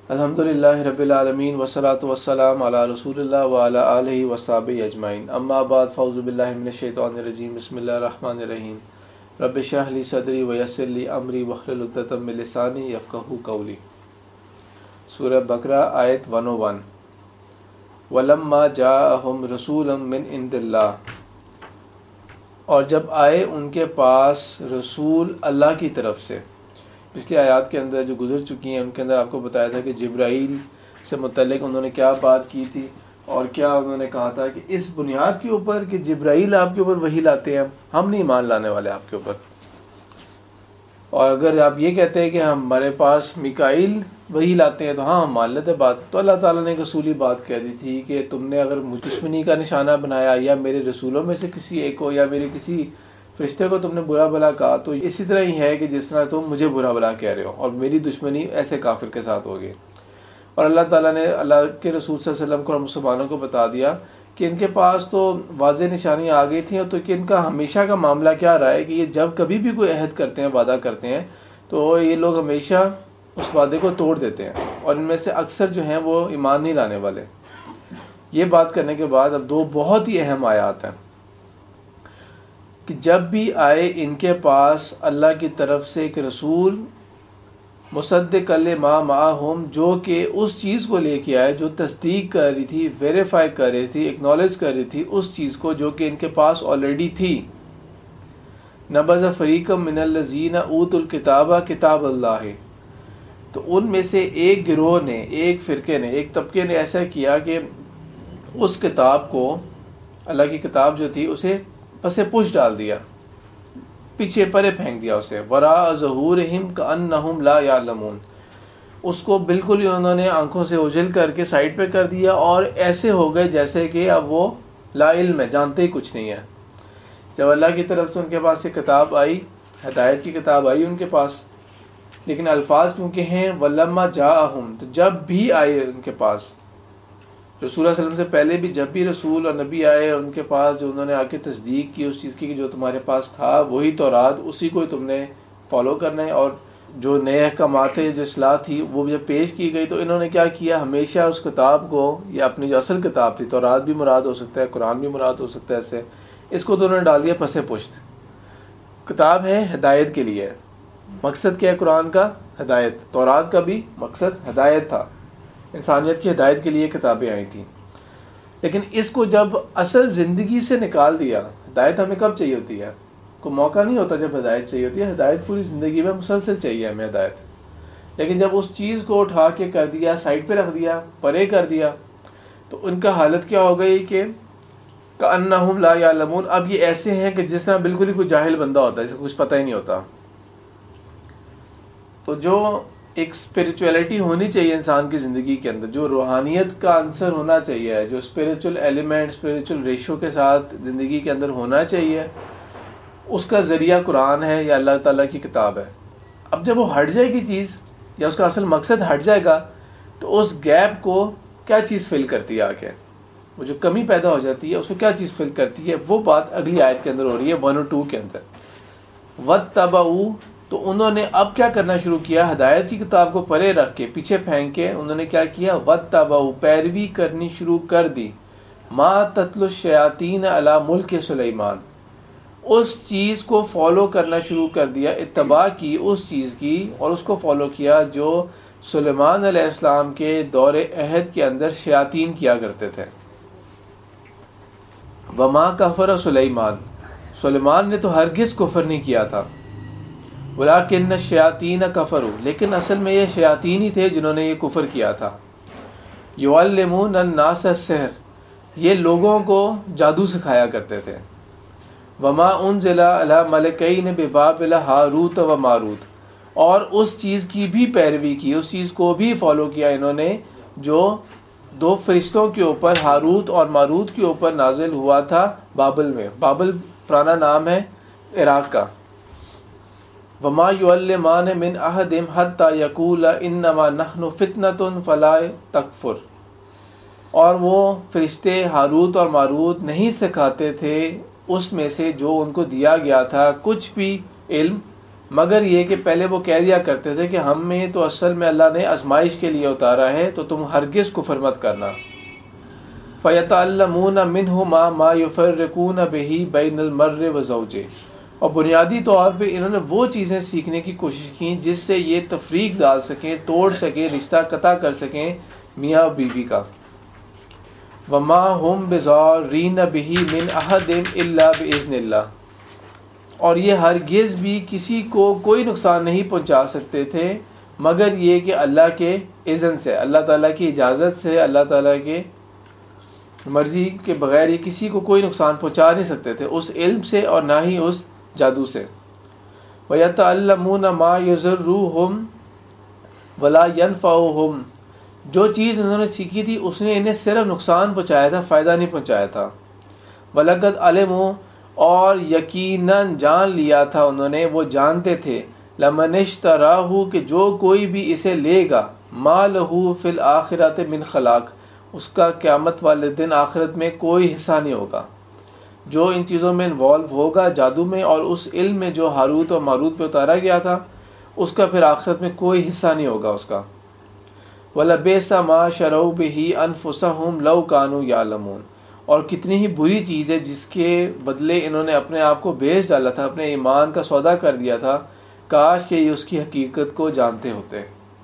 الحمدللہ رب العالمین والصلاة والسلام علی رسول اللہ وعلی آلہ وصحبہ اجمعین، اما بعد فاعوذ باللہ من الشیطان الرجیم، بسم اللہ الرحمن الرحیم۔ رب اشرح لی صدری ویسر لی امری واحلل عقدۃ من لسانی یفقہوا قولی۔ سورہ بقرہ آیت 101۔ وَلَمَّا جَاءَهُمْ رَسُولٌ مِّنْ عِندِ اللَّهِ، اور جب آئے ان کے پاس رسول اللہ کی طرف سے۔ پچھلی آیات کے اندر جو گزر چکی ہیں ان کے اندر آپ کو بتایا تھا کہ جبرائیل سے متعلق انہوں نے کیا بات کی تھی، اور کیا انہوں نے کہا تھا کہ اس بنیاد کے اوپر کہ جبرائیل آپ کے اوپر وحی لاتے ہیں، ہم نہیں مان لانے والے آپ کے اوپر، اور اگر آپ یہ کہتے ہیں کہ ہمارے پاس میکائیل وحی لاتے ہیں تو ہاں ہم مان لیتے بات۔ تو اللہ تعالیٰ نے ایک اصولی بات کہہ دی تھی کہ تم نے اگر دشمنی کا نشانہ بنایا یا میرے رسولوں میں سے کسی ایک کو یا میرے کسی فرشتے کو تم نے برا بھلا کہا، تو اسی طرح ہی ہے کہ جس طرح تم مجھے برا بھلا کہہ رہے ہو، اور میری دشمنی ایسے کافر کے ساتھ ہوگی۔ اور اللہ تعالیٰ نے اللہ کے رسول صلی اللہ علیہ وسلم کو اور مسلمانوں کو بتا دیا کہ ان کے پاس تو واضح نشانیاں آ گئی تھیں، تو کہ ان کا ہمیشہ کا معاملہ کیا رہا ہے کہ یہ جب کبھی بھی کوئی عہد کرتے ہیں، وعدہ کرتے ہیں، تو یہ لوگ ہمیشہ اس وعدے کو توڑ دیتے ہیں، اور ان میں سے اکثر جو ہیں وہ ایمان نہیں لانے والے۔ یہ بات کرنے کے بعد اب دو بہت ہی اہم آیات ہیں کہ جب بھی آئے ان کے پاس اللہ کی طرف سے ایک رسول مصدق لما معہم، جو کہ اس چیز کو لے کے آئے جو تصدیق کر رہی تھی، ویریفائی کر رہی تھی، اکنالج کر رہی تھی اس چیز کو جو کہ ان کے پاس آلریڈی تھی۔ نبذ فریق من الذین اوتوا الکتاب کتاب اللہ، تو ان میں سے ایک گروہ نے، ایک فرقے نے، ایک طبقے نے ایسا کیا کہ اس کتاب کو، اللہ کی کتاب جو تھی، اسے پس پش ڈال دیا، پیچھے پرے پھینک دیا اسے، وراء ظہورہم کأنہم لا یعلمون، اس کو بالکل ہی انہوں نے آنکھوں سے اوجھل کر کے سائڈ پہ کر دیا، اور ایسے ہو گئے جیسے کہ اب وہ لا علم ہے، جانتے ہی کچھ نہیں ہے۔ جب اللہ کی طرف سے ان کے پاس ایک کتاب آئی، ہدایت کی کتاب آئی ان کے پاس، لیکن الفاظ کیونکہ ہیں وَلَمَّا جَاءَهُمْ، تو جب بھی آئے ان کے پاس رسول اللہ صلی اللہ علیہ وسلم سے پہلے بھی جب بھی رسول اور نبی آئے ان کے پاس، جو انہوں نے آ کے تصدیق کی اس چیز کی کہ جو تمہارے پاس تھا وہی تورات، اسی کو تم نے فالو کرنا ہے، اور جو نئے احکامات تھے، جو اصلاح تھی، وہ جب پیش کی گئی تو انہوں نے کیا کیا، ہمیشہ اس کتاب کو، یا اپنی جو اصل کتاب تھی، تورات بھی مراد ہو سکتا ہے، قرآن بھی مراد ہو سکتا ہے، ایسے اس کو تو انہوں نے ڈال دیا پس پشت۔ کتاب ہے ہدایت کے لیے، مقصد کیا ہے قرآن کا؟ ہدایت۔ تورات کا بھی مقصد ہدایت تھا، انسانیت کی ہدایت کے لیے کتابیں آئی تھیں، لیکن اس کو جب اصل زندگی سے نکال دیا۔ ہدایت ہمیں کب چاہیے ہوتی ہے؟ کوئی موقع نہیں ہوتا جب ہدایت چاہیے ہوتی ہے، ہدایت پوری زندگی میں مسلسل چاہیے ہمیں ہدایت، لیکن جب اس چیز کو اٹھا کے کر دیا، سائڈ پہ رکھ دیا، پرے کر دیا، تو ان کا حالت کیا ہو گئی کہ کأنہم لا یعلمون، اب یہ ایسے ہیں کہ جس طرح بالکل ہی کوئی جاہل بندہ ہوتا ہے جسے کچھ پتہ ہی نہیں ہوتا۔ تو جو ایک اسپریچولیٹی ہونی چاہیے انسان کی زندگی کے اندر، جو روحانیت کا عنصر ہونا چاہیے، جو اسپریچول ایلیمنٹ، اسپریچول ریشو کے ساتھ زندگی کے اندر ہونا چاہیے، اس کا ذریعہ قرآن ہے یا اللہ تعالیٰ کی کتاب ہے۔ اب جب وہ ہٹ جائے گی چیز، یا اس کا اصل مقصد ہٹ جائے گا، تو اس گیپ کو کیا چیز فل کرتی ہے آگے، وہ جو کمی پیدا ہو جاتی ہے اس کو کیا چیز فل کرتی ہے، وہ بات اگلی آیت کے اندر ہو رہی ہے 102 کے اندر۔ وَاتَّبَعُوا، تو انہوں نے اب کیا کرنا شروع کیا، ہدایت کی کتاب کو پرے رکھ کے، پیچھے پھینک کے، انہوں نے کیا کیا، وَاتَّبَعُوا، پیروی کرنی شروع کر دی، مَا تَتْلُو الشَّيَاطِينُ عَلَى مُلْكِ سلیمان، اس چیز کو فالو کرنا شروع کر دیا، اتباع کی اس چیز کی، اور اس کو فالو کیا جو سلیمان علیہ السلام کے دور عہد کے اندر شیاطین کیا کرتے تھے۔ وَمَا كَفَرَ سلیمان، سلیمان نے تو ہرگز کفر نہیں کیا تھا، وَلَكِنَّ الشَّيَاطِينَ كَفَرُوا، لیکن اصل میں یہ شیاطین ہی تھے جنہوں نے یہ کفر کیا تھا۔ يُعَلِّمُونَ النَّاسَ السِّحْرَ، یہ لوگوں کو جادو سکھایا کرتے تھے۔ وَمَا أُنزِلَ عَلَى مَلَكَيْنِ بِبَابِلَ ہاروت و ماروت، اور اس چیز کی بھی پیروی کی، اس چیز کو بھی فالو کیا انہوں نے جو دو فرشتوں کے اوپر، ہاروت اور ماروت کے اوپر نازل ہوا تھا بابل میں۔ بابل پرانا نام ہے عراق کا۔ وَمَا يُعَلِّمَانِ مِنْ أَحَدٍ حَتَّى يَقُولَا إِنَّمَا نَحْنُ فِتْنَةٌ فَلَا تَكْفُرْ، اور وہ فرشتے ہاروت اور ماروت نہیں سکھاتے تھے اس میں سے جو ان کو دیا گیا تھا کچھ بھی علم، مگر یہ کہ پہلے وہ کہہ دیا کرتے تھے کہ ہمیں تو اصل میں اللہ نے آزمائش کے لیے اتارا ہے، تو تم ہرگز کفر مت کرنا۔ فَيَتَعَلَّمُونَ مِنْهُمَا مَا يُفَرِّقُونَ بِهِ بَيْنَ الْمَرْءِ وَزَوْجِهِ، اور بنیادی طور پہ انہوں نے وہ چیزیں سیکھنے کی کوشش کی جس سے یہ تفریق ڈال سکیں، توڑ سکیں، رشتہ قطع کر سکیں میاں اور بیوی کا۔ وَمَا هُمْ بِضَارِّينَ بِهِ مِنْ أَحَدٍ إِلَّا بِإِذْنِ اللَّهِ، اور یہ ہرگز بھی کسی کو کوئی نقصان نہیں پہنچا سکتے تھے مگر یہ کہ اللہ کے اذن سے، اللہ تعالیٰ کی اجازت سے، اللہ تعالیٰ کے مرضی کے بغیر یہ کسی کو کوئی نقصان پہنچا نہیں سکتے تھے اس علم سے اور نہ ہی اس جادو سے۔ وَيَتَعَلَّمُونَ مَا يَضُرُّهُمْ وَلَا يَنفَعُهُمْ، جو چیز انہوں نے سیکھی تھی اس نے انہیں صرف نقصان پہنچایا تھا، فائدہ نہیں پہنچایا تھا۔ وَلَقَدْ عَلِمُوا، اور یقیناً جان لیا تھا انہوں نے، وہ جانتے تھے، لَمَنِ اشْتَرَاهُ، کہ جو کوئی بھی اسے لے گا، مَا لَهُ فِي الْآخِرَةِ مِنْ خَلَاقٍ، اس کا قیامت والے دن آخرت میں کوئی حصہ نہیں ہوگا۔ جو ان چیزوں میں انوالو ہوگا، جادو میں اور اس علم میں جو ہاروت اور ماروت پہ اتارا گیا تھا، اس کا پھر آخرت میں کوئی حصہ نہیں ہوگا اس کا۔ وَلَبِئْسَ مَا شَرَوْا بِهِ أَنفُسَهُمْ لَوْ كَانُوا يَعْلَمُونَ، اور کتنی ہی بری چیز ہے جس کے بدلے انہوں نے اپنے آپ کو بیچ ڈالا تھا، اپنے ایمان کا سودا کر دیا تھا، کاش کہ یہ اس کی حقیقت کو جانتے ہوتے۔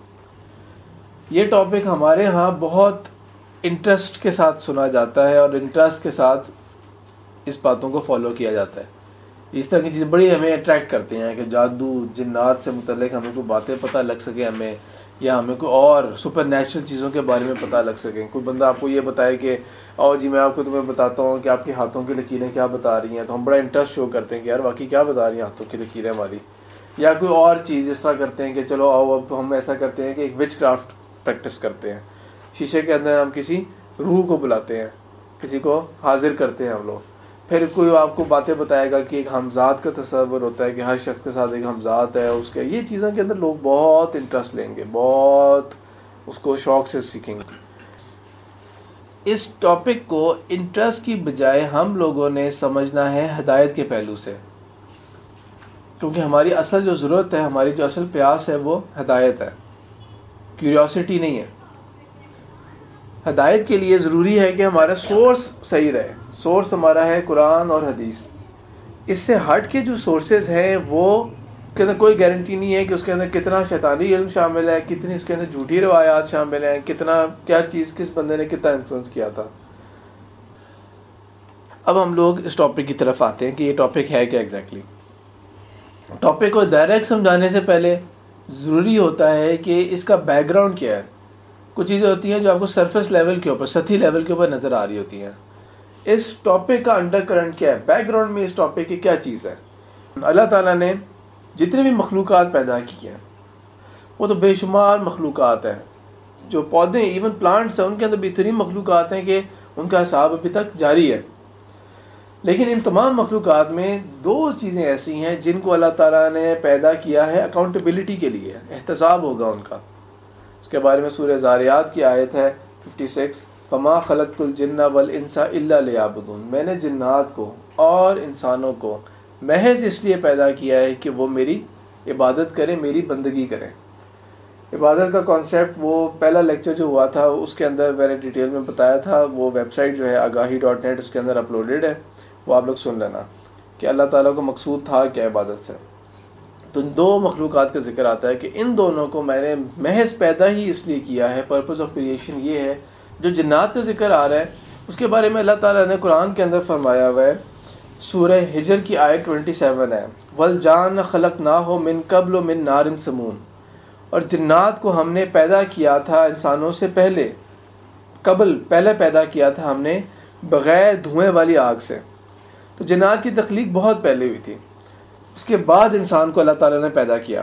یہ ٹاپک ہمارے ہاں بہت انٹرسٹ کے ساتھ سنا جاتا ہے اور انٹرسٹ کے ساتھ اس باتوں کو فالو کیا جاتا ہے۔ اس طرح کی چیزیں بڑی ہمیں اٹریکٹ کرتے ہیں کہ جادو، جنات سے متعلق ہمیں کوئی باتیں پتہ لگ سکے ہمیں، یا ہمیں کوئی اور سپر نیچرل چیزوں کے بارے میں پتہ لگ سکیں۔ کوئی بندہ آپ کو یہ بتائے کہ آؤ جی میں آپ کو تمہیں بتاتا ہوں کہ آپ کے ہاتھوں کی لکیریں کیا بتا رہی ہیں، تو ہم بڑا انٹرسٹ شو کرتے ہیں کہ یار واقعی کیا بتا رہی ہیں ہاتھوں کی لکیریں ہماری۔ یا کوئی اور چیز اس طرح کرتے ہیں کہ چلو آؤ اب ہم ایسا کرتے ہیں کہ ایک وچ کرافٹ پریکٹس کرتے ہیں، شیشے کے اندر ہم کسی روح کو بلاتے ہیں، کسی کو حاضر کرتے ہیں ہم لوگ، پھر کوئی آپ کو باتیں بتائے گا کہ ایک ہمذات کا تصور ہوتا ہے کہ ہر شخص کے ساتھ ایک ہمذات ہے اس کے، یہ چیزوں کے اندر لوگ بہت انٹرسٹ لیں گے، بہت اس کو شوق سے سیکھیں گے۔ اس ٹاپک کو انٹرسٹ کی بجائے ہم لوگوں نے سمجھنا ہے ہدایت کے پہلو سے، کیونکہ ہماری اصل جو ضرورت ہے، ہماری جو اصل پیاس ہے وہ ہدایت ہے، کیوریوسٹی نہیں ہے۔ ہدایت کے لیے ضروری ہے کہ ہمارا سورس صحیح رہے، سورس ہمارا ہے قرآن اور حدیث۔ اس سے ہٹ کے جو سورسز ہیں وہ کے اندر کوئی گارنٹی نہیں ہے کہ اس کے اندر کتنا شیطانی علم شامل ہے، کتنی اس کے اندر جھوٹی روایات شامل ہیں، کتنا کیا چیز کس بندے نے کتنا انفلوئنس کیا تھا۔ اب ہم لوگ اس ٹاپک کی طرف آتے ہیں کہ یہ ٹاپک ہے کیا ایگزیکٹلی۔ ٹاپک کو ڈائریکٹ سمجھانے سے پہلے ضروری ہوتا ہے کہ اس کا بیک گراؤنڈ کیا ہے۔ کچھ چیزیں ہوتی ہیں جو آپ کو سرفیس لیول کے اوپر، سطحی لیول کے اوپر نظر آ رہی ہوتی ہیں۔ اس ٹاپک کا انڈر کرنٹ کیا ہے، بیک گراؤنڈ میں اس ٹاپک کی کیا چیز ہے۔ اللہ تعالیٰ نے جتنے بھی مخلوقات پیدا کی ہیں وہ تو بے شمار مخلوقات ہیں، جو پودے ایون پلانٹس ہیں ان کے اندر بھی اتنی مخلوقات ہیں کہ ان کا حساب ابھی تک جاری ہے۔ لیکن ان تمام مخلوقات میں دو چیزیں ایسی ہیں جن کو اللہ تعالیٰ نے پیدا کیا ہے اکاؤنٹیبلٹی کے لیے، احتساب ہوگا ان کا۔ اس کے بارے میں سورہ ذاریات کی آیت ہے 56، فما خلقت الجن والانس الا لیعبدون، میں نے جنات کو اور انسانوں کو محض اس لیے پیدا کیا ہے کہ وہ میری عبادت کریں، میری بندگی کریں۔ عبادت کا کانسیپٹ وہ پہلا لیکچر جو ہوا تھا اس کے اندر میں نے ڈیٹیل میں بتایا تھا، وہ ویب سائٹ جو ہے آگاہی.net اس کے اندر اپلوڈڈ ہے، وہ آپ لوگ سن لینا کہ اللہ تعالیٰ کو مقصود تھا کیا عبادت سے۔ تو ان دو مخلوقات کا ذکر آتا ہے کہ ان دونوں کو میں نے محض پیدا ہی اس لیے کیا ہے، پرپز آف کریشن یہ ہے۔ جو جنات کا ذکر آ رہا ہے اس کے بارے میں اللہ تعالیٰ نے قرآن کے اندر فرمایا ہوا ہے، سورہ ہجر کی آیت 27 ہے، وَالْجَانَّ خَلَقْنَاهُ مِن قَبْلُ مِن نَارٍ سَمُومٍ، اور جنات کو ہم نے پیدا کیا تھا انسانوں سے پہلے، پہلے پیدا کیا تھا ہم نے بغیر دھوئیں والی آگ سے۔ تو جنات کی تخلیق بہت پہلے ہوئی تھی، اس کے بعد انسان کو اللہ تعالیٰ نے پیدا کیا۔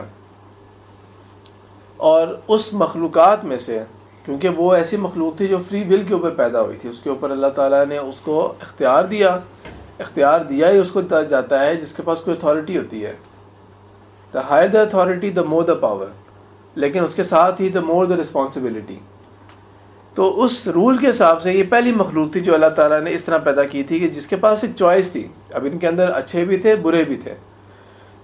اور اس مخلوقات میں سے، کیونکہ وہ ایسی مخلوق تھی جو فری ول کے اوپر پیدا ہوئی تھی، اس کے اوپر اللہ تعالیٰ نے اس کو اختیار دیا ہی اس کو جاتا ہے جس کے پاس کوئی اتھارٹی ہوتی ہے۔ the higher the authority the more the power، لیکن اس کے ساتھ ہی the more the responsibility۔ تو اس رول کے حساب سے یہ پہلی مخلوق تھی جو اللہ تعالیٰ نے اس طرح پیدا کی تھی کہ جس کے پاس ایک چوائس تھی۔ اب ان کے اندر اچھے بھی تھے، برے بھی تھے۔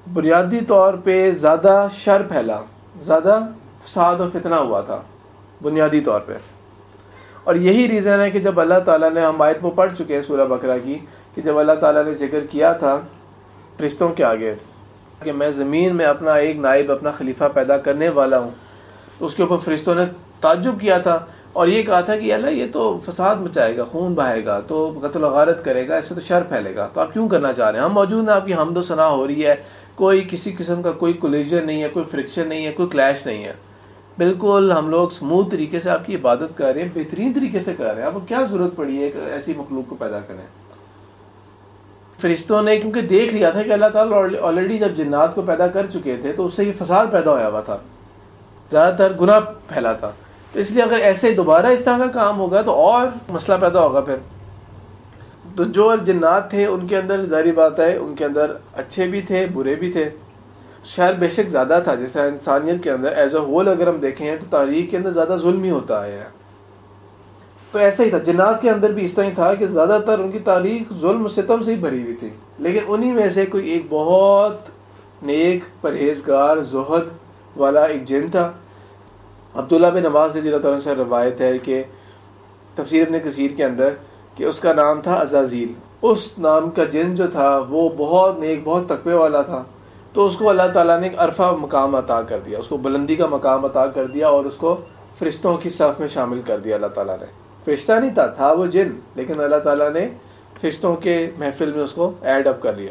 بنیادی طور پہ زیادہ شر پھیلا، زیادہ فساد و فتنہ ہوا تھا بنیادی طور پہ. اور یہی ریزن ہے کہ جب اللہ تعالیٰ نے، ہم آیت وہ پڑھ چکے ہیں سورہ بقرہ کی، کہ جب اللہ تعالیٰ نے ذکر کیا تھا فرشتوں کے آگے کہ میں زمین میں اپنا ایک نائب، اپنا خلیفہ پیدا کرنے والا ہوں، تو اس کے اوپر فرشتوں نے تعجب کیا تھا اور یہ کہا تھا کہ اللہ یہ تو فساد مچائے گا، خون بہائے گا، تو قتل و غارت کرے گا، اس سے تو شر پھیلے گا، تو آپ کیوں کرنا چاہ رہے ہیں؟ ہم موجود ہیں، آپ کی حمد و ثنا ہو رہی ہے، کوئی کسی قسم کا کوئی کولیجن نہیں ہے، کوئی فرکشن نہیں ہے، کوئی کلیش نہیں ہے، بالکل ہم لوگ سموتھ طریقے سے آپ کی عبادت کر رہے ہیں، بہترین طریقے سے کر رہے ہیں. آپ کو کیا ضرورت پڑی ہے کہ ایسی مخلوق کو پیدا کریں؟ فرشتوں نے کیونکہ دیکھ لیا تھا کہ اللہ تعالیٰ آلریڈی جب جنات کو پیدا کر چکے تھے تو اس سے یہ فساد پیدا ہوا ہوا تھا، زیادہ تر گناہ پھیلا تھا، تو اس لیے اگر ایسے دوبارہ اس طرح کا کام ہوگا تو اور مسئلہ پیدا ہوگا. پھر تو جو جنات تھے ان کے اندر ظاہری بات ہے ان کے اندر اچھے بھی تھے برے بھی تھے، شاید بے شک زیادہ تھا. جیسا انسانیت کے اندر ایز اے ہول اگر ہم دیکھیں تو تاریخ کے اندر زیادہ ظلم ہی ہوتا آیا ہے، تو ایسا ہی تھا. جنات کے اندر بھی اس طرح ہی تھا کہ زیادہ تر ان کی تاریخ ظلم و ستم سے ہی بھری ہوئی تھی، لیکن انہی میں سے کوئی ایک بہت نیک پرہیزگار زہد والا ایک جن تھا. عبداللہ بن عباس رضی اللہ تعالیٰ سے روایت ہے کہ تفسیر ابن کثیر کے اندر کہ اس کا نام تھا عزازیل. اس نام کا جن جو تھا وہ بہت نیک، بہت تقوی والا تھا، تو اس کو اللہ تعالیٰ نے ایک عرفہ مقام عطا کر دیا، اس کو بلندی کا مقام عطا کر دیا اور اس کو فرشتوں کی صف میں شامل کر دیا. اللہ تعالیٰ نے، فرشتہ نہیں تھا وہ جن، لیکن اللہ تعالیٰ نے فرشتوں کے محفل میں اس کو ایڈ اپ کر لیا.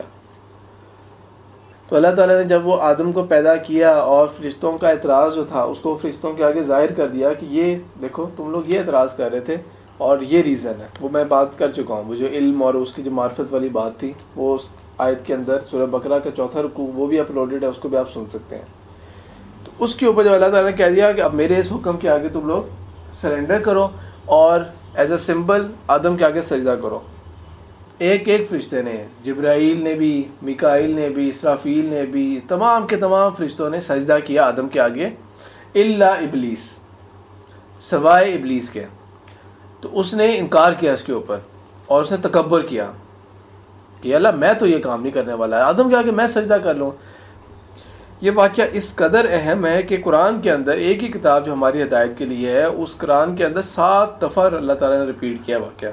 تو اللہ تعالیٰ نے جب وہ آدم کو پیدا کیا اور فرشتوں کا اعتراض جو تھا اس کو فرشتوں کے آگے ظاہر کر دیا کہ یہ دیکھو تم لوگ یہ اعتراض کر رہے تھے اور یہ ریزن ہے، وہ میں بات کر چکا ہوں. وہ جو علم اور اس کی جو معرفت والی بات تھی وہ اس آیت کے اندر سورہ بقرہ کا 4 رکوع وہ بھی اپلوڈڈ ہے، اس کو بھی آپ سن سکتے ہیں. تو اس کے اوپر جب اللہ تعالیٰ نے کہہ دیا کہ اب میرے اس حکم کے آگے تم لوگ سرنڈر کرو اور ایز اے سمبل آدم کے آگے سجدہ کرو. ایک ایک فرشتے نے، جبرائیل نے بھی، میکائیل نے بھی، اسرافیل نے بھی، تمام کے تمام فرشتوں نے سجدہ کیا آدم کے آگے، الا ابلیس، سوائے ابلیس کے. تو اس نے انکار کیا اس کے اوپر اور اس نے تکبر کیا کہ اللہ میں تو یہ کام نہیں کرنے والا ہے، آدم کے آگے میں سجدہ کر لوں. یہ واقعہ اس قدر اہم ہے کہ قرآن کے اندر ایک ہی کتاب جو ہماری ہدایت کے لیے ہے، اس قرآن کے اندر 7 دفعہ اللہ تعالیٰ نے ریپیٹ کیا واقعہ.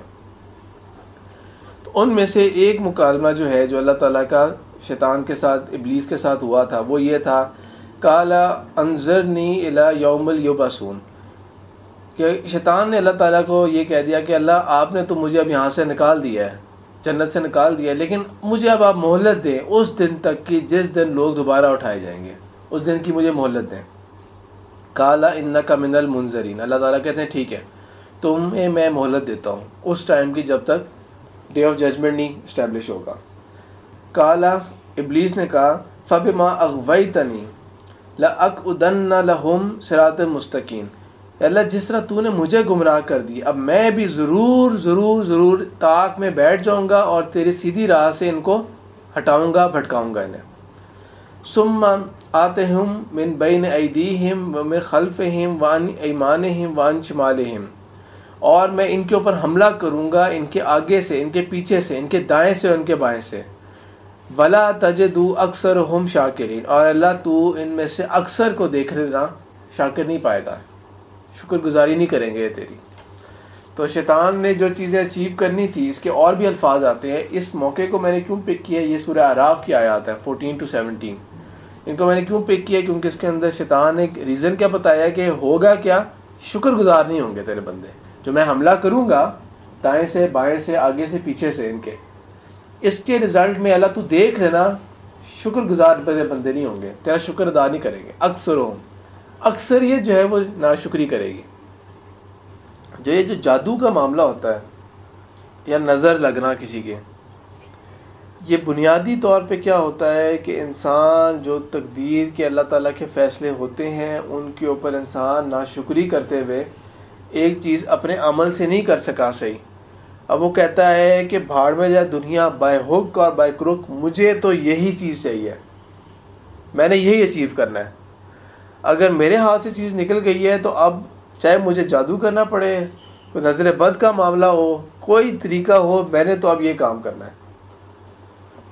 تو ان میں سے ایک مکالمہ جو ہے جو اللہ تعالیٰ کا شیطان کے ساتھ، ابلیس کے ساتھ ہوا تھا، وہ یہ تھا قالا انظرنی الی یوم یبعثون، کہ شیطان نے اللہ تعالیٰ کو یہ کہہ دیا کہ اللہ آپ نے تو مجھے اب یہاں سے نکال دیا ہے، جنت سے نکال دیا، لیکن مجھے اب آپ مہلت دیں اس دن تک کہ جس دن لوگ دوبارہ اٹھائے جائیں گے، اس دن کی مجھے مہلت دیں. قال انک من المنظرین، اللہ تعالیٰ کہتے ہیں ٹھیک ہے تمہیں میں مہلت دیتا ہوں اس ٹائم کی جب تک ڈے آف ججمنٹ نہیں اسٹیبلش ہوگا. قال ابلیس نے کہا فبما اغویتنی لاقعدن لهم صراط مستقیم، اللہ جس طرح تو نے مجھے گمراہ کر دی اب میں بھی ضرور ضرور ضرور طاق میں بیٹھ جاؤں گا اور تیری سیدھی راہ سے ان کو ہٹاؤں گا، بھٹکاؤں گا انہیں. ثم آتہم من بین ایدیہم ومن خلفہم وعن ایمانہم وعن شمالہم، اور میں ان کے اوپر حملہ کروں گا ان کے آگے سے، ان کے پیچھے سے، ان کے دائیں سے اور ان کے بائیں سے. ولا تجدو اکثرہم شاکرین، اور اللہ تو ان میں سے اکثر کو دیکھ لینا شاکر نہیں پائے گا، شکر گزاری نہیں کریں گے تیری. تو شیطان نے جو چیزیں اچیو کرنی تھی، اس کے اور بھی الفاظ آتے ہیں. اس موقع کو میں نے کیوں پک کیا، یہ سورہ اعراف کی آیات ہے 14-17، ان کو میں نے کیوں پک کیا کیونکہ اس کے اندر شیطان نے ایک ریزن کیا بتایا کہ ہوگا کیا، شکر گزار نہیں ہوں گے تیرے بندے، جو میں حملہ کروں گا دائیں سے بائیں سے آگے سے پیچھے سے ان کے، اس کے رزلٹ میں اللہ تو دیکھ لینا شکر گزار تیرے بندے نہیں ہوں گے، تیرا شکر ادا نہیں کریں گے. اکثریت جو ہے وہ ناشکری کرے گی. یہ جو جادو کا معاملہ ہوتا ہے یا نظر لگنا کسی کے، یہ بنیادی طور پہ کیا ہوتا ہے کہ انسان جو تقدیر کے اللہ تعالیٰ کے فیصلے ہوتے ہیں ان کے اوپر انسان ناشکری کرتے ہوئے ایک چیز اپنے عمل سے نہیں کر سکا صحیح. اب وہ کہتا ہے کہ بھاڑ میں جائے دنیا، بائی ہک اور بائی کروک مجھے تو یہی چیز چاہیے، میں نے یہی اچیو کرنا ہے. اگر میرے ہاتھ سے چیز نکل گئی ہے تو اب چاہے مجھے جادو کرنا پڑے، کوئی نظر بد کا معاملہ ہو، کوئی طریقہ ہو، میں نے تو اب یہ کام کرنا ہے.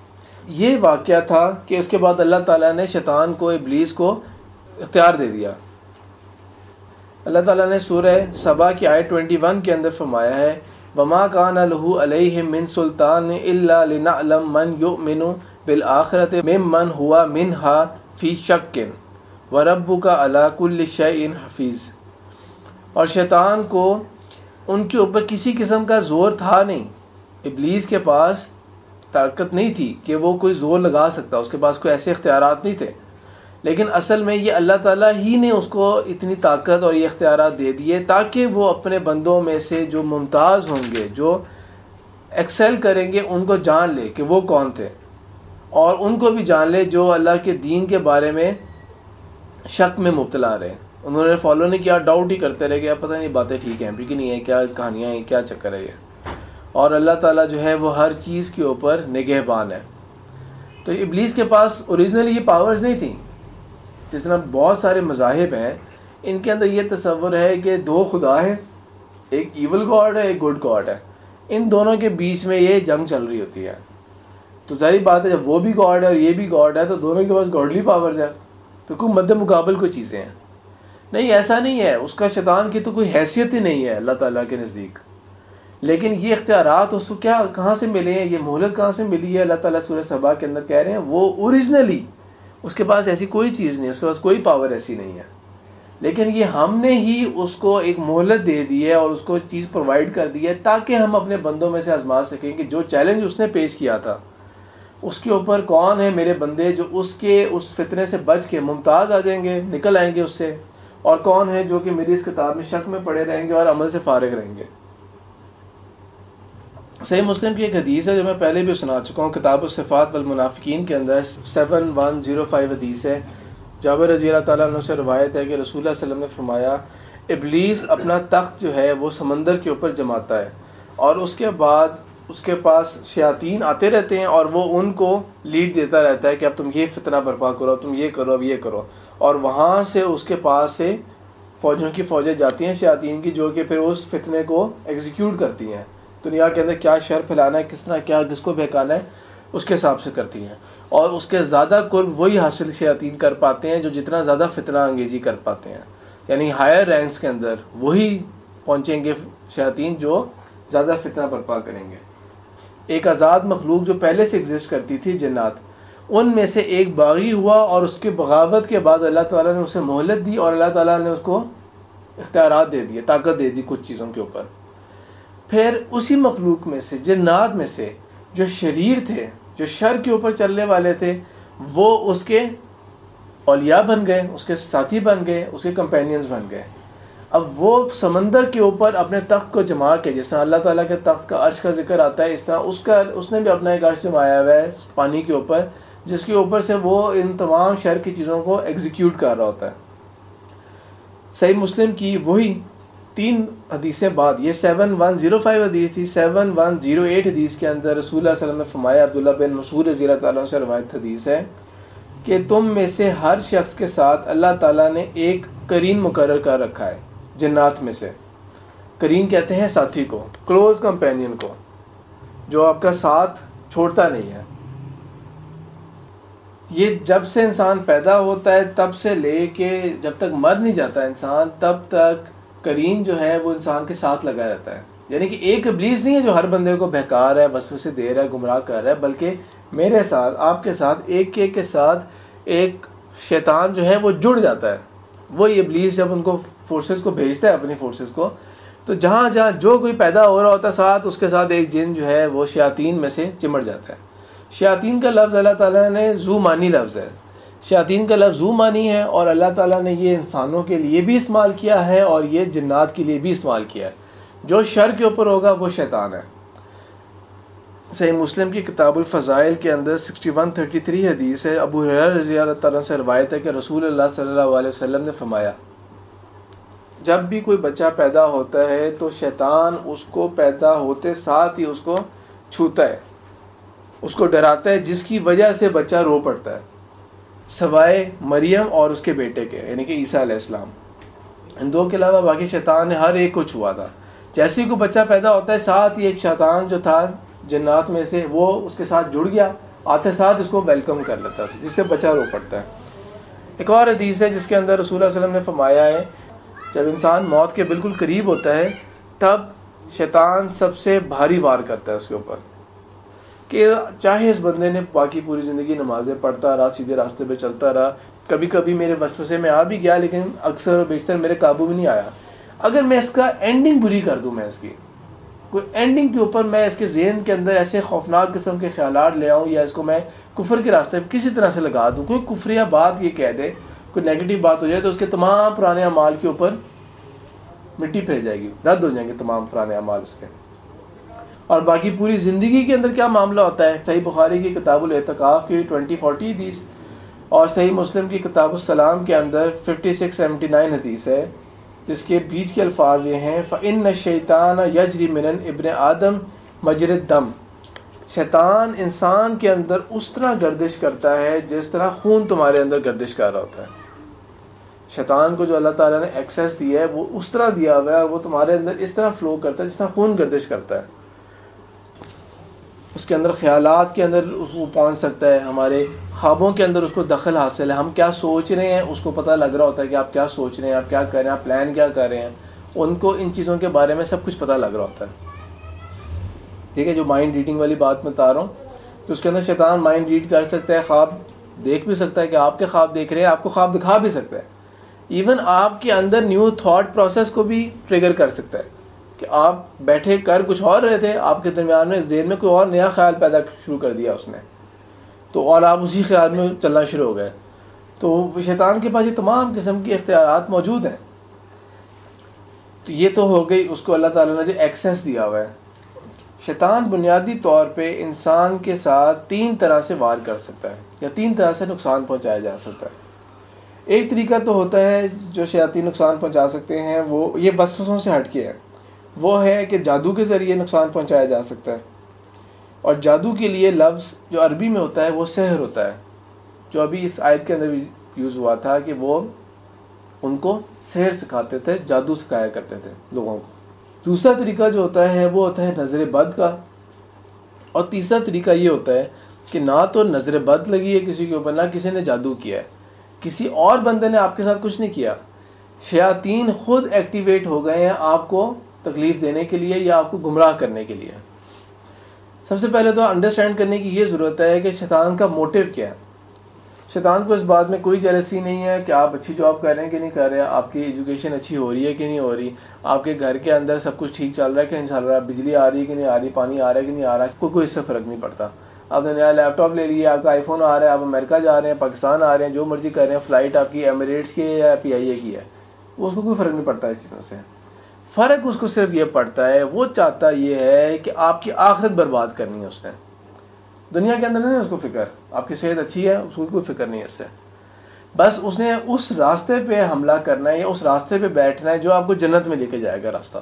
یہ واقعہ تھا کہ اس کے بعد اللہ تعالیٰ نے شیطان کو، ابلیس کو اختیار دے دیا۔ اللہ تعالیٰ نے سورہ سبا کی آیت 21 کے اندر فرمایا ہے وَمَا كَانَ لَهُ عَلَيْهِمْ مِنْ سُلْطَانٍ إِلَّا لِنَعْلَمَ مَنْ يُؤْمِنُ بِالْآخِرَةِ مِمَّنْ هُوَ مِنْهَا فِي شَكٍّ وَرَبُّكَ عَلَى كُلِّ شَيْءٍ حَفِيظٌ۔ اور شیطان کو ان کے اوپر کسی قسم کا زور تھا نہیں، ابلیس کے پاس طاقت نہیں تھی کہ وہ کوئی زور لگا سکتا، اس کے پاس کوئی ایسے اختیارات نہیں تھے، لیکن اصل میں یہ اللہ تعالیٰ ہی نے اس کو اتنی طاقت اور یہ اختیارات دے دیے تاکہ وہ اپنے بندوں میں سے جو ممتاز ہوں گے، جو ایکسل کریں گے، ان کو جان لے کہ وہ کون تھے، اور ان کو بھی جان لے جو اللہ کے دین کے بارے میں شک میں مبتلا رہے، انہوں نے فالو نہیں کیا، ڈاؤٹ ہی کرتے رہ گیا، پتہ نہیں باتیں ٹھیک ہیں بھی کہ نہیں ہے، کیا کہانیاں ہیں، کیا چکر ہے یہ۔ اور اللہ تعالیٰ جو ہے وہ ہر چیز کے اوپر نگہبان ہے۔ تو ابلیس کے پاس اوریجنلی یہ پاورز نہیں تھیں، جس طرح بہت سارے مذاہب ہیں ان کے اندر یہ تصور ہے کہ دو خدا ہیں، ایک ایول گاڈ ہے، ایک گڈ گاڈ ہے، ان دونوں کے بیچ میں یہ جنگ چل رہی ہوتی ہے۔ تو ظاہری بات ہے جب وہ بھی گاڈ ہے اور یہ بھی گاڈ ہے تو دونوں کے پاس گاڈلی پاورز ہے، تو کوئی مد مقابل کوئی چیزیں ہیں نہیں، ایسا نہیں ہے، اس کا شیطان کی تو کوئی حیثیت ہی نہیں ہے اللہ تعالیٰ کے نزدیک۔ لیکن یہ اختیارات اس کو کہاں سے ملے ہیں، یہ مہلت کہاں سے ملی ہے؟ اللہ تعالیٰ سورہ سبا کے اندر کہہ رہے ہیں وہ اوریجنلی اس کے پاس ایسی کوئی چیز نہیں، اس کے پاس کوئی پاور ایسی نہیں ہے، لیکن یہ ہم نے ہی اس کو ایک مہلت دے دی ہے اور اس کو چیز پرووائڈ کر دی ہے تاکہ ہم اپنے بندوں میں سے آزما سکیں کہ جو چیلنج اس نے پیش کیا تھا اس کے اوپر کون ہے میرے بندے جو اس فتنے سے بچ کے ممتاز آ جائیں گے، نکل آئیں گے اس سے، اور کون ہے جو کہ میری اس کتاب میں شک میں پڑے رہیں گے اور عمل سے فارغ رہیں گے۔ صحیح مسلم کی ایک حدیث ہے جو میں پہلے بھی سنا چکا ہوں، کتاب الصفات والمنافقین کے اندر 7105 حدیث ہے۔ جابر رضی اللہ تعالیٰ عنہ سے روایت ہے کہ رسول اللہ صلی اللہ علیہ وسلم نے فرمایا ابلیس اپنا تخت جو ہے وہ سمندر کے اوپر جماتا ہے، اور اس کے بعد اس کے پاس شیاطین آتے رہتے ہیں اور وہ ان کو لیڈ دیتا رہتا ہے کہ اب تم یہ فتنہ برپا کرو، تم یہ کرو، اب یہ کرو، اور وہاں سے اس کے پاس سے فوجوں کی فوجیں جاتی ہیں شیاطین کی، جو کہ پھر اس فتنے کو ایگزیکیوٹ کرتی ہیں، دنیا کے اندر کیا شر پھیلانا ہے، کس طرح کیا کس کو بہکانا ہے اس کے حساب سے کرتی ہیں، اور اس کے زیادہ قرب وہی حاصل شیاطین کر پاتے ہیں جو جتنا زیادہ فتنہ انگیزی کر پاتے ہیں، یعنی ہائر رینکس کے اندر وہی پہنچیں گے شیاطین جو زیادہ فتنہ برپا کریں گے۔ ایک آزاد مخلوق جو پہلے سے ایگزسٹ کرتی تھی، جنات، ان میں سے ایک باغی ہوا اور اس کی بغاوت کے بعد اللہ تعالیٰ نے اسے مہلت دی اور اللہ تعالیٰ نے اس کو اختیارات دے دیے، طاقت دے دی کچھ چیزوں کے اوپر۔ پھر اسی مخلوق میں سے، جنات میں سے جو شریر تھے، جو شر کے اوپر چلنے والے تھے، وہ اس کے اولیاء بن گئے، اس کے ساتھی بن گئے، اس کے کمپینینز بن گئے۔ اب وہ سمندر کے اوپر اپنے تخت کو جما کے، جس طرح اللہ تعالیٰ کے تخت کا عرش کا ذکر آتا ہے، اس طرح اس نے بھی اپنا ایک عرش جمایا ہوا ہے پانی کے اوپر، جس کے اوپر سے وہ ان تمام شر کی چیزوں کو ایگزیکیوٹ کر رہا ہوتا ہے۔ صحیح مسلم کی وہی 3 حدیثیں بعد، یہ 7105 حدیث تھی، 7108 حدیث کے اندر رسول اللہ صلی اللہ علیہ وسلم نے فرمایا، عبداللہ بن مسعود رضی اللہ تعالیٰ عنہ سے روایت حدیث ہے کہ تم میں سے ہر شخص کے ساتھ اللہ تعالیٰ نے ایک قرین مقرر کر رکھا ہے، جنات میں سے۔ قرین کہتے ہیں ساتھی کو، کلوز کمپینین کو، جو آپ کا ساتھ چھوڑتا نہیں ہے۔ یہ جب سے انسان پیدا ہوتا ہے تب سے لے کے جب تک مر نہیں جاتا انسان، تب تک قرین جو ہے وہ انسان کے ساتھ لگا رہتا ہے۔ یعنی کہ ایک ابلیس نہیں ہے جو ہر بندے کو بہکا رہا ہے، وسوسے دے رہا ہے، گمراہ کر رہا ہے، بلکہ میرے ساتھ، آپ کے ساتھ، ایک کے ساتھ ایک شیطان جو ہے وہ جڑ جاتا ہے۔ وہی ابلیس جب ان کو فورسز کو بھیجتا ہے، اپنی فورسز کو، تو جہاں جہاں جو کوئی پیدا ہو رہا ہوتا ہے ساتھ اس کے ساتھ ایک جن جو ہے وہ شیاطین میں سے چمٹ جاتا ہے۔ شیاطین کا لفظ اللہ تعالیٰ نے ذو معنی لفظ ہے، شیاطین کا لفظ ذو معنی ہے، اور اللہ تعالیٰ نے یہ انسانوں کے لیے بھی استعمال کیا ہے اور یہ جنات کے لیے بھی استعمال کیا ہے۔ جو شر کے اوپر ہوگا وہ شیطان ہے۔ صحیح مسلم کی کتاب الفضائل کے اندر 6133 حدیث ہے، ابو ہریرہ رضی اللہ تعالیٰ سے روایت ہے کہ رسول اللہ صلی اللہ علیہ وسلم نے فرمایا، جب بھی کوئی بچہ پیدا ہوتا ہے تو شیطان اس کو پیدا ہوتے ساتھ ہی اس کو چھوتا ہے، اس کو ڈراتا ہے، جس کی وجہ سے بچہ رو پڑتا ہے، سوائے مریم اور اس کے بیٹے کے، یعنی کہ عیسیٰ علیہ السلام۔ ان دو کے علاوہ باقی شیطان نے ہر ایک کو چھوا تھا۔ جیسے ہی کوئی بچہ پیدا ہوتا ہے ساتھ ہی ایک شیطان جو تھا جنات میں سے وہ اس کے ساتھ جڑ گیا آتے ساتھ اس کو ویلکم کر لیتا ہے، جس سے بچہ رو پڑتا ہے۔ ایک اور حدیث ہے جس کے اندر رسول اللہ صلی اللہ علیہ وسلم نے فرمایا ہے جب انسان موت کے بالکل قریب ہوتا ہے تب شیطان سب سے بھاری وار کرتا ہے اس کے اوپر، کہ چاہے اس بندے نے باقی پوری زندگی نمازیں پڑھتا رہا، سیدھے راستے پہ چلتا رہا، کبھی کبھی میرے وسوسے میں آ بھی گیا لیکن اکثر و بیشتر میرے قابو میں نہیں آیا، اگر میں اس کا اینڈنگ بری کر دوں، میں اس کی کوئی اینڈنگ کے اوپر میں اس کے ذہن کے اندر ایسے خوفناک قسم کے خیالات لے آؤں یا اس کو میں کفر کے راستے پہ کسی طرح سے لگا دوں، کوئی کفریہ بات یہ کہہ دے، کوئی نیگیٹو بات ہو جائے، تو اس کے تمام پرانے اعمال کے اوپر مٹی پھیر جائے گی، رد ہو جائیں گے تمام پرانے اعمال اس کے، اور باقی پوری زندگی کے اندر کیا معاملہ ہوتا ہے۔ صحیح بخاری کی کتاب الاعتکاف کی 2040 حدیث اور صحیح مسلم کی کتاب السلام کے اندر 5679 حدیث ہے، جس کے بیچ کے الفاظ یہ ہیں فَإِنَّ الشَّيْطَانَ يَجْرِي مِنَ ابْنِ آدم مجرى الدم، شیطان انسان کے اندر اس طرح گردش کرتا ہے جس طرح خون تمہارے اندر گردش کر رہا ہوتا ہے۔ شیطان کو جو اللہ تعالیٰ نے ایکسیس دیا ہے وہ اس طرح دیا ہوا ہے اور وہ تمہارے اندر اس طرح فلو کرتا ہے جس طرح خون گردش کرتا ہے، اس کے اندر خیالات کے اندر وہ پہنچ سکتا ہے، ہمارے خوابوں کے اندر اس کو دخل حاصل ہے، ہم کیا سوچ رہے ہیں اس کو پتہ لگ رہا ہوتا ہے کہ آپ کیا سوچ رہے ہیں، آپ کیا کر رہے ہیں، آپ پلان کیا کر رہے ہیں، ان کو ان چیزوں کے بارے میں سب کچھ پتہ لگ رہا ہوتا ہے۔ ٹھیک ہے، جو مائنڈ ریڈنگ والی بات میں بتا رہا ہوں، تو اس کے اندر شیطان مائنڈ ریڈ کر سکتا ہے، خواب دیکھ بھی سکتا ہے کہ آپ کے خواب دیکھ رہے ہیں، آپ کو خواب دکھا بھی سکتا ہے، ایون آپ کے اندر نیو تھاٹ پروسیس کو بھی ٹریگر کر سکتا ہے کہ آپ بیٹھے کر کچھ اور رہے تھے، آپ کے درمیان میں ذہن میں کوئی اور نیا خیال پیدا شروع کر دیا اس نے، تو اور آپ اسی خیال میں چلنا شروع ہو گئے، تو شیطان کے پاس یہ تمام قسم کے اختیارات موجود ہیں۔ تو یہ تو ہو گئی اس کو اللہ تعالیٰ نے جو ایکسیس دیا ہوا ہے۔ شیطان بنیادی طور پہ انسان کے ساتھ 3 طرح سے وار کر سکتا ہے یا 3 طرح سے نقصان پہنچایا جا سکتا ہے۔ ایک طریقہ تو ہوتا ہے جو شیاطین نقصان پہنچا سکتے ہیں، وہ یہ وسوسوں سے ہٹ کے ہے، وہ ہے کہ جادو کے ذریعے نقصان پہنچایا جا سکتا ہے، اور جادو کے لیے لفظ جو عربی میں ہوتا ہے وہ سحر ہوتا ہے، جو ابھی اس آیت کے اندر بھی یوز ہوا تھا کہ وہ ان کو سحر سکھاتے تھے، جادو سکھایا کرتے تھے لوگوں کو۔ دوسرا طریقہ جو ہوتا ہے وہ ہوتا ہے نظر بد کا، اور تیسرا طریقہ یہ ہوتا ہے کہ نہ تو نظر بد لگی ہے کسی کے اوپر، نہ کسی نے جادو کیا ہے، کسی اور بندے نے آپ کے ساتھ کچھ نہیں کیا، شیاطین خود ایکٹیویٹ ہو گئے ہیں آپ کو تکلیف دینے کے لیے یا آپ کو گمراہ کرنے کے لیے۔ سب سے پہلے تو انڈرسٹینڈ کرنے کی یہ ضرورت ہے کہ شیطان کا موٹیو کیا ہے۔ شیطان کو اس بات میں کوئی جیلسی نہیں ہے کہ آپ اچھی جاب کر رہے ہیں کہ نہیں کر رہے ہیں، آپ کی ایجوکیشن اچھی ہو رہی ہے کہ نہیں ہو رہی، آپ کے گھر کے اندر سب کچھ ٹھیک چل رہا ہے کہ نہیں چل رہا، بجلی آ رہی ہے کہ نہیں آ رہی، پانی آ رہا ہے کہ نہیں آ رہا، کوئی اس سے فرق نہیں پڑتا۔ آپ نے نیا لیپ ٹاپ لے لیا، آپ کا آئی فون آ رہا ہے، آپ امریکہ جا رہے ہیں، پاکستان آ رہے ہیں، جو مرضی کر رہے ہیں، فلائٹ آپ کی ایمریٹس کی ہے یا PIA کی ہے، اس کو کوئی فرق نہیں پڑتا اس چیزوں سے۔ فرق اس کو صرف یہ پڑتا ہے، وہ چاہتا یہ ہے کہ آپ کی آخرت برباد کرنی ہے اس نے، دنیا کے اندر نہیں اس کو فکر، آپ کی صحت اچھی ہے اس کو کوئی فکر نہیں ہے اس سے، بس اس نے اس راستے پہ حملہ کرنا ہے یا اس راستے پہ بیٹھنا ہے جو آپ کو جنت میں لے کے جائے گا راستہ۔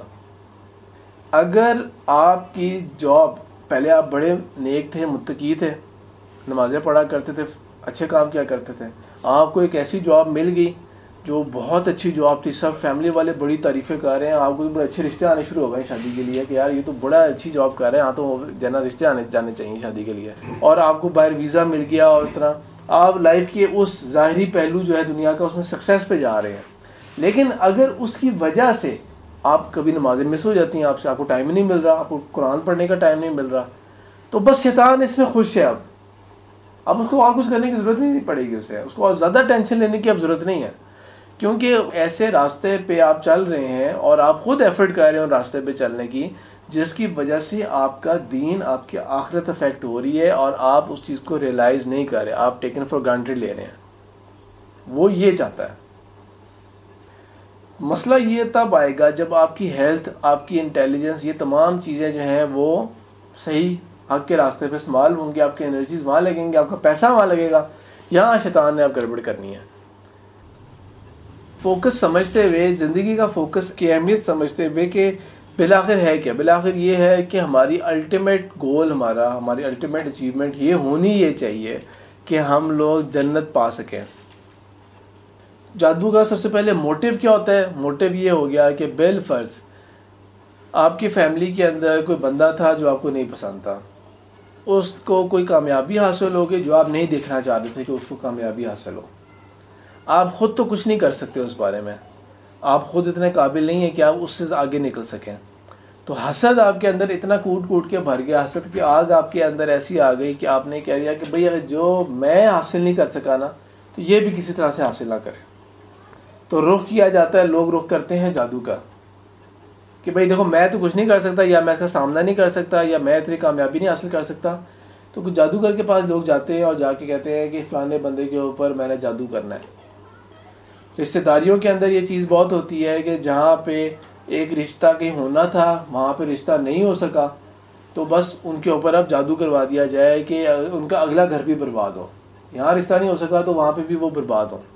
اگر آپ کی جاب، پہلے آپ بڑے نیک تھے، متقی تھے، نمازیں پڑھا کرتے تھے، اچھے کام کیا کرتے تھے، آپ کو ایک ایسی جاب مل گئی جو بہت اچھی جاب تھی، سب فیملی والے بڑی تعریفیں کر رہے ہیں، آپ کو بڑے اچھے رشتے آنے شروع ہو گئے شادی کے لیے کہ یار یہ تو بڑا اچھی جاب کر رہے ہیں، ہاں تو جنا رشتے آنے جانے چاہیے شادی کے لیے، اور آپ کو باہر ویزا مل گیا، اور اس طرح آپ لائف کے اس ظاہری پہلو جو ہے دنیا کا اس میں سکسیس پہ جا رہے ہیں۔ لیکن اگر اس کی وجہ سے آپ کبھی نمازیں مس ہو جاتی ہیں، آپ سے، آپ کو ٹائم نہیں مل رہا، آپ کو قرآن پڑھنے کا ٹائم نہیں مل رہا، تو بس شیطان اس میں خوش ہے، اب اس کو اور کچھ کرنے کی ضرورت نہیں پڑے گی، اسے اس کو اور زیادہ ٹینشن لینے کی اب ضرورت نہیں ہے، کیونکہ ایسے راستے پہ آپ چل رہے ہیں اور آپ خود ایفرٹ کر رہے ہیں راستے پہ چلنے کی، جس کی وجہ سے آپ کا دین، آپ کی آخرت افیکٹ ہو رہی ہے اور آپ اس چیز کو ریئلائز نہیں کر رہے، آپ ٹیکن فار گرانٹیڈ لے رہے ہیں۔ وہ یہ چاہتا ہے۔ مسئلہ یہ تب آئے گا جب آپ کی ہیلتھ، آپ کی انٹیلیجنس، یہ تمام چیزیں جو ہیں وہ صحیح حق کے راستے پہ استعمال ہوں گی، آپ کی انرجیز وہاں لگیں گے، آپ کا پیسہ وہاں لگے گا، یہاں شیطان نے آپ گڑبڑ کرنی ہے۔ فوکس سمجھتے ہوئے، زندگی کا فوکس کی اہمیت سمجھتے ہوئے کہ بالآخر ہے کیا، بالآخر یہ ہے کہ ہماری الٹیمیٹ گول، ہماری الٹیمیٹ اچیومنٹ یہ ہونی یہ چاہیے کہ ہم لوگ جنت پا سکیں۔ جادو کا سب سے پہلے موٹیو کیا ہوتا ہے؟ موٹیو یہ ہو گیا کہ بالفرض آپ کی فیملی کے اندر کوئی بندہ تھا جو آپ کو نہیں پسند تھا، اس کو کوئی کامیابی حاصل ہوگی جو آپ نہیں دیکھنا چاہتے تھے کہ اس کو کامیابی حاصل ہو. آپ خود تو کچھ نہیں کر سکتے اس بارے میں, آپ خود اتنے قابل نہیں ہیں کہ آپ اس سے آگے نکل سکیں. تو حسد آپ کے اندر اتنا کوٹ کے بھر گیا, حسد کی آگ آپ کے اندر ایسی آ گئی کہ آپ نے کہہ دیا کہ بھئی اگر جو میں حاصل نہیں کر سکا نا تو یہ بھی کسی طرح سے حاصل نہ کرے. تو رخ کیا جاتا ہے, لوگ رخ کرتے ہیں جادو کا, کہ بھئی دیکھو میں تو کچھ نہیں کر سکتا, یا میں اس کا سامنا نہیں کر سکتا, یا میں اتنی کامیابی نہیں حاصل کر سکتا. تو کچھ جادوگر کے پاس لوگ جاتے ہیں اور جا کے کہتے ہیں کہ فلانے بندے کے اوپر میں نے جادو کرنا ہے. رشتہ داریوں کے اندر یہ چیز بہت ہوتی ہے کہ جہاں پہ ایک رشتہ کہیں ہونا تھا وہاں پہ رشتہ نہیں ہو سکا, تو بس ان کے اوپر اب جادو کروا دیا جائے کہ ان کا اگلا گھر بھی برباد ہو. یہاں رشتہ نہیں ہو سکا تو وہاں پہ بھی وہ برباد ہو.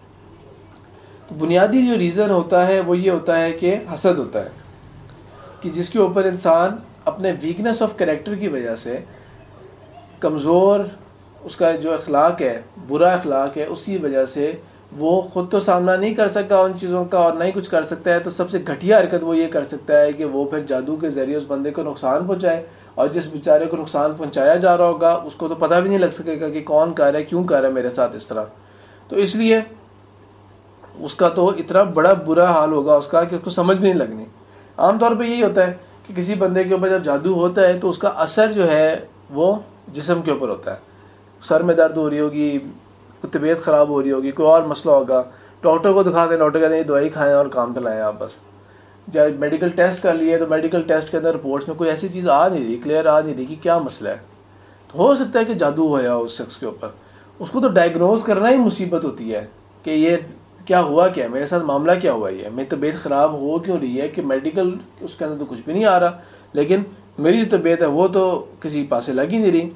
تو بنیادی جو ریزن ہوتا ہے وہ یہ ہوتا ہے کہ حسد ہوتا ہے, کہ جس کے اوپر انسان اپنے ویکنس آف کریکٹر کی وجہ سے, کمزور اس کا جو اخلاق ہے, برا اخلاق ہے, اسی وجہ سے وہ خود تو سامنا نہیں کر سکا ان چیزوں کا اور نہ ہی کچھ کر سکتا ہے. تو سب سے گھٹیا حرکت وہ یہ کر سکتا ہے کہ وہ پھر جادو کے ذریعے اس بندے کو نقصان پہنچائے, اور جس بیچارے کو نقصان پہنچایا جا رہا ہوگا اس کو تو پتہ بھی نہیں لگ سکے گا کہ کون کر رہا ہے, کیوں کر رہا ہے میرے ساتھ اس طرح. تو اس لیے اس کا تو اتنا بڑا برا حال ہوگا اس کا کہ اس کو سمجھ بھی نہیں لگنی. عام طور پہ یہی ہوتا ہے کہ کسی بندے کے اوپر جب جادو ہوتا ہے تو اس کا اثر جو ہے وہ جسم کے اوپر ہوتا ہے. سر میں درد ہو رہی ہوگی, طبیعت خراب ہو رہی ہوگی, کوئی اور مسئلہ ہوگا, ڈاکٹر کو دکھا دیں, ڈاکٹر کہتے ہیں دوائی کھائیں اور کام چلائیں آپ بس. جب میڈیکل ٹیسٹ کر لیے تو میڈیکل ٹیسٹ کے اندر رپورٹس میں کوئی ایسی چیز آ نہیں رہی, کلیئر آ نہیں رہی کہ کیا مسئلہ ہے. تو ہو سکتا ہے کہ جادو ہوا اس شخص کے اوپر. اس کو تو ڈائگنوز کرنا ہی مصیبت ہوتی ہے کہ یہ کیا ہوا, کیا میرے ساتھ معاملہ کیا ہوا, یہ میری طبیعت خراب ہو کیوں رہی ہے, کہ میڈیکل اس کے اندر تو کچھ بھی نہیں آ رہا, لیکن میری جو طبیعت ہے وہ تو کسی پاسے لگ ہی نہیں رہی.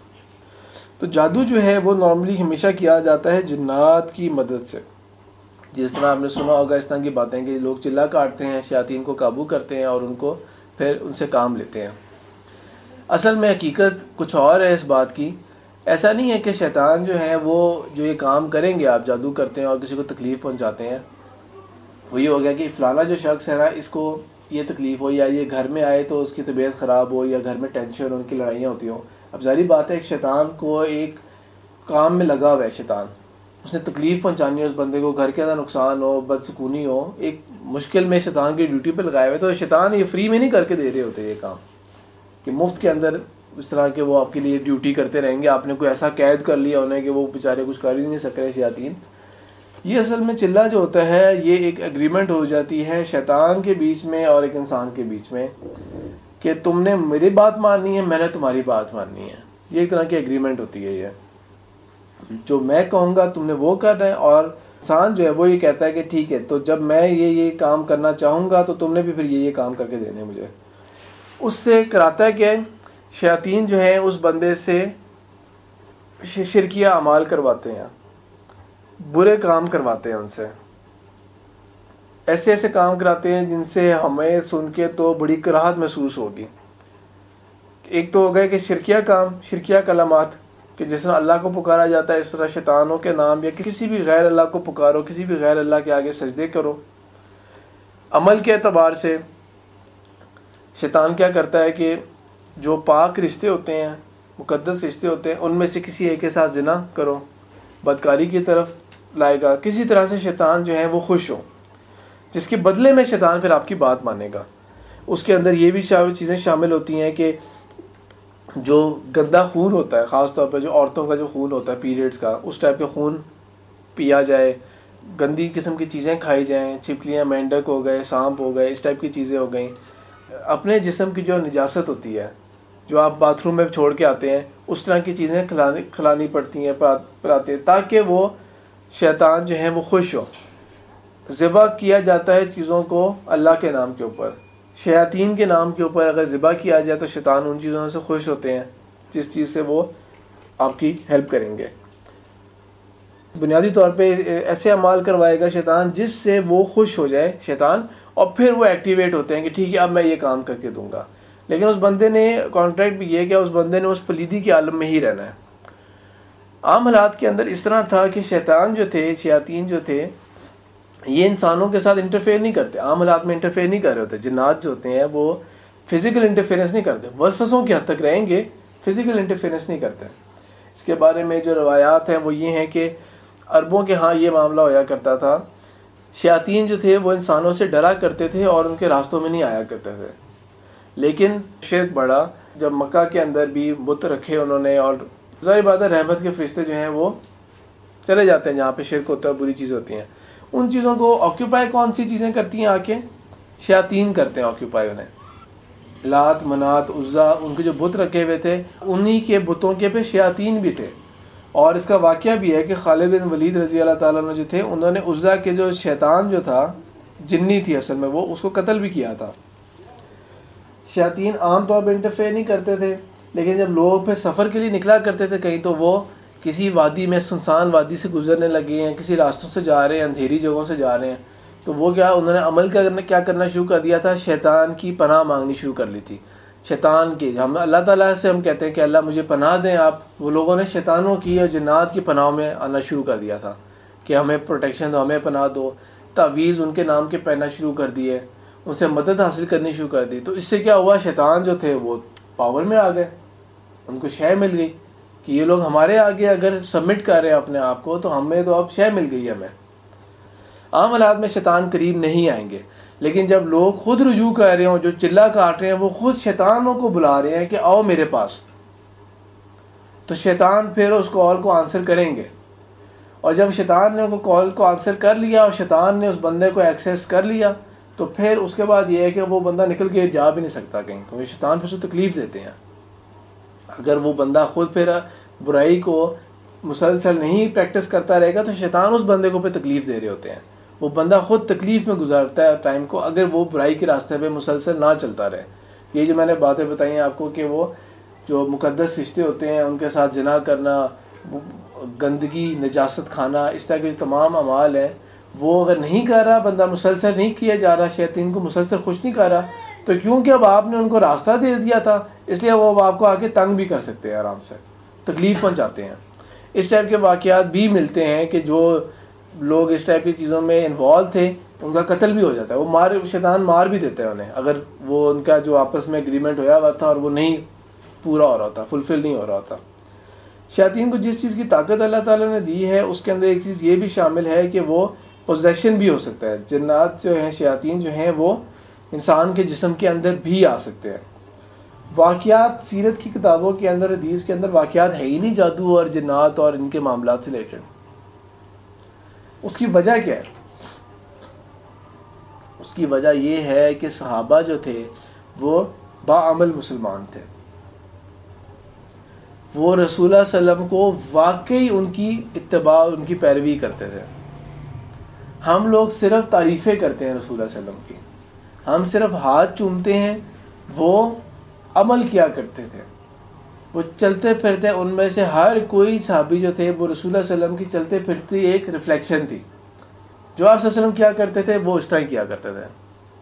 تو جادو جو ہے وہ نارملی ہمیشہ کیا جاتا ہے جنات کی مدد سے. جس طرح آپ نے سنا ہوگا اس طرح کی باتیں کہ لوگ چلا کاٹتے ہیں, شیاطین کو قابو کرتے ہیں اور ان کو پھر ان سے کام لیتے ہیں. اصل میں حقیقت کچھ اور ہے اس بات کی. ایسا نہیں ہے کہ شیطان جو ہے وہ جو یہ کام کریں گے, آپ جادو کرتے ہیں اور کسی کو تکلیف پہنچاتے ہیں, وہ یہ ہو گیا کہ فلانا جو شخص ہے نا اس کو یہ تکلیف ہو, یا یہ گھر میں آئے تو اس کی طبیعت خراب ہو, یا گھر میں ٹینشن, ان کی لڑائیاں ہوتی ہوں. اب ظاہری بات ہے ایک شیطان کو ایک کام میں لگا ہوا ہے, شیطان اس نے تکلیف پہنچانی ہے اس بندے کو, گھر کے اندر نقصان ہو, بدسکونی ہو, ایک مشکل میں شیطان کی ڈیوٹی پہ لگائے ہوئے. تو شیطان یہ فری میں نہیں کر کے دے رہے ہوتے یہ کام, کہ مفت کے اندر اس طرح کے وہ آپ کے لیے ڈیوٹی کرتے رہیں گے. آپ نے کوئی ایسا قید کر لیا انہیں کہ وہ بیچارے کچھ کر ہی نہیں سک رہے شیاطین. یہ اصل میں چلہ جو ہوتا ہے یہ ایک ایگریمنٹ ہو جاتی ہے شیطان کے بیچ میں اور ایک انسان کے بیچ میں, کہ تم نے میری بات ماننی ہے, میں نے تمہاری بات ماننی ہے. یہ ایک طرح کی ایگریمنٹ ہوتی ہے. یہ جو میں کہوں گا تم نے وہ کرنا ہے, اور انسان جو ہے وہ یہ کہتا ہے کہ ٹھیک ہے تو جب میں یہ کام کرنا چاہوں گا تو تم نے بھی پھر یہ کام کر کے دینے مجھے. اس سے کراتا ہے کہ شیاطین جو ہیں اس بندے سے شرکیہ اعمال کرواتے ہیں, برے کام کرواتے ہیں ان سے, ایسے ایسے کام کراتے ہیں جن سے ہمیں سن کے تو بڑی کراہت محسوس ہوگی. ایک تو ہو گئے کہ شرکیہ کام, شرکیہ کلمات, کہ جس طرح اللہ کو پکارا جاتا ہے اس طرح شیطانوں کے نام یا کسی بھی غیر اللہ کو پکارو, کسی بھی غیر اللہ کے آگے سجدے کرو. عمل کے اعتبار سے شیطان کیا کرتا ہے کہ جو پاک رشتے ہوتے ہیں, مقدس رشتے ہوتے ہیں, ان میں سے کسی ایک کے ساتھ زنا کرو, بدکاری کی طرف لائے گا. کسی طرح سے شیطان جو ہے وہ خوش ہو, جس کے بدلے میں شیطان پھر آپ کی بات مانے گا. اس کے اندر یہ بھی چیزیں شامل ہوتی ہیں کہ جو گندا خون ہوتا ہے, خاص طور پہ جو عورتوں کا جو خون ہوتا ہے پیریڈز کا, اس ٹائپ کا خون پیا جائے, گندی قسم کی چیزیں کھائی جائیں, چھپکلیاں, مینڈک ہو گئے, سانپ ہو گئے, اس ٹائپ کی چیزیں ہو گئیں. اپنے جسم کی جو نجاست ہوتی ہے جو آپ باتھ روم میں چھوڑ کے آتے ہیں, اس طرح کی چیزیں کھلانی پڑتی ہیں, پلاتے ہیں, تاکہ وہ شیطان جو ہے وہ خوش ہو. ذبح کیا جاتا ہے چیزوں کو اللہ کے نام کے اوپر, شیاطین کے نام کے اوپر اگر ذبح کیا جائے تو شیطان ان چیزوں سے خوش ہوتے ہیں جس چیز سے وہ آپ کی ہیلپ کریں گے. بنیادی طور پہ ایسے اعمال کروائے گا شیطان جس سے وہ خوش ہو جائے شیطان, اور پھر وہ ایکٹیویٹ ہوتے ہیں کہ ٹھیک ہے اب میں یہ کام کر کے دوں گا. لیکن اس بندے نے کانٹریکٹ بھی یہ کہ اس بندے نے اس پلیدی کے عالم میں ہی رہنا ہے. عام حالات کے اندر اس طرح تھا کہ شیطان جو تھے, شیاطین جو تھے, یہ انسانوں کے ساتھ انٹرفیئر نہیں کرتے, عام حالات میں انٹرفیئر نہیں کر رہے ہوتے. جنات جو ہوتے ہیں وہ فزیکل انٹرفیئرنس نہیں کرتے, وسوسوں کی حد تک رہیں گے فزیکل انٹرفیئرنس نہیں کرتے. اس کے بارے میں جو روایات ہیں وہ یہ ہیں کہ عربوں کے ہاں یہ معاملہ ہویا کرتا تھا. شیاطین جو تھے وہ انسانوں سے ڈرا کرتے تھے اور ان کے راستوں میں نہیں آیا کرتے تھے. لیکن شرک بڑھا جب مکہ کے اندر بھی بت رکھے انہوں نے, اور ظاہر بات ہے رحمت کے فرشتے جو ہیں وہ چلے جاتے ہیں جہاں پہ شرک ہوتا ہے, بری چیزیں ہوتی ہیں. ان چیزوں کو آکیوپائی کون سی چیزیں کرتی ہیں آ کے؟ شیاطین کرتے ہیں آکیوپائی انہیں. لات منات عزا ان کے جو بت رکھے ہوئے تھے انہی کے بتوں کے پہ شیاطین بھی تھے. اور اس کا واقعہ بھی ہے کہ خالد بن ولید رضی اللہ تعالیٰ عنہ جو تھے انہوں نے عزا کے جو شیطان جو تھا, جنی تھی اصل میں, وہ اس کو قتل بھی کیا تھا. شیاطین عام طور پہ انٹرفیئر نہیں کرتے تھے, لیکن جب لوگ پھر سفر کے لیے نکلا کرتے تھے کہیں تو وہ کسی وادی میں, سنسان وادی سے گزرنے لگے ہیں, کسی راستوں سے جا رہے ہیں, اندھیری جگہوں سے جا رہے ہیں, تو وہ انہوں نے عمل کیا کرنا شروع کر دیا تھا, شیطان کی پناہ مانگنی شروع کر لی تھی. شیطان کی ہم اللہ تعالیٰ سے ہم کہتے ہیں کہ اللہ مجھے پناہ دیں آپ, وہ لوگوں نے شیطانوں کی اور جنات کی پناہ میں آنا شروع کر دیا تھا کہ ہمیں پروٹیکشن دو, ہمیں پناہ دو. تعویذ ان کے نام کے پہننا شروع کر دیے, ان سے مدد حاصل کرنی شروع کر دی. تو اس سے کیا ہوا, شیطان جو تھے وہ پاور میں آ گئے, ان کو شے مل گئی کہ یہ لوگ ہمارے آگے اگر سبمٹ کر رہے ہیں اپنے آپ کو تو ہمیں تو اب شے مل گئی ہے. ہمیں عام حالات میں شیطان قریب نہیں آئیں گے, لیکن جب لوگ خود رجوع کر رہے ہوں, جو چلا کاٹ رہے ہیں, وہ خود شیطانوں کو بلا رہے ہیں کہ آؤ میرے پاس, تو شیطان پھر اس کال کو آنسر کریں گے. اور جب شیطان نے کال کو آنسر کر لیا اور شیطان نے اس بندے کو ایکسیس کر لیا, تو پھر اس کے بعد یہ ہے کہ وہ بندہ نکل کے جا بھی نہیں سکتا کہیں, کیونکہ شیطان پھر اسے تکلیف دیتے ہیں. اگر وہ بندہ خود پھر برائی کو مسلسل نہیں پریکٹس کرتا رہے گا تو شیطان اس بندے کو پہ تکلیف دے رہے ہوتے ہیں. وہ بندہ خود تکلیف میں گزارتا ہے ٹائم کو اگر وہ برائی کے راستے پہ مسلسل نہ چلتا رہے. یہ جو میں نے باتیں بتائی ہیں آپ کو کہ وہ جو مقدس رشتے ہوتے ہیں ان کے ساتھ زنا کرنا, گندگی, نجاست کھانا, اس طرح کے تمام اعمال ہیں, وہ اگر نہیں کر رہا بندہ, مسلسل نہیں کیا جا رہا, شیطان کو مسلسل خوش نہیں کر رہا, تو کیونکہ اب آپ نے ان کو راستہ دے دیا تھا اس لیے وہ آپ کو آگے تنگ بھی کر سکتے ہیں, آرام سے تکلیف پہنچاتے ہیں. اس ٹائپ کے واقعات بھی ملتے ہیں کہ جو لوگ اس ٹائپ کی چیزوں میں انوالو تھے ان کا قتل بھی ہو جاتا ہے. وہ شیطان مار بھی دیتا ہے انہیں اگر وہ ان کا جو آپس میں اگریمنٹ ہویا ہوا تھا اور وہ نہیں پورا ہو رہا ہوتا, فلفل نہیں ہو رہا ہوتا. شیاطین کو جس چیز کی طاقت اللہ تعالیٰ نے دی ہے اس کے اندر ایک چیز یہ بھی شامل ہے کہ وہ پوزیشن بھی ہو سکتا ہے. جنات جو ہیں, شیاطین جو ہیں, وہ انسان کے جسم کے اندر بھی آ سکتے ہیں. واقعات سیرت کی کتابوں کے اندر, حدیث کے اندر واقعات ہے ہی نہیں جادو اور جنات اور ان کے معاملات سے ریلیٹڈ. اس کی وجہ کیا ہے؟ اس کی وجہ یہ ہے کہ صحابہ جو تھے وہ باعمل مسلمان تھے. وہ رسول اللہ صلی اللہ علیہ وسلم کو واقعی ان کی اتباع, ان کی پیروی کرتے تھے. ہم لوگ صرف تعریفیں کرتے ہیں رسول اللہ صلی اللہ علیہ وسلم کی, ہم صرف ہاتھ چومتے ہیں. وہ عمل کیا کرتے تھے, وہ چلتے پھرتے, ان میں سے ہر کوئی صحابی جو تھے وہ رسول اللہ صلی اللہ علیہ وسلم کی چلتے پھرتی ایک ریفلیکشن تھی. جو آپ صلی اللہ علیہ وسلم کیا کرتے تھے وہ اس طرح کیا کرتے تھے.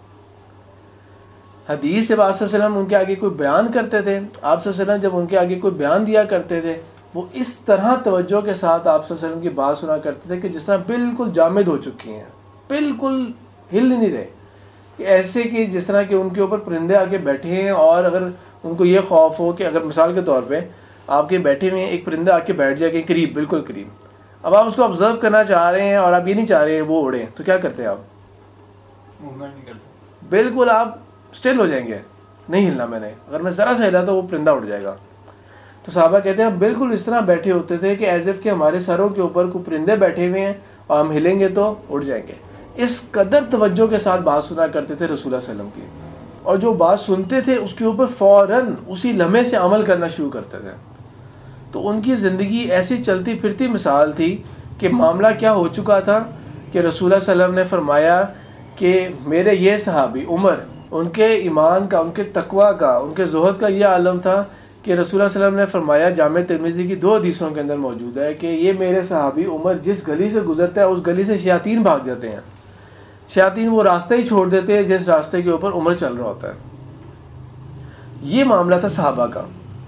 حدیث سے آپ صلی اللہ علیہ وسلم ان کے آگے کوئی بیان کرتے تھے, آپ صلی اللہ علیہ وسلم جب ان کے آگے کوئی بیان دیا کرتے تھے وہ اس طرح توجہ کے ساتھ آپ صلی اللہ علیہ وسلم کی بات سنا کرتے تھے کہ جس طرح بالکل جامد ہو چکی ہیں, بالکل ہل نہیں رہے, کہ ایسے کہ جس طرح کہ ان کے اوپر پرندے آ کے بیٹھے ہیں اور اگر ان کو یہ خوف ہو کہ اگر مثال کے طور پہ آپ کے بیٹھے ہوئے ایک پرندہ آ کے بیٹھ جائے کہ قریب, بالکل قریب, اب آپ اس کو آبزرو کرنا چاہ رہے ہیں اور آپ یہ نہیں چاہ رہے وہ اڑے, تو کیا کرتے ہیں آپ؟ بالکل آپ اسٹل ہو جائیں گے, نہیں ہلنا میں نے, اگر میں ذرا سا ہلا تو وہ پرندہ اڑ جائے گا. تو صحابہ کہتے ہیں ہم بالکل اس طرح بیٹھے ہوتے تھے کہ ایز اف کہ ہمارے سروں کے اوپر کوئی پرندے بیٹھے ہوئے ہیں اور ہم ہلیں گے تو اڑ جائیں گے. اس قدر توجہ کے ساتھ بات سنا کرتے تھے رسول اللہ صلی اللہ علیہ وسلم کی, اور جو بات سنتے تھے اس کے اوپر فوراً اسی لمحے سے عمل کرنا شروع کرتے تھے. تو ان کی زندگی ایسی چلتی پھرتی مثال تھی کہ معاملہ کیا ہو چکا تھا کہ رسول اللہ صلی اللہ علیہ وسلم نے فرمایا کہ میرے یہ صحابی عمر, ان کے ایمان کا, ان کے تقوی کا, ان کے زہد کا یہ عالم تھا کہ رسول اللہ صلی اللہ علیہ وسلم نے فرمایا, جامع ترمذی کی 2 حدیثوں کے اندر موجود ہے کہ یہ میرے صحابی عمر جس گلی سے گزرتا ہے اس گلی سے شیاطین بھاگ جاتے ہیں. شیاطین وہ راستہ ہی چھوڑ دیتے ہیں جس راستے کے اوپر عمر چل رہا ہوتا ہے. یہ معاملہ تھا صحابہ کا.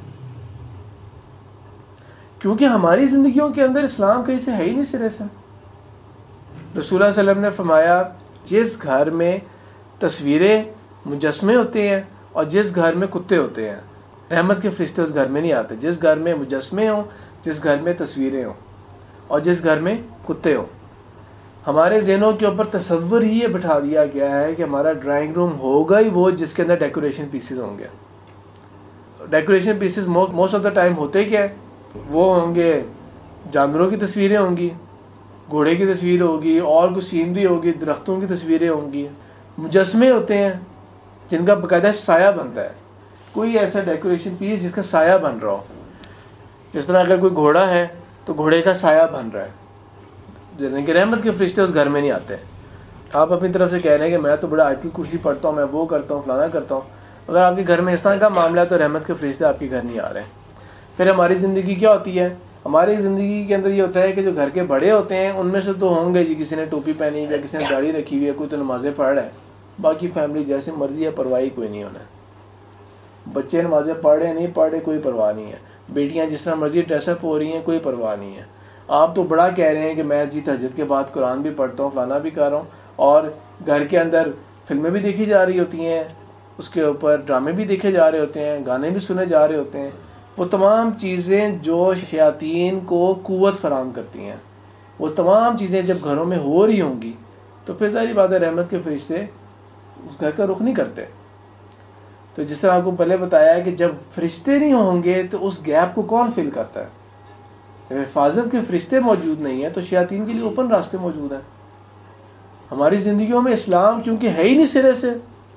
کیونکہ ہماری زندگیوں کے اندر اسلام کہیں سے ہے ہی نہیں سرے سے. رسول اللہ صلی اللہ علیہ وسلم نے فرمایا جس گھر میں تصویریں مجسمے ہوتے ہیں اور جس گھر میں کتے ہوتے ہیں, رحمت کے فرشتے اس گھر میں نہیں آتے جس گھر میں مجسمے ہوں، جس گھر میں تصویریں ہوں، اور جس گھر میں کتے ہوں۔ ہمارے ذہنوں کے اوپر تصور ہی یہ بٹھا دیا گیا ہے کہ ہمارا ڈرائنگ روم ہوگا ہی وہ جس کے اندر ڈیکوریشن پیسز ہوں گے۔ Decoration pieces most of the time ہوتے کیا ہے؟ وہ ہوں گے جانوروں کی تصویریں ہوں گی، گھوڑے کی تصویر ہوگی، اور کچھ سینری ہوگی، درختوں کی تصویریں ہوں گی، مجسمے ہوتے ہیں جن کا باقاعدہ سایہ بنتا ہے۔ کوئی ایسا ڈیکوریشن پیس جس کا سایہ بن رہا ہو، جس طرح اگر کوئی گھوڑا ہے تو گھوڑے کا سایہ بن رہا ہے، جیسے کہ رحمت کے فرشتے اس گھر میں نہیں آتے۔ آپ اپنی طرف سے کہہ رہے ہیں کہ میں تو بڑا آیت الکرسی پڑھتا ہوں، میں وہ کرتا ہوں، فلانا کرتا ہوں، اگر آپ کے گھر میں اس طرح کا معاملہ ہے تو رحمت کے فرشتے آپ کے گھر نہیں آ رہے۔ پھر ہماری زندگی کیا ہوتی ہے؟ ہماری زندگی کے اندر یہ ہوتا ہے کہ جو گھر کے بڑے ہوتے ہیں ان میں سے تو ہوں گے جی، کسی نے ٹوپی پہنی ہوئی ہے، کسی نے داڑھی رکھی ہوئی ہے، کوئی تو نمازیں پڑھ رہا ہے، باقی فیملی جیسے مرضی ہے، پرواہی کوئی نہیں ہونا ہے۔ بچے نمازیں پڑھ رہے ہیں نہیں پڑھ رہے کوئی پرواہ نہیں ہے، بیٹیاں جس طرح مرضی ڈریس اپ ہو رہی ہیں کوئی پرواہ نہیں ہے۔ آپ تو بڑا کہہ رہے ہیں کہ میں جی تہجد کے بعد قرآن بھی پڑھتا ہوں، فلانا بھی کر رہا ہوں، اور گھر کے اندر فلمیں بھی دیکھی جا رہی ہوتی ہیں، اس کے اوپر ڈرامے بھی دیکھے جا رہے ہوتے ہیں، گانے بھی سنے جا رہے ہوتے ہیں۔ وہ تمام چیزیں جو شیاطین کو قوت فراہم کرتی ہیں، وہ تمام چیزیں جب گھروں میں ہو رہی ہوں گی تو پھر ظاہری بات ہے رحمت کے فرشتے اس گھر کا رخ نہیں کرتے۔ تو جس طرح آپ کو پہلے بتایا ہے کہ جب فرشتے نہیں ہوں گے تو اس گیپ کو کون فل کرتا ہے؟ حفاظت کے فرشتے موجود نہیں ہیں تو شیاطین کے لیے اوپن راستے موجود ہیں۔ ہماری زندگیوں میں اسلام کیونکہ ہے ہی نہیں سرے سے،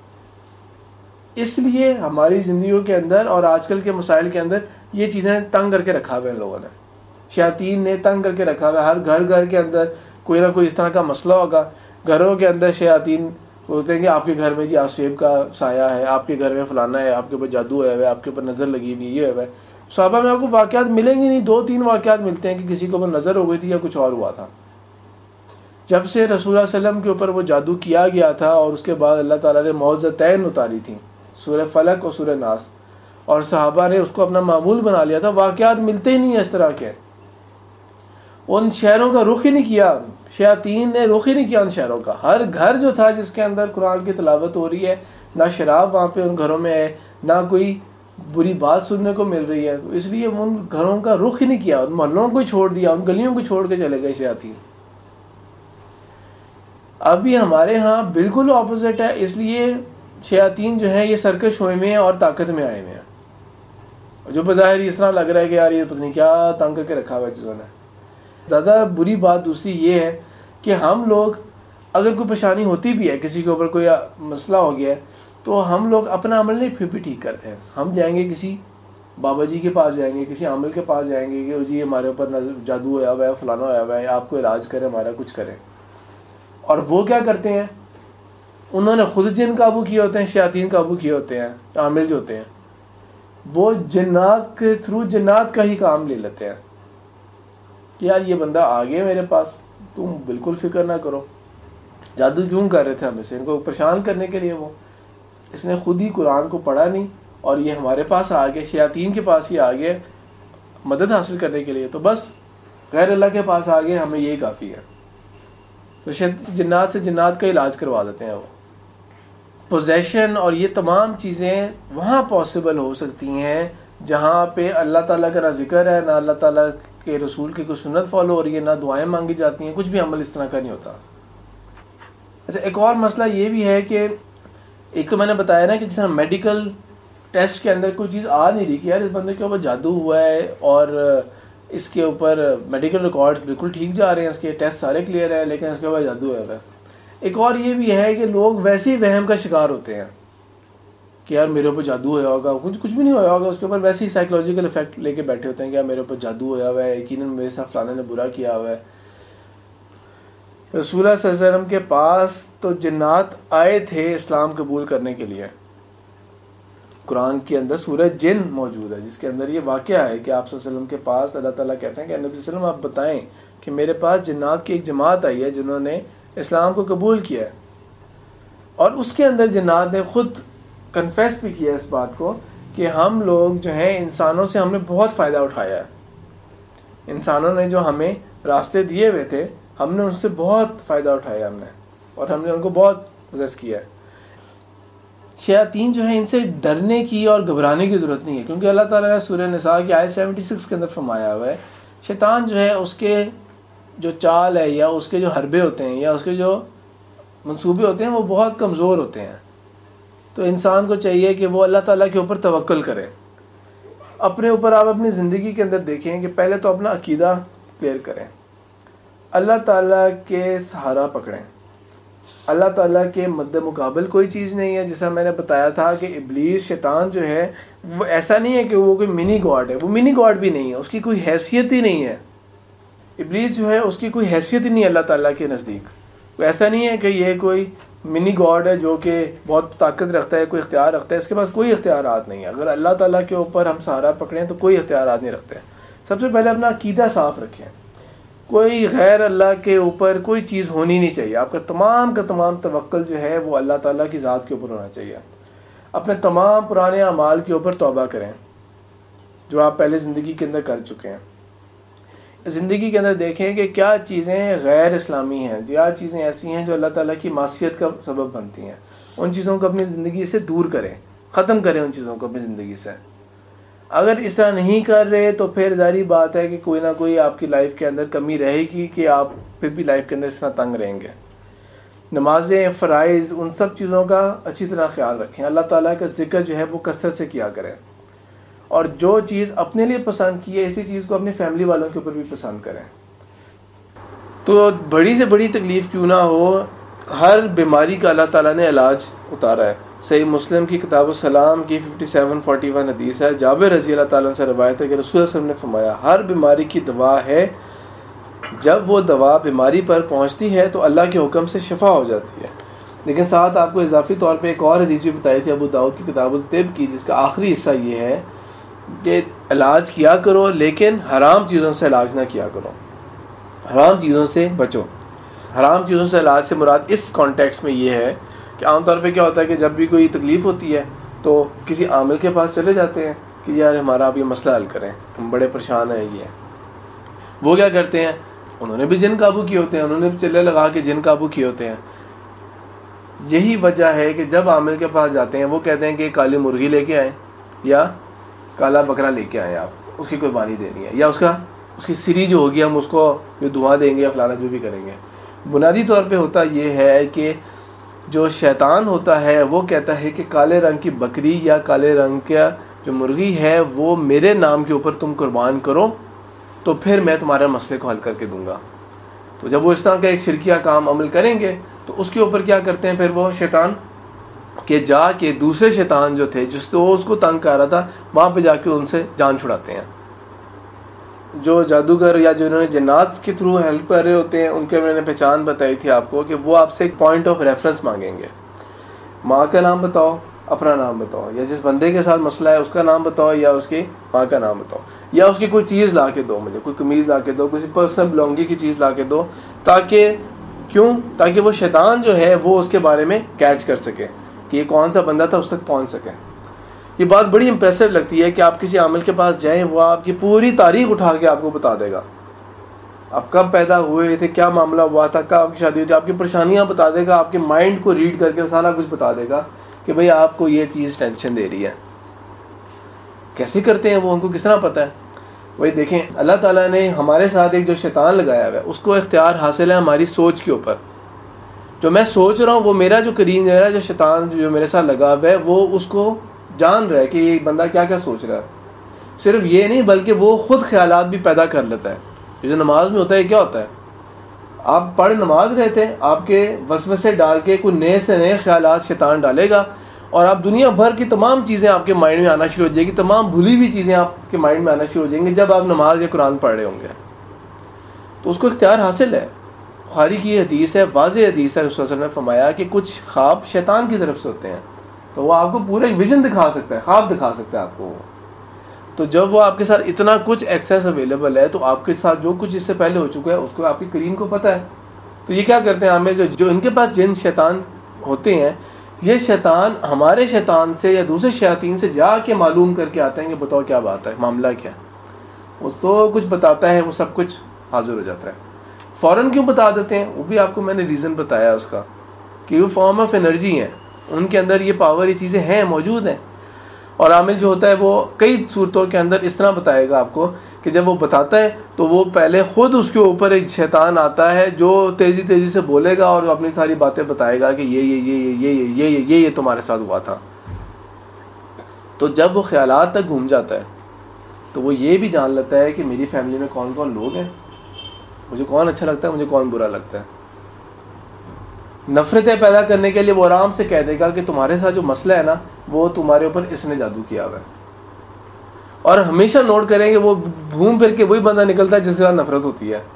اس لیے ہماری زندگیوں کے اندر اور آج کل کے مسائل کے اندر یہ چیزیں تنگ کر کے رکھا ہوا ہے لوگوں نے، شیاطین نے تنگ کر کے رکھا ہوا ہے۔ ہر گھر کے اندر کوئی نہ کوئی اس طرح کا مسئلہ ہوگا۔ گھروں کے اندر شیاطین بولتے ہیں کہ آپ کے گھر میں جی آسیب کا سایہ ہے، آپ کے گھر میں فلانا ہے، آپ کے اوپر جادو ہوا ہے، آپ کے اوپر نظر لگی ہوئی یہ ہوا ہے۔ صحابہ میں آپ کو واقعات ملیں گے نہیں، 2-3 واقعات ملتے ہیں کہ کسی کے اوپر نظر ہو گئی تھی یا کچھ اور ہوا تھا۔ جب سے رسول اللہ صلی اللہ علیہ وسلم کے اوپر وہ جادو کیا گیا تھا اور اس کے بعد اللہ تعالیٰ نے معوذتین اتاری تھیں، سورہ فلق اور سورہ ناس، اور صحابہ نے اس کو اپنا معمول بنا لیا تھا، واقعات ملتے ہی نہیں ہیں اس طرح کے۔ ان شہروں کا رخ ہی نہیں کیا، شیاطین نے رخ ہی نہیں کیا ان شہروں کا۔ ہر گھر جو تھا جس کے اندر قرآن کی تلاوت ہو رہی ہے، نہ شراب وہاں پہ ان گھروں میں ہے، نہ کوئی بری بات سننے کو مل رہی ہے، اس لیے ان گھروں کا رخ ہی نہیں کیا، ان محلوں کو چھوڑ دیا، ان گلیوں کو چھوڑ کے چلے گئے شیاطین۔ ابھی ہمارے ہاں بالکل اپوزٹ ہے، اس لیے شیاطین جو ہیں یہ سرکش ہوئے میں ہیں اور طاقت میں آئے ہوئے ہیں، جو بظاہر اس طرح لگ رہا ہے کہ یار یہ پتہ نہیں کیا تنگ کر کے رکھا ہوا ہے چیزوں نے۔ زیادہ بری بات دوسری یہ ہے کہ ہم لوگ اگر کوئی پریشانی ہوتی بھی ہے، کسی کے اوپر کوئی مسئلہ ہو گیا ہے، تو ہم لوگ اپنا عمل نہیں پھر بھی ٹھیک کرتے ہیں۔ ہم جائیں گے کسی بابا جی کے پاس، جائیں گے کسی عامل کے پاس، جائیں گے کہ جی ہمارے اوپر جادو ہوا ہوا ہے، فلانا ہوا ہوا ہے، آپ کو علاج کریں، ہمارا کچھ کریں۔ اور وہ کیا کرتے ہیں؟ انہوں نے خود جن قابو کیے ہوتے ہیں، شیاطین قابو کیے ہوتے ہیں، عامل جو ہوتے ہیں وہ جنات کے تھرو جنات کا ہی کام لے لیتے ہیں کہ یار یہ بندہ آ گیا میرے پاس، تم بالکل فکر نہ کرو۔ جادو کیوں کر رہے تھے ہمیں سے؟ ان کو پریشان کرنے کے لیے۔ وہ اس نے خود ہی قرآن کو پڑھا نہیں اور یہ ہمارے پاس آ گئے، شیاطین کے پاس ہی آ گئے مدد حاصل کرنے کے لیے، تو بس غیر اللہ کے پاس آ گئے، ہمیں یہی کافی ہے۔ تو جنات سے جنات کا علاج کروا دیتے ہیں وہ۔ پوزیشن اور یہ تمام چیزیں وہاں پاسبل ہو سکتی ہیں جہاں پہ اللہ تعالیٰ کا نہ ذکر ہے، نہ اللہ تعالیٰ کے رسول کی کوئی سنت فالو ہو رہی ہے، نہ دعائیں مانگی جاتی ہیں، کچھ بھی عمل اس طرح کا نہیں ہوتا۔ اچھا، ایک اور مسئلہ یہ بھی ہے کہ ایک تو میں نے بتایا نا کہ جس طرح میڈیکل ٹیسٹ کے اندر کوئی چیز آ نہیں رہی کہ یار اس بندے کے اوپر جادو ہوا ہے اور اس کے اوپر میڈیکل ریکارڈز بالکل ٹھیک جا رہے ہیں، اس کے ٹیسٹ سارے کلیئر ہیں، لیکن اس کے اوپر جادو ہوا ہے۔ ایک اور یہ بھی ہے کہ لوگ ویسے ہی وہم کا شکار ہوتے ہیں کہ یار میرے اوپر جادو ہوا ہوگا، کچھ بھی نہیں ہوا ہوگا، اس کے اوپر ویسے ہی سائیکولوجیکل افیکٹ لے کے بیٹھے ہوتے ہیں کہ یار میرے اوپر جادو ہوا ہوا ہے، یقیناً میرے ساتھ فلانا نے برا کیا ہوا ہے۔ رسول اللہ صلی اللہ علیہ وسلم کے پاس تو جنات آئے تھے اسلام قبول کرنے کے لیے۔ قرآن کے اندر سورہ جن موجود ہے جس کے اندر یہ واقعہ ہے کہ آپ صلی اللہ علیہ وسلم کے پاس اللہ تعالیٰ کہتے ہیں کہ نبی صلی اللہ علیہ وسلم آپ بتائیں کہ میرے پاس جنات کی ایک جماعت آئی ہے جنہوں نے اسلام کو قبول کیا ہے، اور اس کے اندر جنات نے خود کنفیس بھی کیا اس بات کو کہ ہم لوگ جو ہیں انسانوں سے ہم نے بہت فائدہ اٹھایا ہے، انسانوں نے جو ہمیں راستے دیے ہوئے تھے ہم نے ان سے بہت فائدہ اٹھایا ہم نے، اور ہم نے ان کو بہت پوزیس کیا ہے۔ شیاطین جو ہیں ان سے ڈرنے کی اور گھبرانے کی ضرورت نہیں ہے، کیونکہ اللہ تعالیٰ نے سورہ نساء کی آیت 76 کے اندر فرمایا ہوا ہے شیطان جو ہے اس کے جو چال ہے یا اس کے جو حربے ہوتے ہیں یا اس کے جو منصوبے ہوتے ہیں وہ بہت کمزور ہوتے ہیں. تو انسان کو چاہیے کہ وہ اللہ تعالیٰ کے اوپر توکل کرے. اپنے اوپر آپ اپنی زندگی کے اندر دیکھیں کہ پہلے تو اپنا عقیدہ کلیئر کریں، اللہ تعالیٰ کے سہارا پکڑیں. اللہ تعالیٰ کے مد مقابل کوئی چیز نہیں ہے. جیسا میں نے بتایا تھا کہ ابلیس شیطان جو ہے وہ ایسا نہیں ہے کہ وہ کوئی منی گاڈ ہے، وہ منی گاڈ بھی نہیں ہے، اس کی کوئی حیثیت ہی نہیں ہے. ابلیس جو ہے اس کی کوئی حیثیت ہی نہیں ہے اللہ تعالیٰ کے نزدیک. ایسا نہیں ہے کہ یہ کوئی منی گاڈ ہے جو کہ بہت طاقت رکھتا ہے، کوئی اختیار رکھتا ہے. اس کے پاس کوئی اختیارات نہیں ہے. اگر اللہ تعالیٰ کے اوپر ہم سہارا پکڑیں تو کوئی اختیارات نہیں رکھتے. سب سے پہلے اپنا عقیدہ صاف رکھیں. کوئی غیر اللہ کے اوپر کوئی چیز ہونی نہیں چاہیے. آپ کا تمام توکل جو ہے وہ اللہ تعالیٰ کی ذات کے اوپر ہونا چاہیے. اپنے تمام پرانے اعمال کے اوپر توبہ کریں جو آپ پہلے زندگی کے اندر کر چکے ہیں. زندگی کے اندر دیکھیں کہ کیا چیزیں غیر اسلامی ہیں، کیا چیزیں ایسی ہیں جو اللہ تعالیٰ کی معصیت کا سبب بنتی ہیں. ان چیزوں کو اپنی زندگی سے دور کریں، ختم کریں ان چیزوں کو اپنی زندگی سے. اگر اس طرح نہیں کر رہے تو پھر ظاہری بات ہے کہ کوئی نہ کوئی آپ کی لائف کے اندر کمی رہے گی کہ آپ پھر بھی لائف کے اندر اس طرح تنگ رہیں گے. نمازیں، فرائض، ان سب چیزوں کا اچھی طرح خیال رکھیں. اللہ تعالیٰ کا ذکر جو ہے وہ کثرت سے کیا کریں. اور جو چیز اپنے لیے پسند کی ہے اسی چیز کو اپنی فیملی والوں کے اوپر بھی پسند کریں. تو بڑی سے بڑی تکلیف کیوں نہ ہو، ہر بیماری کا اللہ تعالیٰ نے علاج اتارا ہے. صحیح مسلم کی کتاب السلام کی 5741 حدیث ہے. جابر رضی اللہ تعالیٰ سے روایت ہے کہ رسول اللہ صلی اللہ علیہ وسلم نے فرمایا ہر بیماری کی دوا ہے، جب وہ دوا بیماری پر پہنچتی ہے تو اللہ کے حکم سے شفا ہو جاتی ہے. لیکن ساتھ آپ کو اضافی طور پہ ایک اور حدیث بھی بتائی تھی ابو داؤد کی کتاب الطب کی، جس کا آخری حصہ یہ ہے کہ علاج کیا کرو لیکن حرام چیزوں سے علاج نہ کیا کرو، حرام چیزوں سے بچو. حرام چیزوں سے علاج سے مراد اس کانٹیکس میں یہ ہے کہ عام طور پہ کیا ہوتا ہے کہ جب بھی کوئی تکلیف ہوتی ہے تو کسی عامل کے پاس چلے جاتے ہیں کہ یار ہمارا آپ یہ مسئلہ حل کریں، ہم بڑے پریشان ہیں. یہ وہ کیا کرتے ہیں، انہوں نے بھی جن قابو کیے ہوتے ہیں، انہوں نے بھی چلے لگا کے جن قابو کیے ہوتے ہیں. یہی وجہ ہے کہ جب عامل کے پاس جاتے ہیں وہ کہتے ہیں کہ کالی مرغی لے کے آئیں یا کالا بکرا لے کے آئیں، آپ اس کی قربانی دینی ہے، یا اس کی سری جو ہوگی ہم اس کو جو دعا دیں گے یا فلانا جو بھی کریں گے. بنیادی طور پہ ہوتا یہ ہے کہ جو شیطان ہوتا ہے وہ کہتا ہے کہ کالے رنگ کی بکری یا کالے رنگ کا جو مرغی ہے وہ میرے نام کے اوپر تم قربان کرو تو پھر میں تمہارے مسئلے کو حل کر کے دوں گا. تو جب وہ اس طرح کا ایک شرکیہ کام عمل کریں گے تو اس کے اوپر کیا کرتے ہیں پھر وہ شیطان کہ جا کے دوسرے شیطان جو تھے جس تو اس کو تنگ کر رہا تھا وہاں پہ جا کے ان سے جان چھڑاتے ہیں. جو جادوگر یا جو انہوں نے جنات کے تھرو ہیلپ کر رہے ہوتے ہیں ان کے میں نے پہچان بتائی تھی آپ کو کہ وہ آپ سے ایک پوائنٹ آف ریفرنس مانگیں گے. ماں کا نام بتاؤ، اپنا نام بتاؤ، یا جس بندے کے ساتھ مسئلہ ہے اس کا نام بتاؤ یا اس کی ماں کا نام بتاؤ، یا اس کی کوئی چیز لا کے دو، مجھے کوئی قمیض لا کے دو، کسی پرسنل بلونگنگ کی چیز لا کے دو، تاکہ وہ شیطان جو ہے وہ اس کے بارے میں کیچ کر سکے کہ یہ کون سا بندہ تھا، اس تک پہنچ سکے. یہ بات بڑی امپریسو لگتی ہے کہ آپ کسی عامل کے پاس جائیں وہ آپ کی پوری تاریخ اٹھا کے آپ کو بتا دے گا. آپ کب پیدا ہوئے تھے، کیا معاملہ ہوا تھا، کب آپ کی شادی ہوئی تھی، آپ کی پریشانیاں بتا دے گا، آپ کے مائنڈ کو ریڈ کر کے سارا کچھ بتا دے گا کہ بھئی آپ کو یہ چیز ٹینشن دے رہی ہے. کیسے کرتے ہیں وہ، ان کو کس طرح پتہ ہے. وہی دیکھیں اللہ تعالیٰ نے ہمارے ساتھ ایک جو شیطان لگایا ہوا ہے اس کو اختیار حاصل ہے ہماری سوچ کے اوپر. جو میں سوچ رہا ہوں وہ میرا جو کریم ہے، جو شیطان جو میرے ساتھ لگا ہوا ہے وہ اس کو جان رہا ہے کہ یہ بندہ کیا کیا سوچ رہا ہے. صرف یہ نہیں بلکہ وہ خود خیالات بھی پیدا کر لیتا ہے. جو نماز میں ہوتا ہے کیا ہوتا ہے، آپ پڑھ نماز رہے تھے، آپ کے وسوسے ڈال کے کوئی نئے سے نئے خیالات شیطان ڈالے گا اور آپ دنیا بھر کی تمام چیزیں آپ کے مائنڈ میں آنا شروع ہو جائے گی، تمام بھولی ہوئی چیزیں آپ کے مائنڈ میں آنا شروع ہو جائیں گی جب آپ نماز یا قرآن پڑھ رہے ہوں گے. تو اس کو اختیار حاصل ہے. بخاری کی حدیث ہے، واضح حدیث ہے، رسول اللہ صلی اللہ علیہ وسلم نے فرمایا کہ کچھ خواب شیطان کی طرف سے ہوتے ہیں تو وہ آپ کو پورا ایک ویژن دکھا سکتا ہے، خواب دکھا سکتا ہے آپ کو. تو جب وہ آپ کے ساتھ اتنا کچھ ایکسیس اویلیبل ہے تو آپ کے ساتھ جو کچھ اس سے پہلے ہو چکا ہے اس کو آپ کی کریم کو پتہ ہے. تو یہ کیا کرتے ہیں ہمیں جو ان کے پاس جن شیطان ہوتے ہیں، یہ شیطان ہمارے شیطان سے یا دوسرے شیاطین سے جا کے معلوم کر کے آتے ہیں کہ بتاؤ کیا بات ہے، معاملہ کیا ہے. اس تو کچھ بتاتا ہے، وہ سب کچھ حاضر ہو جاتا ہے. فوراً کیوں بتا دیتے ہیں وہ بھی آپ کو میں نے ریزن بتایا اس کا کہ وہ فارم آف انرجی ہیں. ان کے اندر یہ پاور، یہ چیزیں ہیں، موجود ہیں. اور عامل جو ہوتا ہے وہ کئی صورتوں کے اندر اس طرح بتائے گا آپ کو کہ جب وہ بتاتا ہے تو وہ پہلے خود اس کے اوپر ایک شیطان آتا ہے جو تیزی تیزی سے بولے گا اور اپنی ساری باتیں بتائے گا کہ یہ تمہارے ساتھ ہوا تھا. تو جب وہ خیالات تک گھوم جاتا ہے تو وہ یہ بھی جان لیتا ہے کہ میری فیملی میں کون کون لوگ ہیں، مجھے کون اچھا لگتا ہے، مجھے کون برا لگتا ہے. نفرتیں پیدا کرنے کے لیے وہ آرام سے کہہ دے گا کہ تمہارے ساتھ جو مسئلہ ہے نا وہ تمہارے اوپر اس نے جادو کیا ہوا ہے. اور ہمیشہ نوٹ کریں کہ وہ گھوم پھر کے وہی بندہ نکلتا ہے جس کے ساتھ نفرت ہوتی ہے.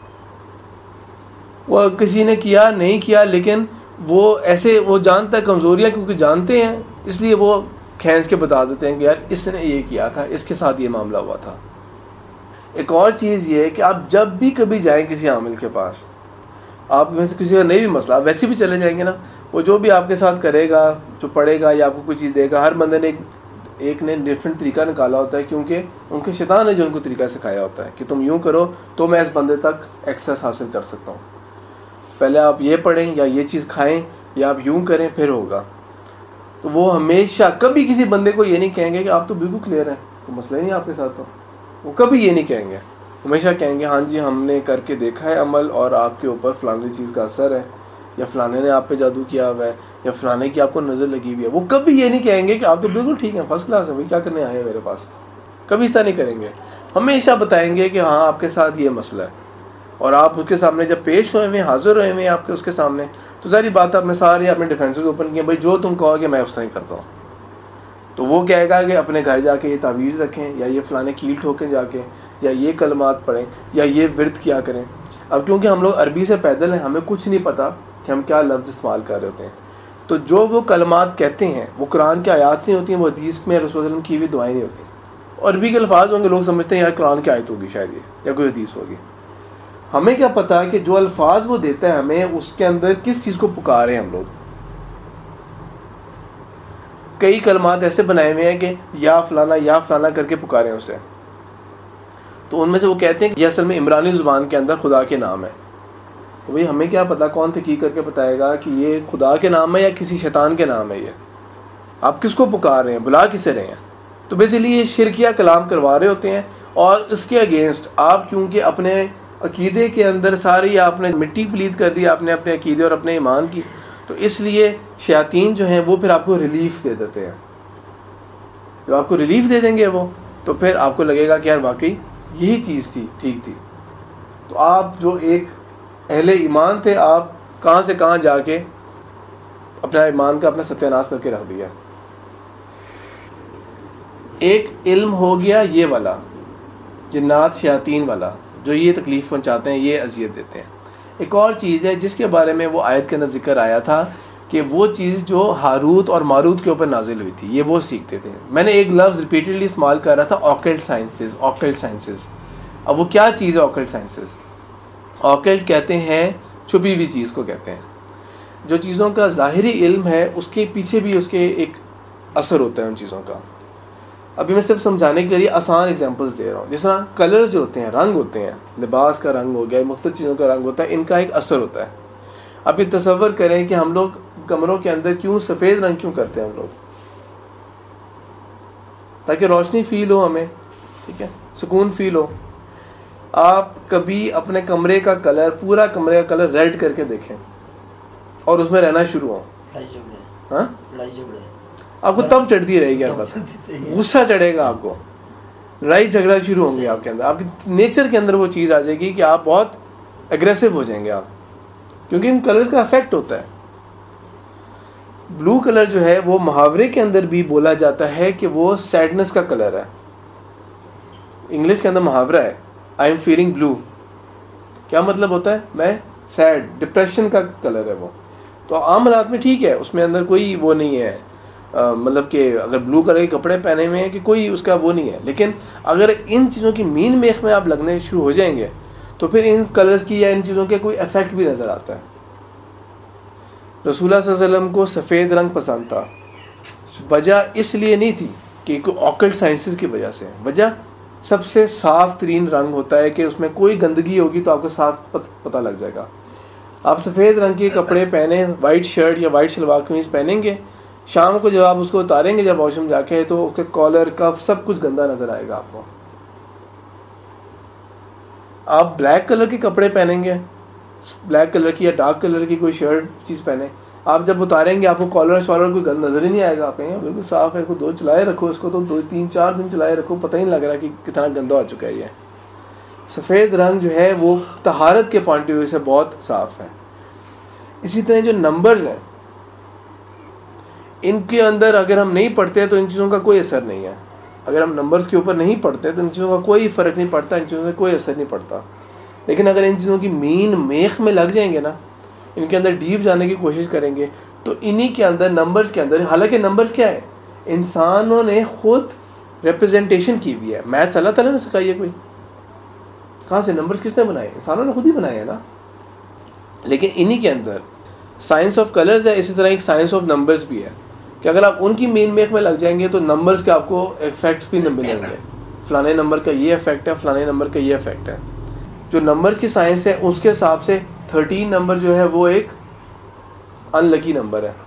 وہ کسی نے کیا نہیں کیا لیکن وہ ایسے وہ جانتا ہے کمزوریاں کیونکہ جانتے ہیں اس لیے وہ کھینچ کے بتا دیتے ہیں کہ یار اس نے یہ کیا تھا، اس کے ساتھ یہ معاملہ ہوا تھا. ایک اور چیز یہ ہے کہ آپ جب بھی کبھی جائیں کسی عامل کے پاس، آپ میں سے کسی کا نہیں بھی مسئلہ، آپ ویسے بھی چلے جائیں گے نا، وہ جو بھی آپ کے ساتھ کرے گا، جو پڑھے گا یا آپ کو کوئی چیز دے گا، ہر بندے نے ایک نے ڈفرینٹ طریقہ نکالا ہوتا ہے کیونکہ ان کے شیطان نے جو ان کو طریقہ سکھایا ہوتا ہے کہ تم یوں کرو تو میں اس بندے تک ایکسیس حاصل کر سکتا ہوں. پہلے آپ یہ پڑھیں یا یہ چیز کھائیں یا آپ یوں کریں پھر ہوگا. تو وہ ہمیشہ کبھی کسی بندے کو یہ نہیں کہیں گے کہ آپ تو بالکل کلیئر ہیں، کوئی مسئلہ نہیں آپ کے ساتھ. تو وہ کبھی یہ نہیں کہیں گے، ہمیشہ کہیں گے ہاں جی ہم نے کر کے دیکھا ہے عمل اور آپ کے اوپر فلانی چیز کا اثر ہے، یا فلانے نے آپ پہ جادو کیا ہوا ہے، یا فلانے کی آپ کو نظر لگی ہوئی ہے. وہ کبھی یہ نہیں کہیں گے کہ آپ تو بالکل ٹھیک ہیں، فرسٹ کلاس ہیں، بھائی کیا کرنے آئے ہیں میرے پاس. کبھی اس طرح نہیں کریں گے. ہمیشہ بتائیں گے کہ ہاں آپ کے ساتھ یہ مسئلہ ہے، اور آپ اس کے سامنے جب پیش ہوئے ہوئے حاضر ہوئے ہوئے آپ کے اس کے سامنے تو ساری بات آپ نے ساری اپنے ڈیفینسز اوپن کیے، بھائی جو تم کہو گے میں اس طرح ہی کرتا ہوں. تو وہ کہے گا کہ اپنے گھر جا کے یہ تعویذ رکھیں، یا یہ فلانے کیل ٹھوکیں جا کے، یا یہ کلمات پڑھیں، یا یہ ورد کیا کریں. اب کیونکہ ہم لوگ عربی سے پیدل ہیں، ہمیں کچھ نہیں پتا کہ ہم کیا لفظ استعمال کر رہے ہوتے ہیں. تو جو وہ کلمات کہتے ہیں وہ قرآن کی آیات نہیں ہوتی ہیں، وہ حدیث میں رسول اللہ کی ہوئی دعائیں نہیں ہوتی. عربی کے الفاظ ہوں گے، لوگ سمجھتے ہیں یار قرآن کی آیت ہوگی شاید یہ، یا کوئی حدیث ہوگی. ہمیں کیا پتا کہ جو الفاظ وہ دیتا ہے ہمیں اس کے اندر کس چیز کو پکارے ہم لوگ. کئی کلمات ایسے بنائے ہوئے ہیں کہ یا فلانا کر کے پکارے اسے. تو ان میں سے وہ کہتے ہیں کہ یہ اصل میں عمرانی زبان کے اندر خدا کے نام ہے. تو بھئی ہمیں کیا پتا، کون تحقیق کر کے بتائے گا کہ یہ خدا کے نام ہے یا کسی شیطان کے نام ہے. یہ آپ کس کو پکار رہے ہیں، بلا کسے رہے ہیں. تو بیسیکلی یہ شرکیہ کلام کروا رہے ہوتے ہیں، اور اس کے اگینسٹ آپ کیونکہ اپنے عقیدے کے اندر ساری آپ نے مٹی پلید کر دی آپ نے اپنے عقیدے اور اپنے ایمان کی، تو اس لیے شیاطین جو ہیں وہ پھر آپ کو ریلیف دے دیتے ہیں. جب آپ کو ریلیف دے دیں گے وہ، تو پھر آپ کو لگے گا کہ یار واقعی یہی چیز تھی، ٹھیک تھی. تو آپ جو ایک اہل ایمان تھے، آپ کہاں سے کہاں جا کے اپنا ایمان کا اپنا ستیاناش کر کے رکھ دیا. ایک علم ہو گیا یہ والا جنات شیاطین والا جو یہ تکلیف پہنچاتے ہیں، یہ اذیت دیتے ہیں. ایک اور چیز ہے جس کے بارے میں وہ آیت کے اندر ذکر آیا تھا کہ وہ چیز جو ہاروت اور ماروت کے اوپر نازل ہوئی تھی، یہ وہ سیکھتے تھے. میں نے ایک لفظ ریپیٹڈلی استعمال کر رہا تھا، آکلٹ سائنسز. اب وہ کیا چیز ہے آکلٹ سائنسز؟ آکلٹ کہتے ہیں چھپی ہوئی چیز کو کہتے ہیں. جو چیزوں کا ظاہری علم ہے اس کے پیچھے بھی اس کے ایک اثر ہوتا ہے ان چیزوں کا. ابھی میں صرف سمجھانے کے لیے آسان ایگزامپلس دے رہا ہوں. جس طرح کلرز جو ہوتے ہیں، رنگ ہوتے ہیں، لباس کا رنگ ہو گیا، مختلف چیزوں کا رنگ ہوتا ہے، ان کا ایک اثر ہوتا ہے. اب یہ تصور کریں کہ ہم لوگ کمروں کے اندر کیوں سفید رنگ کیوں کرتے ہیں ہم لوگ؟ تاکہ روشنی فیل ہو ہمیں، ٹھیک ہے، سکون فیل ہو. آپ کبھی اپنے کمرے کا کلر، پورا کمرے کا کلر ریڈ کر کے دیکھیں اور اس میں رہنا شروع ہو. ہاں، آپ کو تب چڑھتی رہے گی، غصہ چڑھے گا، آپ کو لڑائی جھگڑا شروع ہوں گے آپ کے اندر. آپ کے نیچر کے اندر وہ چیز آ جائے گی کہ آپ بہت اگریسو ہو جائیں گے آپ، کیونکہ ان کلرز کا افیکٹ ہوتا ہے. بلو کلر جو ہے وہ محاورے کے اندر بھی بولا جاتا ہے کہ وہ سیڈنس کا کلر ہے. انگلش کے اندر محاورہ ہے آئی ایم فیلنگ بلو. کیا مطلب ہوتا ہے؟ میں سیڈ، ڈپریشن کا کلر ہے وہ. تو عام حالات میں ٹھیک ہے، اس میں اندر کوئی وہ نہیں ہے، مطلب کہ اگر بلو کلر کے کپڑے پہنے ہوئے ہیں کہ کوئی اس کا وہ نہیں ہے. لیکن اگر ان چیزوں کی مین میخ میں آپ لگنے شروع ہو جائیں گے تو پھر ان کلرز کی یا ان چیزوں کے کوئی افیکٹ بھی نظر آتا ہے. رسول اللہ صلی اللہ علیہ وسلم کو سفید رنگ پسند تھا. وجہ اس لیے نہیں تھی کہ کوئی آکلٹ سائنسز کی وجہ سے. وجہ سب سے صاف ترین رنگ ہوتا ہے کہ اس میں کوئی گندگی ہوگی تو آپ کو صاف پتہ لگ جائے گا. آپ سفید رنگ کے کپڑے پہنے، وائٹ شرٹ یا وائٹ شلوار قمیض پہنیں گے، شام کو جب آپ اس کو اتاریں گے جب واش روم جا کے تو اس کے کالر کف سب کچھ گندا نظر آئے گا آپ کو. آپ بلیک کلر کے کپڑے پہنیں گے, بلیک کلر کی یا ڈارک کلر کی کوئی شرٹ چیز پہنیں, آپ جب اتاریں گے آپ کو کالر شالر کوئی گند نظر ہی نہیں آئے گا. آپ کہیں گے بالکل صاف ہے, دو چلائے رکھو اس کو, تو 2-3-4 دن چلائے رکھو, پتہ ہی نہیں لگ رہا کہ کتنا گندا ہو چکا ہے یہ. سفید رنگ جو ہے وہ طہارت کے پوائنٹ آف ویو سے بہت صاف ہے. اسی طرح جو نمبرز ہیں ان کے اندر اگر ہم نہیں پڑھتے تو ان چیزوں کا کوئی اثر نہیں ہے. اگر ہم نمبرز کے اوپر نہیں پڑھتے تو ان چیزوں کا کوئی فرق نہیں پڑتا, ان چیزوں سے کوئی اثر نہیں پڑتا. لیکن اگر ان چیزوں کی مین میخ میں لگ جائیں گے نا, ان کے اندر ڈیپ جانے کی کوشش کریں گے, تو انہی کے اندر نمبرز کے اندر, حالانکہ نمبرز کیا ہے, انسانوں نے خود ریپرزنٹیشن کی ہوئی ہے. میتھس اللہ تعالیٰ نے سکھائی ہے کوئی, کہاں سے نمبرز کس نے بنائے؟ انسانوں نے خود ہی بنائے ہیں نا. لیکن انہی کے اندر سائنس آف کلرز ہے, اسی طرح ایک سائنس آف نمبرز بھی ہے کہ اگر آپ ان کی مین میخ میں لگ جائیں گے تو نمبرز کے آپ کو افیکٹس بھی نہ ملیں گے. فلانے نمبر کا یہ افیکٹ ہے, فلانے نمبر کا یہ افیکٹ ہے. جو نمبرز کی سائنس ہے اس کے حساب سے 13 نمبر جو ہے وہ ایک ان لکی نمبر ہے.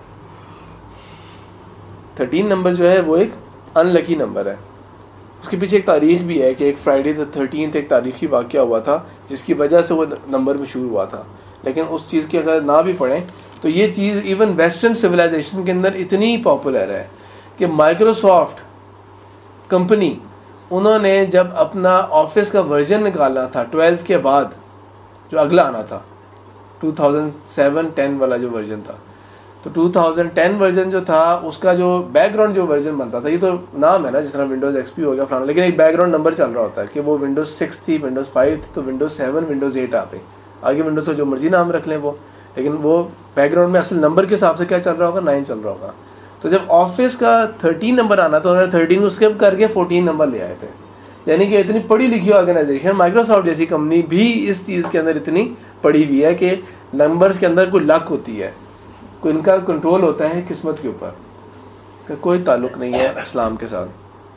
13 نمبر جو ہے وہ ایک ان لکی نمبر ہے. اس کے پیچھے ایک تاریخ بھی ہے کہ ایک فرائیڈے the 13th ایک تاریخی واقعہ ہوا تھا جس کی وجہ سے وہ نمبر مشہور ہوا تھا. لیکن اس چیز کی اگر نہ بھی پڑھیں تو یہ چیز ایون ویسٹرن سویلائزیشن کے اندر اتنی پاپولر ہے کہ مائکروسافٹ کمپنی, انہوں نے جب اپنا آفس کا ورژن نکالا تھا 12 کے بعد, جو اگلا آنا تھا 2007-10 والا جو ورژن تھا, تو 2010 ورژن جو تھا اس کا جو بیک گراؤنڈ جو ورژن بنتا تھا, یہ تو نام ہے نا جس طرح ونڈوز ایکس پی ہو گیا فلانا, لیکن ایک بیک گراؤنڈ نمبر چل رہا ہوتا ہے کہ وہ ونڈوز 6 تھی, ونڈوز 5 تھی, تو ونڈوز 7 ونڈوز 8 آ گئی. آگے ونڈوز کو جو مرضی نام رکھ لیں وہ, لیکن وہ بیک گراؤنڈ میں اصل نمبر کے حساب سے کیا چل رہا ہوگا, 9 چل رہا ہوگا. تو جب آفس کا 13 نمبر آنا تو انہوں نے 13 کو اسکپ کر کے 14 نمبر لے آئے تھے. یعنی کہ اتنی پڑھی لکھی آرگنائزیشن مائکروسافٹ جیسی کمپنی بھی اس چیز کے اندر اتنی پڑھی ہوئی ہے کہ نمبرز کے اندر کوئی لک ہوتی ہے, کوئی ان کا کنٹرول ہوتا ہے قسمت کے اوپر, کہ کوئی تعلق نہیں ہے اسلام کے ساتھ.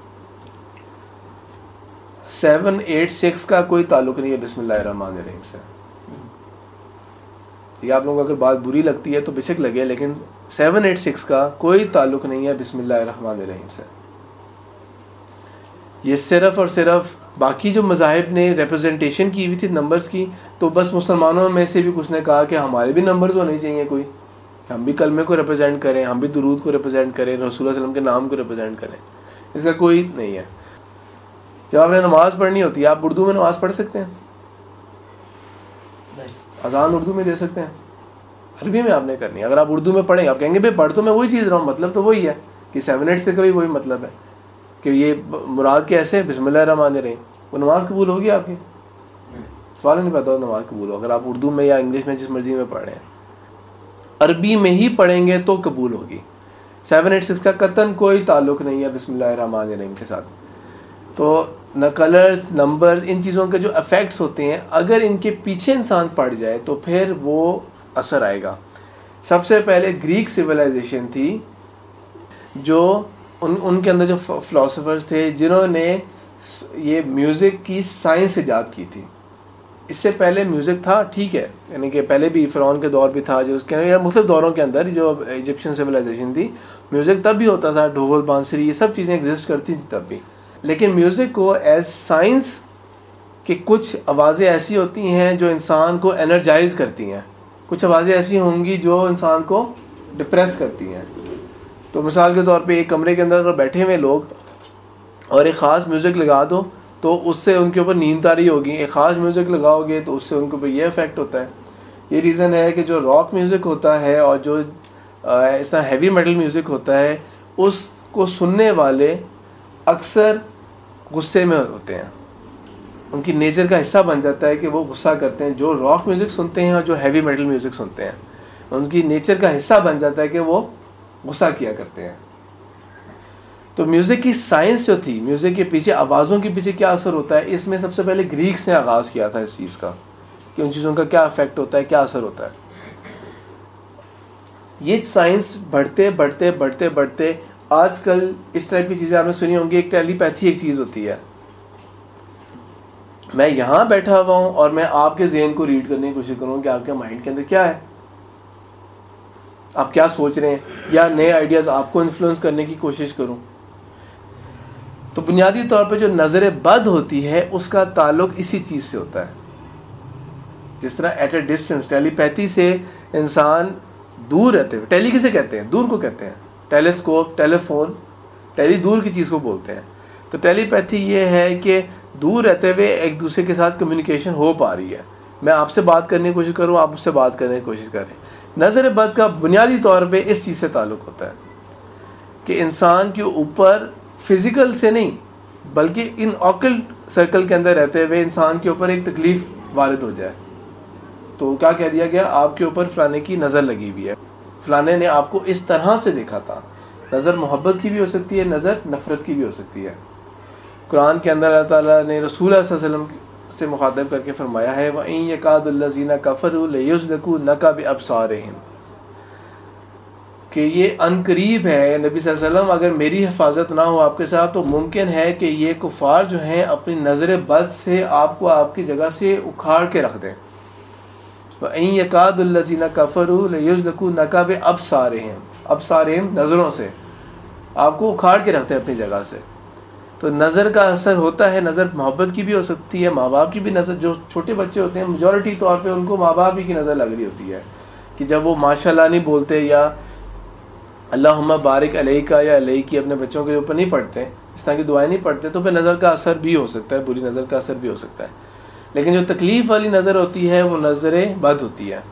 786 کا کوئی تعلق نہیں ہے بسم اللہ الرحمن الرحیم سے. یہ آپ لوگوں کو اگر بات بری لگتی ہے تو بے شک لگے, لیکن 786 کا کوئی تعلق نہیں ہے بسم اللہ الرحمن الرحیم سے. یہ صرف اور صرف باقی جو مذاہب نے ریپرزنٹیشن کی ہوئی تھی نمبرز کی, تو بس مسلمانوں میں سے بھی کچھ نے کہا کہ ہمارے بھی نمبرز ہونے چاہیے کوئی, ہم بھی کلمے کو ریپرزینٹ کریں, ہم بھی درود کو ریپرزینٹ کریں, رسول اللہ صلی اللہ علیہ وسلم کے نام کو ریپرزینٹ کریں. اس کا کوئی نہیں ہے. جب آپ نے نماز پڑھنی ہوتی ہے, آپ اردو میں نماز پڑھ سکتے ہیں, اذان اردو میں دے سکتے ہیں, عربی میں آپ نے کرنی ہے. اگر آپ اردو میں پڑھیں آپ کہیں گے بھائی پڑھ تو میں وہی چیز رہا ہوں, مطلب تو وہی ہے کہ 7-8 سے کبھی وہی مطلب ہے کہ یہ مراد کیسے بسم اللہ الرحمن الرحیم. وہ نماز قبول ہوگی آپ کی؟ سوال نہیں پتا نماز قبول ہو. اگر آپ اردو میں یا انگلش میں جس مرضی میں پڑھ رہے ہیں, عربی میں ہی پڑھیں گے تو قبول ہوگی. 786 کا قطعاً کوئی تعلق نہیں ہے بسم اللہ الرحمن الرحیم کے ساتھ. تو نہ کلرز, نمبرز, ان چیزوں کے جو افیکٹس ہوتے ہیں اگر ان کے پیچھے انسان پڑ جائے تو پھر وہ اثر آئے گا. سب سے پہلے گریک سویلائزیشن تھی, جو ان کے اندر جو فلاسفرز تھے جنہوں نے یہ میوزک کی سائنس ایجاد کی تھی. اس سے پہلے میوزک تھا, ٹھیک ہے, یعنی کہ پہلے بھی فرعون کے دور بھی تھا, جو اس کے مختلف دوروں کے اندر جو ایجپشین سویلائزیشن تھی, میوزک تب بھی ہوتا تھا, ڈھول بانسری یہ سب چیزیں ایگزسٹ کرتی تھیں تب بھی. لیکن میوزک کو ایز سائنس کہ کچھ آوازیں ایسی ہوتی ہیں جو انسان کو انرجائز کرتی ہیں, کچھ آوازیں ایسی ہوں گی جو انسان کو ڈپریس کرتی ہیں. تو مثال کے طور پہ ایک کمرے کے اندر اگر بیٹھے ہوئے لوگ اور ایک خاص میوزک لگا دو تو اس سے ان کے اوپر نیند طاری ہوگی, ایک خاص میوزک لگاؤ گے تو اس سے ان کے اوپر یہ افیکٹ ہوتا ہے. یہ ریزن ہے کہ جو راک میوزک ہوتا ہے اور جو اس طرح ہیوی میٹل میوزک ہوتا ہے اس کو سننے والے اکثر غصے میں ہوتے ہیں, ان کی نیچر کا حصہ بن جاتا ہے کہ وہ غصہ کرتے ہیں. جو راک میوزک سنتے ہیں اور جو ہیوی میٹل میوزک سنتے ہیں ان کی نیچر کا حصہ بن جاتا ہے کہ وہ غصہ کیا کرتے ہیں. تو میوزک کی سائنس جو تھی, میوزک کے پیچھے آوازوں کے پیچھے کیا اثر ہوتا ہے, اس میں سب سے پہلے گریکس نے آغاز کیا تھا اس چیز کا کہ ان چیزوں کا کیا افیکٹ ہوتا ہے, کیا اثر ہوتا ہے. یہ سائنس بڑھتے بڑھتے بڑھتے بڑھتے آج کل اس ٹائپ کی چیزیں آپ نے سنی ہوں گی. ایک ٹیلی پیتھی ایک چیز ہوتی ہے, میں یہاں بیٹھا ہوا ہوں اور میں آپ کے ذہن کو ریڈ کرنے کی کوشش کروں کہ آپ کے مائنڈ کے اندر کیا ہے. آپ کیا سوچ رہے ہیں، یا نئے آئیڈیاز آپ کو انفلوئنس کرنے کی کوشش کروں. تو بنیادی طور پہ جو نظر بد ہوتی ہے اس کا تعلق اسی چیز سے ہوتا ہے. جس طرح ایٹ اے ڈسٹینس، ٹیلی پیتھی سے انسان دور رہتے ہوئے، ٹیلی کسے کہتے ہیں؟ دور کو کہتے ہیں. ٹیلیسکوپ، ٹیلی فون، ٹیلی دور کی چیز کو بولتے ہیں. تو ٹیلی پیتھی یہ ہے کہ دور رہتے ہوئے ایک دوسرے کے ساتھ کمیونیکیشن ہو پا رہی ہے. میں آپ سے بات کرنے کی کوشش کروں، آپ مجھ سے بات کرنے کی کوشش کریں. نظر بد کا بنیادی طور پہ اس چیز سے تعلق ہوتا ہے کہ انسان کے اوپر فزیکل سے نہیں بلکہ ان آکلٹ سرکل کے اندر رہتے ہوئے انسان کے اوپر ایک تکلیف وارد ہو جائے. تو کیا کہہ دیا گیا؟ آپ کے اوپر فلانے کی نظر لگی ہوئی ہے، فلانے نے آپ کو اس طرح سے دیکھا تھا. نظر محبت کی بھی ہو سکتی ہے، نظر نفرت کی بھی ہو سکتی ہے. قرآن کے اندر اللہ تعالیٰ نے رسول اللہ صلی اللہ علیہ وسلم سے مخاطب کر کے فرمایا ہے وَإِن يَكَادُ الَّذِينَ كَفَرُوا لَيُزْلِقُونَكَ بِأَبْصَارِهِمْ، کہ یہ ان قریب ہے نبی صلی اللہ علیہ وسلم، اگر میری حفاظت نہ ہو آپ کے ساتھ تو ممکن ہے کہ یہ کفار جو ہیں اپنی نظر بد سے آپ کو آپ کی جگہ سے اکھاڑ کے رکھ دیں. وَإِن يَكَادُ الَّذِينَ كَفَرُوا لَيُزْلِقُونَكَ بِأَبْصَارِهِمْ، ابصارہم نظروں سے آپ کو اکھاڑ کے رکھتے ہیں اپنی جگہ سے. تو نظر کا اثر ہوتا ہے. نظر محبت کی بھی ہو سکتی ہے، ماں باپ کی بھی نظر. جو چھوٹے بچے ہوتے ہیں میجورٹی طور پہ ان کو ماں باپ ہی کی نظر لگ رہی ہوتی ہے کہ جب وہ ماشاء اللہ نہیں بولتے یا اللہم بارک علیک یا علیکی اپنے بچوں کے اوپر نہیں پڑھتے، اس طرح کی دعائیں نہیں پڑھتے، تو پھر نظر کا اثر بھی ہو سکتا ہے، بری نظر کا اثر بھی ہو سکتا ہے. لیکن جو تکلیف والی نظر ہوتی ہے وہ نظر بد ہوتی ہے.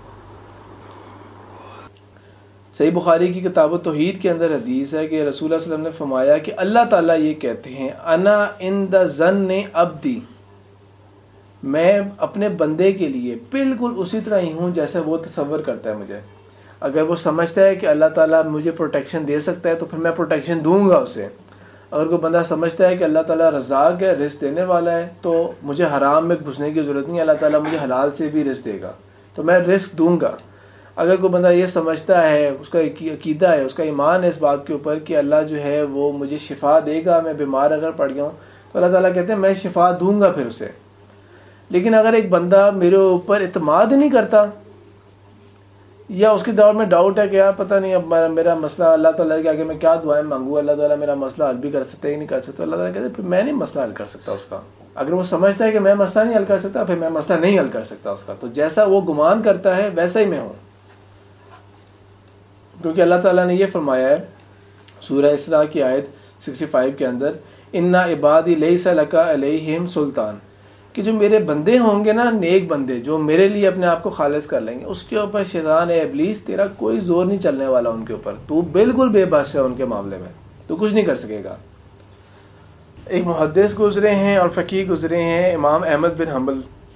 صحیح بخاری کی کتاب التوحید کے اندر حدیث ہے کہ رسول اللہ صلی اللہ علیہ وسلم نے فرمایا کہ اللہ تعالیٰ یہ کہتے ہیں انا عند ظن عبدی، میں اپنے بندے کے لیے بالکل اسی طرح ہی ہوں جیسے وہ تصور کرتا ہے مجھے. اگر وہ سمجھتا ہے کہ اللہ تعالیٰ مجھے پروٹیکشن دے سکتا ہے تو پھر میں پروٹیکشن دوں گا اسے. اگر کوئی بندہ سمجھتا ہے کہ اللہ تعالیٰ رزاق ہے، رزق دینے والا ہے، تو مجھے حرام میں گھسنے کی ضرورت نہیں، اللہ تعالیٰ مجھے حلال سے بھی رزق دے گا تو میں رزق دوں گا. اگر کوئی بندہ یہ سمجھتا ہے، اس کا عقیدہ ہے، اس کا ایمان ہے اس بات کے اوپر کہ اللہ جو ہے وہ مجھے شفا دے گا، میں بیمار اگر پڑ گیا ہوں تو اللہ تعالیٰ کہتے ہیں میں شفا دوں گا پھر اسے. لیکن اگر ایک بندہ میرے اوپر اعتماد نہیں کرتا یا اس کے دور میں ڈاؤٹ ہے کہ یار پتہ نہیں اب میرا مسئلہ اللہ تعالیٰ کے آگے میں کیا دعائیں مانگوں، اللہ تعالیٰ میرا مسئلہ حل بھی کر سکتا ہے یا نہیں کر سکتا، اللہ تعالیٰ کہتے ہیں پھر میں نہیں مسئلہ حل کر سکتا اس کا. اگر وہ سمجھتا ہے کہ میں مسئلہ نہیں حل کر سکتا پھر میں مسئلہ نہیں حل کر سکتا اس کا. تو جیسا وہ گمان کرتا ہے ویسا ہی میں ہوں، کیونکہ اللہ تعالیٰ نے یہ فرمایا ہے سورہ اسراء کی آیت 65 کے اندر اِنَّ عِبَادِي لَيْسَ لَكَ عَلَيْهِمْ سُلطان، کہ جو میرے بندے ہوں گے نا، نیک بندے جو میرے لیے اپنے آپ کو خالص کر لیں گے، اس کے اوپر شیطان ابلیس تیرا کوئی زور نہیں چلنے والا ان کے اوپر. تو بالکل بے بس ہے ان کے معاملے میں، تو کچھ نہیں کر سکے گا. ایک محدث گزرے ہیں اور فقیہ گزرے ہیں امام احمد بن حنبل.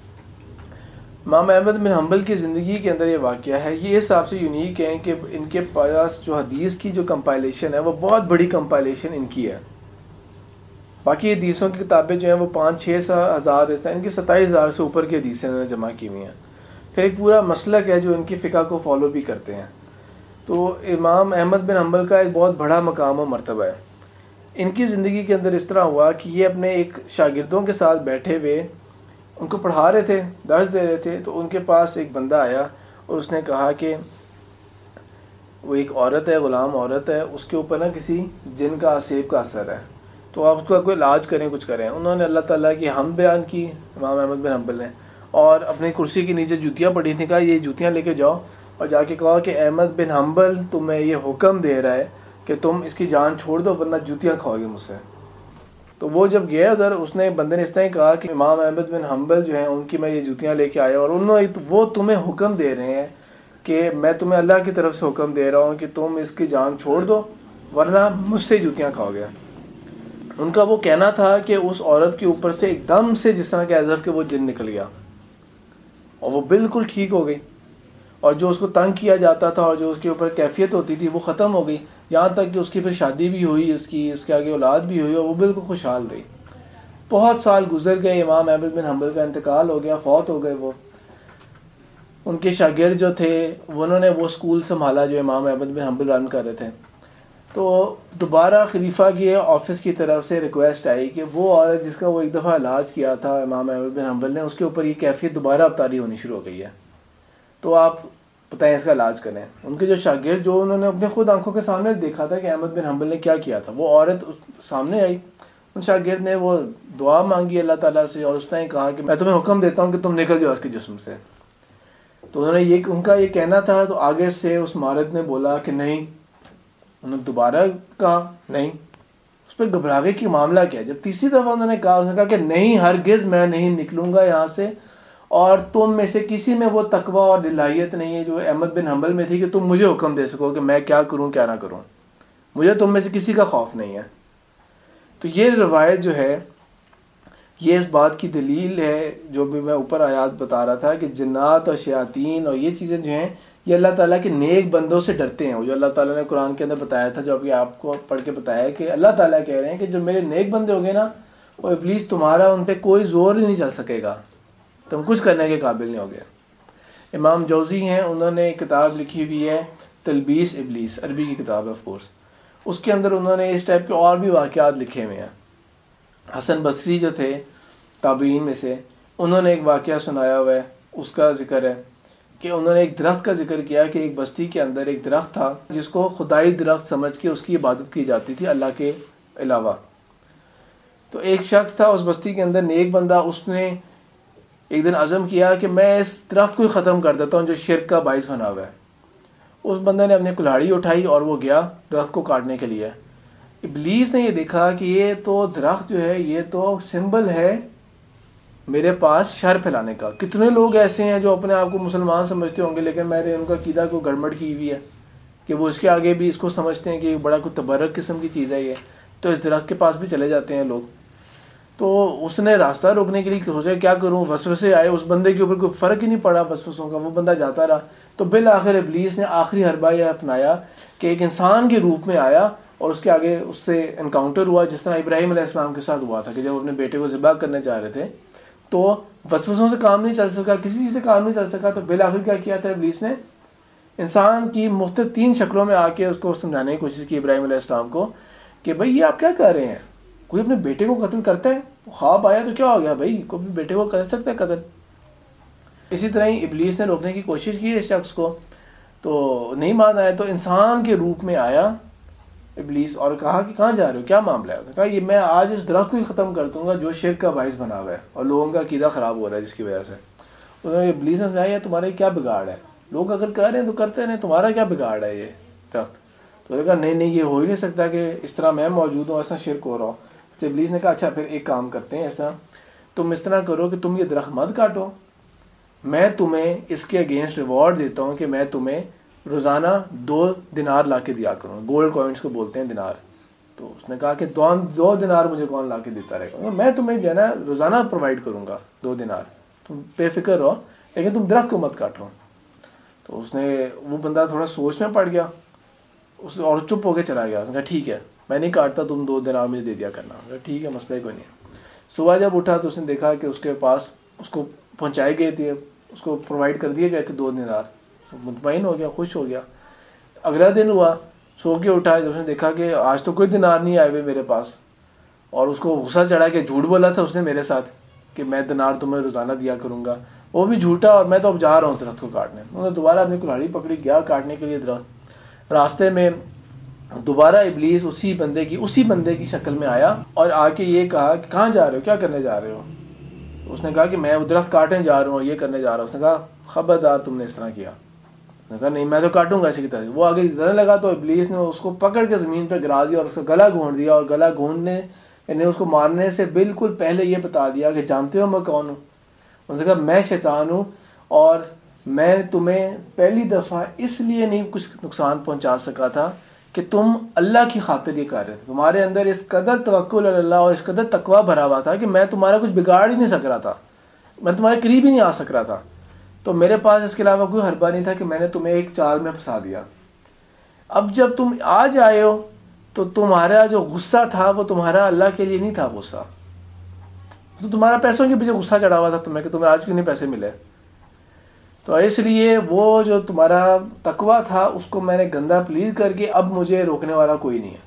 امام احمد بن حنبل کی زندگی کے اندر یہ واقعہ ہے، یہ اس حساب سے یونیک ہے کہ ان کے پاس جو حدیث کی جو کمپائلیشن ہے وہ بہت بڑی کمپائلیشن ان کی ہے. باقی حدیثوں کی کتابیں جو ہیں وہ 5-6 ہزار، ان کی 27,000 سے اوپر کی حدیثیں انہوں نے جمع کی ہوئی ہیں. پھر ایک پورا مسلک ہے جو ان کی فقہ کو فالو بھی کرتے ہیں. تو امام احمد بن حنبل کا ایک بہت بڑا مقام و مرتبہ ہے. ان کی زندگی کے اندر اس طرح ہوا کہ یہ اپنے ایک شاگردوں کے ساتھ بیٹھے ہوئے ان کو پڑھا رہے تھے، درس دے رہے تھے. تو ان کے پاس ایک بندہ آیا اور اس نے کہا کہ وہ ایک عورت ہے، غلام عورت ہے، اس کے اوپر نا کسی جن کا سیب کا اثر ہے، تو آپ اس کا کوئی علاج کریں، کچھ کریں. انہوں نے اللہ تعالیٰ کی حمد بیان کی امام احمد بن حنبل نے، اور اپنی کرسی کے نیچے جوتیاں پڑی تھیں، کہا یہ جوتیاں لے کے جاؤ اور جا کے کہا کہ احمد بن حنبل تمہیں یہ حکم دے رہا ہے کہ تم اس کی جان چھوڑ دو ورنہ جوتیاں کھاؤ گے مجھ سے. تو وہ جب گیا ادھر، اس نے بندے نے اس طرح کہا کہ امام احمد بن حنبل جو ہیں ان کی میں یہ جوتیاں لے کے آیا، اور وہ تمہیں حکم دے رہے ہیں کہ میں تمہیں اللہ کی طرف سے حکم دے رہا ہوں کہ تم اس کی جان چھوڑ دو ورنہ مجھ سے جوتیاں کھاؤ گے. ان کا وہ کہنا تھا کہ اس عورت کے اوپر سے ایک دم سے جس طرح کہ ایز اف کہ وہ جن نکل گیا اور وہ بالکل ٹھیک ہو گئی، اور جو اس کو تنگ کیا جاتا تھا اور جو اس کے اوپر کیفیت ہوتی تھی وہ ختم ہو گئی. یہاں تک کہ اس کی پھر شادی بھی ہوئی، اس کے آگے اولاد بھی ہوئی، اور وہ بالکل خوشحال رہی. بہت سال گزر گئے، امام احمد بن حنبل کا انتقال ہو گیا، فوت ہو گئے. وہ ان کے شاگرد جو تھے انہوں نے وہ اسکول سنبھالا جو امام احمد بن حنبل رن کر رہے تھے. تو دوبارہ خلیفہ کی آفس کی طرف سے ریکویسٹ آئی کہ وہ عورت جس کا وہ ایک دفعہ علاج کیا تھا امام احمد بن حنبل نے، اس کے اوپر یہ کیفیت دوبارہ اب طاری ہونی شروع ہو گئی ہے، تو آپ بتائیں اس کا علاج کریں. ان کے جو شاگرد جو انہوں نے اپنے خود آنکھوں کے سامنے دیکھا تھا کہ احمد بن حنبل نے کیا کیا تھا, وہ عورت سامنے آئی, ان شاگرد نے وہ دعا مانگی اللہ تعالیٰ سے اور اس نے کہا کہ میں تمہیں حکم دیتا ہوں کہ تم نکل جاؤ اس کے جسم سے. تو انہوں نے ان کا یہ کہنا تھا, تو آگے سے اس مرد نے بولا کہ نہیں. انہوں نے دوبارہ کہا نہیں. اس پہ گھبراہے کی معاملہ کیا. جب تیسری دفعہ انہوں نے کہا کہ نہیں ہرگز میں نہیں نکلوں گا یہاں سے, اور تم میں سے کسی میں وہ تقوی اور دلائیت نہیں ہے جو احمد بن حنبل میں تھی کہ تم مجھے حکم دے سکو کہ میں کیا کروں کیا نہ کروں. مجھے تم میں سے کسی کا خوف نہیں ہے. تو یہ روایت جو ہے یہ اس بات کی دلیل ہے جو بھی میں اوپر آیات بتا رہا تھا کہ جنات اور شیاطین اور یہ چیزیں جو ہیں یہ اللہ تعالیٰ کے نیک بندوں سے ڈرتے ہیں. وہ جو اللہ تعالیٰ نے قرآن کے اندر بتایا تھا, جو ابھی آپ کو پڑھ کے بتایا کہ اللہ تعالیٰ کہہ رہے ہیں کہ جو میرے نیک بندے ہو گئے نا, وہ ابلیس تمہارا ان پہ کوئی زور ہی نہیں چل سکے گا, تم کچھ کرنے کے قابل نہیں ہوگے. امام جوزی ہیں, انہوں نے ایک کتاب لکھی ہوئی ہے تلبیس ابلیس, عربی کی کتاب ہے آف کورس. اس کے اندر انہوں نے اس ٹائپ کے اور بھی واقعات لکھے ہوئے ہیں. حسن بصری جو تھے تابعین میں سے, انہوں نے ایک واقعہ سنایا ہوا ہے, اس کا ذکر ہے کہ انہوں نے ایک درخت کا ذکر کیا کہ ایک بستی کے اندر ایک درخت تھا جس کو خدائی درخت سمجھ کے اس کی عبادت کی جاتی تھی اللہ کے علاوہ. تو ایک شخص تھا اس بستی کے اندر نیک بندہ, اس نے ایک دن عزم کیا کہ میں اس درخت کو ہی ختم کر دیتا ہوں جو شرک کا باعث بنا ہوا ہے. اس بندے نے اپنی کلہاڑی اٹھائی اور وہ گیا درخت کو کاٹنے کے لیے. ابلیس نے یہ دیکھا کہ یہ تو درخت جو ہے یہ تو سمبل ہے میرے پاس شر پھیلانے کا. کتنے لوگ ایسے ہیں جو اپنے آپ کو مسلمان سمجھتے ہوں گے لیکن میں نے ان کا عقیدہ کو گڑبڑ کی ہوئی ہے کہ وہ اس کے آگے بھی اس کو سمجھتے ہیں کہ بڑا کوئی تبرک قسم کی چیز ہے یہ, تو اس درخت کے پاس بھی چلے جاتے ہیں لوگ. تو اس نے راستہ روکنے کے لیے سوچا کیا کروں, وسوسے آئے اس بندے کے اوپر, کوئی فرق ہی نہیں پڑا وسوسوں کا, وہ بندہ جاتا رہا. تو بالآخر ابلیس نے آخری حربہ یہ اپنایا کہ ایک انسان کے روپ میں آیا اور اس کے آگے اس سے انکاؤنٹر ہوا, جس طرح ابراہیم علیہ السلام کے ساتھ ہوا تھا کہ جب اپنے بیٹے کو ذبح کرنے جا رہے تھے تو وسوسوں سے کام نہیں چل سکا, کسی چیز سے کام نہیں چل سکا. تو بالآخر کیا کیا تھا ابلیس نے, انسان کی مختلف 3 شکلوں میں آ کے اس کو سمجھانے کی کوشش کی ابراہیم علیہ السلام کو کہ بھائی یہ آپ کیا کر رہے ہیں, کوئی اپنے بیٹے کو قتل کرتا ہے, خواب آیا تو کیا ہو گیا بھائی, کوئی بھی بیٹے کو کر سکتا ہے قتل. اسی طرح ہی ابلیس نے روکنے کی کوشش کی اس شخص کو, تو نہیں مان آیا. تو انسان کے روپ میں آیا ابلیس اور کہا کہ کہاں جا رہے ہو, کیا معاملہ ہے. کہا یہ میں آج اس درخت کو ہی ختم کر دوں گا جو شرک کا باعث بنا ہوا ہے اور لوگوں کا عقیدہ خراب ہو رہا ہے جس کی وجہ سے. انہوں نے ابلیس نے سمجھایا تمہارے کیا بگاڑ ہے, لوگ اگر کہہ رہے ہیں تو کرتے رہیں, تمہارا کیا بگاڑ ہے یہ درخت. تو انہوں نے کہا نہیں یہ ہو ہی نہیں سکتا کہ اس طرح میں موجود ہوں ایسا شرک ہو رہا ہوں. ابلیس نے کہا اچھا پھر ایک کام کرتے ہیں, ایسا تم اس طرح کرو کہ تم یہ درخت مت کاٹو, میں تمہیں اس کے اگینسٹ ریوارڈ دیتا ہوں کہ میں تمہیں روزانہ 2 دینار لا کے دیا کروں. گولڈ کوئنس کو بولتے ہیں دینار. تو اس نے کہا کہ 2 دینار مجھے کون لا کے دیتا رہے گا, میں تمہیں جو ہے نا روزانہ پرووائڈ کروں گا 2 دینار, تم بے فکر رہو لیکن تم درخت کو مت کاٹو. تو اس نے وہ بندہ تھوڑا سوچ میں پڑ گیا اس اور چپ ہو کے چلا گیا. اس نے کہا ٹھیک ہے میں نہیں کاٹتا, تم 2 دینار مجھے دے دیا کرنا. ٹھیک ہے مسئلہ کوئی نہیں. صبح جب اٹھا تو اس نے دیکھا کہ اس کے پاس اس کو پہنچائے گئے تھے, اس کو پرووائڈ کر دیے گئے تھے 2 دینار. مطمئن ہو گیا, خوش ہو گیا. اگلا دن ہوا, سو کے اٹھا, جب اس نے دیکھا کہ آج تو کوئی دینار نہیں آئے ہوئے میرے پاس, اور اس کو غصہ چڑھا کہ جھوٹ بولا تھا اس نے میرے ساتھ کہ میں دینار تمہیں روزانہ دیا کروں گا, وہ بھی جھوٹا, اور میں تو اب جا رہا ہوں اس درخت کو کاٹنے. انہوں نے دوبارہ اپنی کلہاڑی پکڑی, گیا کاٹنے کے لیے درخت. راستے میں دوبارہ ابلیس اسی بندے کی شکل میں آیا اور آ کے یہ کہا کہ کہاں جا رہے ہو, کیا کرنے جا رہے ہو. اس نے کہا کہ میں وہ درخت کاٹنے جا رہا ہوں, یہ کرنے جا رہا ہوں. اس نے کہا خبردار تم نے اس طرح کیا. اس نے کہا نہیں میں تو کاٹوں گا اسی کی طرح. وہ آگے جانے لگا تو ابلیس نے اس کو پکڑ کے زمین پہ گرا دیا اور اس کا گلا گھونٹ دیا, اور گلا گھونٹنے یعنی اس کو مارنے سے بالکل پہلے یہ بتا دیا کہ جانتے ہو میں کون ہوں. اس نے کہا میں شیطان ہوں, اور میں تمہیں پہلی دفعہ اس لیے نہیں کچھ نقصان پہنچا سکا تھا کہ تم اللہ کی خاطر یہ کر رہے تھے. تمہارے اندر اس قدر توکل اللہ اور اس قدر تقویٰ بھرا ہوا تھا کہ میں تمہارا کچھ بگاڑ ہی نہیں سک رہا تھا, میں تمہارے قریب ہی نہیں آ سک رہا تھا. تو میرے پاس اس کے علاوہ کوئی حربہ نہیں تھا کہ میں نے تمہیں ایک چال میں پھنسا دیا. اب جب تم آج آئے ہو تو تمہارا جو غصہ تھا وہ تمہارا اللہ کے لیے نہیں تھا غصہ, تو تمہارا پیسوں کے پیچھے غصہ چڑھا ہوا تھا تمہیں کہ تمہیں آج کیوں نہیں پیسے ملے. تو اس لیے وہ جو تمہارا تقویٰ تھا اس کو میں نے گندا پلیز کر کے اب مجھے روکنے والا کوئی نہیں ہے.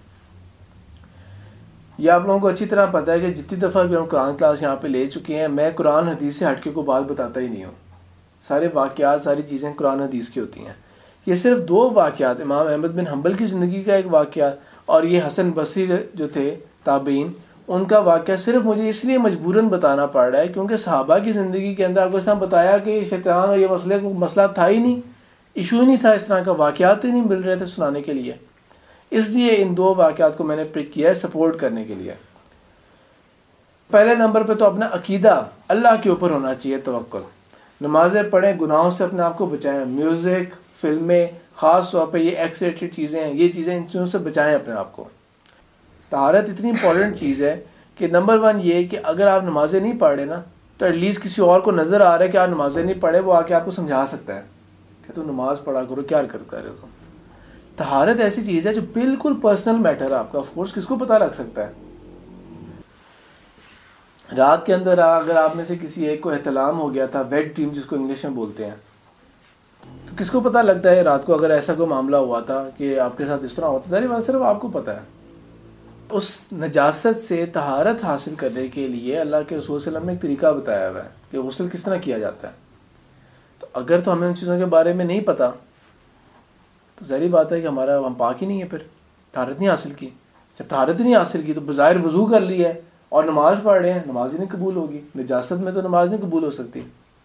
یہ آپ لوگوں کو اچھی طرح پتہ ہے کہ جتنی دفعہ بھی ہم قرآن کلاس یہاں پہ لے چکے ہیں, میں قرآن حدیث سے ہٹ کے کوئی بات بتاتا ہی نہیں ہوں. سارے واقعات ساری چیزیں قرآن حدیث کی ہوتی ہیں. یہ صرف 2 واقعات، امام احمد بن حنبل کی زندگی کا ایک واقعہ اور یہ حسن بصری جو تھے تابعین، ان کا واقعہ صرف مجھے اس لیے مجبوراً بتانا پڑ رہا ہے کیونکہ صحابہ کی زندگی کے اندر آپ کو اس طرح بتایا کہ شیطان اور یہ مسئلہ تھا ہی نہیں، ایشو ہی نہیں تھا، اس طرح کا واقعات ہی نہیں مل رہے تھے سنانے کے لیے. اس لیے ان 2 واقعات کو میں نے پک کیا ہے سپورٹ کرنے کے لیے. پہلے نمبر پہ تو اپنا عقیدہ اللہ کے اوپر ہونا چاہیے، توکل. نمازیں پڑھیں، گناہوں سے اپنے آپ کو بچائیں. میوزک، فلمیں، خاص طور پہ یہ ایکس ریٹڈ چیزیں ہیں، یہ چیزیں ان چیزوں سے بچائیں اپنے آپ کو. طہارت اتنی امپورٹنٹ چیز ہے کہ نمبر 1 یہ کہ اگر آپ نمازیں نہیں پڑھ رہے نا تو ایٹ لیسٹ کسی اور کو نظر آ رہا ہے کہ آپ نمازیں نہیں پڑھے، وہ آ کے آپ کو سمجھا سکتا ہے کہ تو نماز پڑھا کرو، کیا حرکت کر رہے ہو. طہارت ایسی چیز ہے جو بالکل پرسنل میٹر ہے آپ کا. آف کورس کس کو پتہ لگ سکتا ہے. رات کے اندر اگر آپ میں سے کسی ایک کو احتلام ہو گیا تھا، ویٹ ڈریم جس کو انگلش میں بولتے ہیں، تو کس کو پتہ لگتا ہے رات کو اگر ایسا کوئی معاملہ ہوا تھا کہ آپ کے ساتھ اس طرح ہوتا، ظاہر بات صرف آپ کو پتہ ہے. اس نجاست سے طہارت حاصل کرنے کے لیے اللہ کے رسول صلی اللہ علیہ وسلم نے ایک طریقہ بتایا ہوا ہے کہ غسل کس طرح کیا جاتا ہے. تو اگر تو ہمیں ان چیزوں کے بارے میں نہیں پتہ تو ظاہری بات ہے کہ ہم پاک ہی نہیں ہے، پھر طہارت نہیں حاصل کی. جب طہارت نہیں حاصل کی تو بظاہر وضو کر لی ہے اور نماز پڑھ رہے ہیں، نماز ہی نہیں قبول ہوگی. نجاست میں تو نماز نہیں قبول ہو سکتی.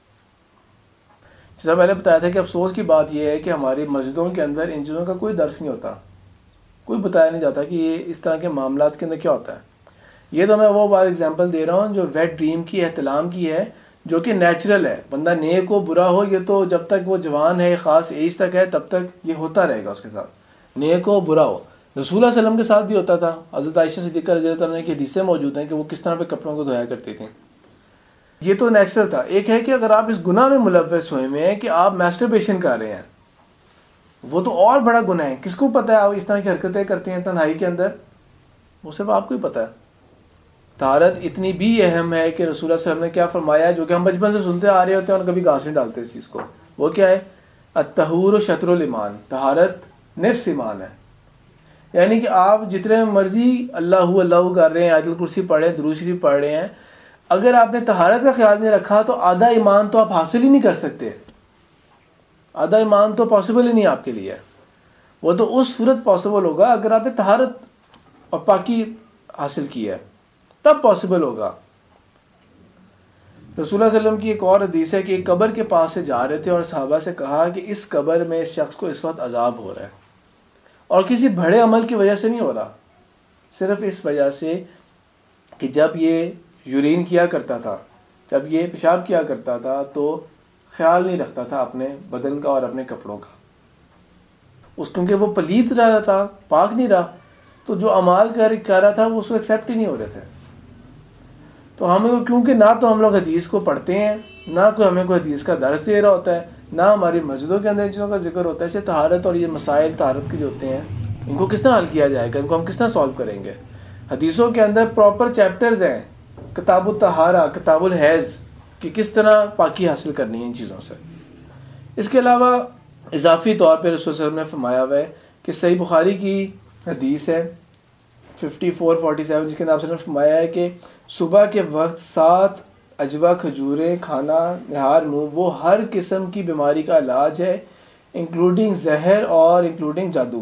جیسا میں نے بتایا تھا کہ افسوس کی بات یہ ہے کہ ہماری مسجدوں کے اندر ان چیزوں کا کوئی درس نہیں ہوتا، کوئی بتایا نہیں جاتا کہ یہ اس طرح کے معاملات کے اندر کیا ہوتا ہے. یہ تو میں وہ بات ایگزامپل دے رہا ہوں جو ویٹ ڈریم کی، احتلام کی ہے، جو کہ نیچرل ہے. بندہ نیک ہو برا ہو، یہ تو جب تک وہ جوان ہے، خاص ایج تک ہے، تب تک یہ ہوتا رہے گا اس کے ساتھ، نیک ہو برا ہو. رسول اللہ علیہ وسلم کے ساتھ بھی ہوتا تھا. حضرت عائشہ صدیقہ رضی اللہ عنہا کی حدیثیں موجود ہیں کہ وہ کس طرح پہ کپڑوں کو دھویا کرتی تھیں. یہ تو نیچرل تھا. ایک ہے کہ اگر آپ اس گناہ میں ملوث ہوئے ہیں کہ آپ میسٹربیشن کر رہے ہیں، وہ تو اور بڑا گناہ ہے. کس کو پتہ ہے آپ اس طرح کی حرکتیں کرتے ہیں تنہائی کے اندر؟ وہ صرف آپ کو ہی پتہ ہے. طہارت اتنی بھی اہم ہے کہ رسول اللہ صلی اللہ علیہ وسلم نے کیا فرمایا، جو کہ ہم بچپن سے سنتے آ رہے ہوتے ہیں اور کبھی گھاس نہیں ڈالتے اس چیز کو. وہ کیا ہے؟ الطہور شطر الایمان. طہارت نصف ایمان ہے. یعنی کہ آپ جتنے مرضی اللہ کر رہے ہیں، آیت الکرسی پڑھ رہے ہیں، درود شریف پڑھ رہے ہیں، اگر آپ نے طہارت کا خیال نہیں رکھا تو آدھا ایمان تو آپ حاصل ہی نہیں کر سکتے. آدھا ایمان تو پاسبل ہی نہیں آپ کے لیے. وہ تو اس صورت پاسبل ہوگا اگر آپ نے طہارت اور پاکی حاصل کی ہے، تب پاسبل ہوگا. رسول اللہ علیہ وسلم کی ایک اور حدیث ہے کہ ایک قبر کے پاس سے جا رہے تھے اور صحابہ سے کہا کہ اس قبر میں اس شخص کو اس وقت عذاب ہو رہا ہے، اور کسی بڑے عمل کی وجہ سے نہیں ہو رہا، صرف اس وجہ سے کہ جب یہ یورین کیا کرتا تھا، جب یہ پیشاب کیا کرتا تھا تو خیال نہیں رکھتا تھا اپنے بدن کا اور اپنے کپڑوں کا. کیونکہ وہ پلیت رہا تھا، پاک نہیں رہا، تو جو اعمال کر رہا تھا وہ اس کو ایکسیپٹ ہی نہیں ہو رہے تھے. تو ہمیں کیونکہ نہ تو ہم لوگ حدیث کو پڑھتے ہیں، نہ کوئی ہمیں کوئی حدیث کا درس دے رہا ہوتا ہے، نہ ہماری مسجدوں کے اندر ان چیزوں کا ذکر ہوتا ہے. اسے طہارت اور یہ مسائل طہارت کے جو ہوتے ہیں، ان کو کس طرح حل کیا جائے گا، ان کو ہم کس طرح سالو کریں گے. حدیثوں کے اندر پراپر چیپٹرز ہیں، کتاب الطہارہ، کتاب الحیض، کہ کس طرح پاکی حاصل کرنی ہے ان چیزوں سے. اس کے علاوہ اضافی طور پہ رسول صلی اللہ علیہ وسلم نے فرمایا ہوا ہے کہ صحیح بخاری کی حدیث ہے 5447، جس کے نام سے فرمایا ہے کہ صبح کے وقت 7 اجوا کھجوریں کھانا نہار منہ، وہ ہر قسم کی بیماری کا علاج ہے، انکلوڈنگ زہر اور انکلوڈنگ جادو.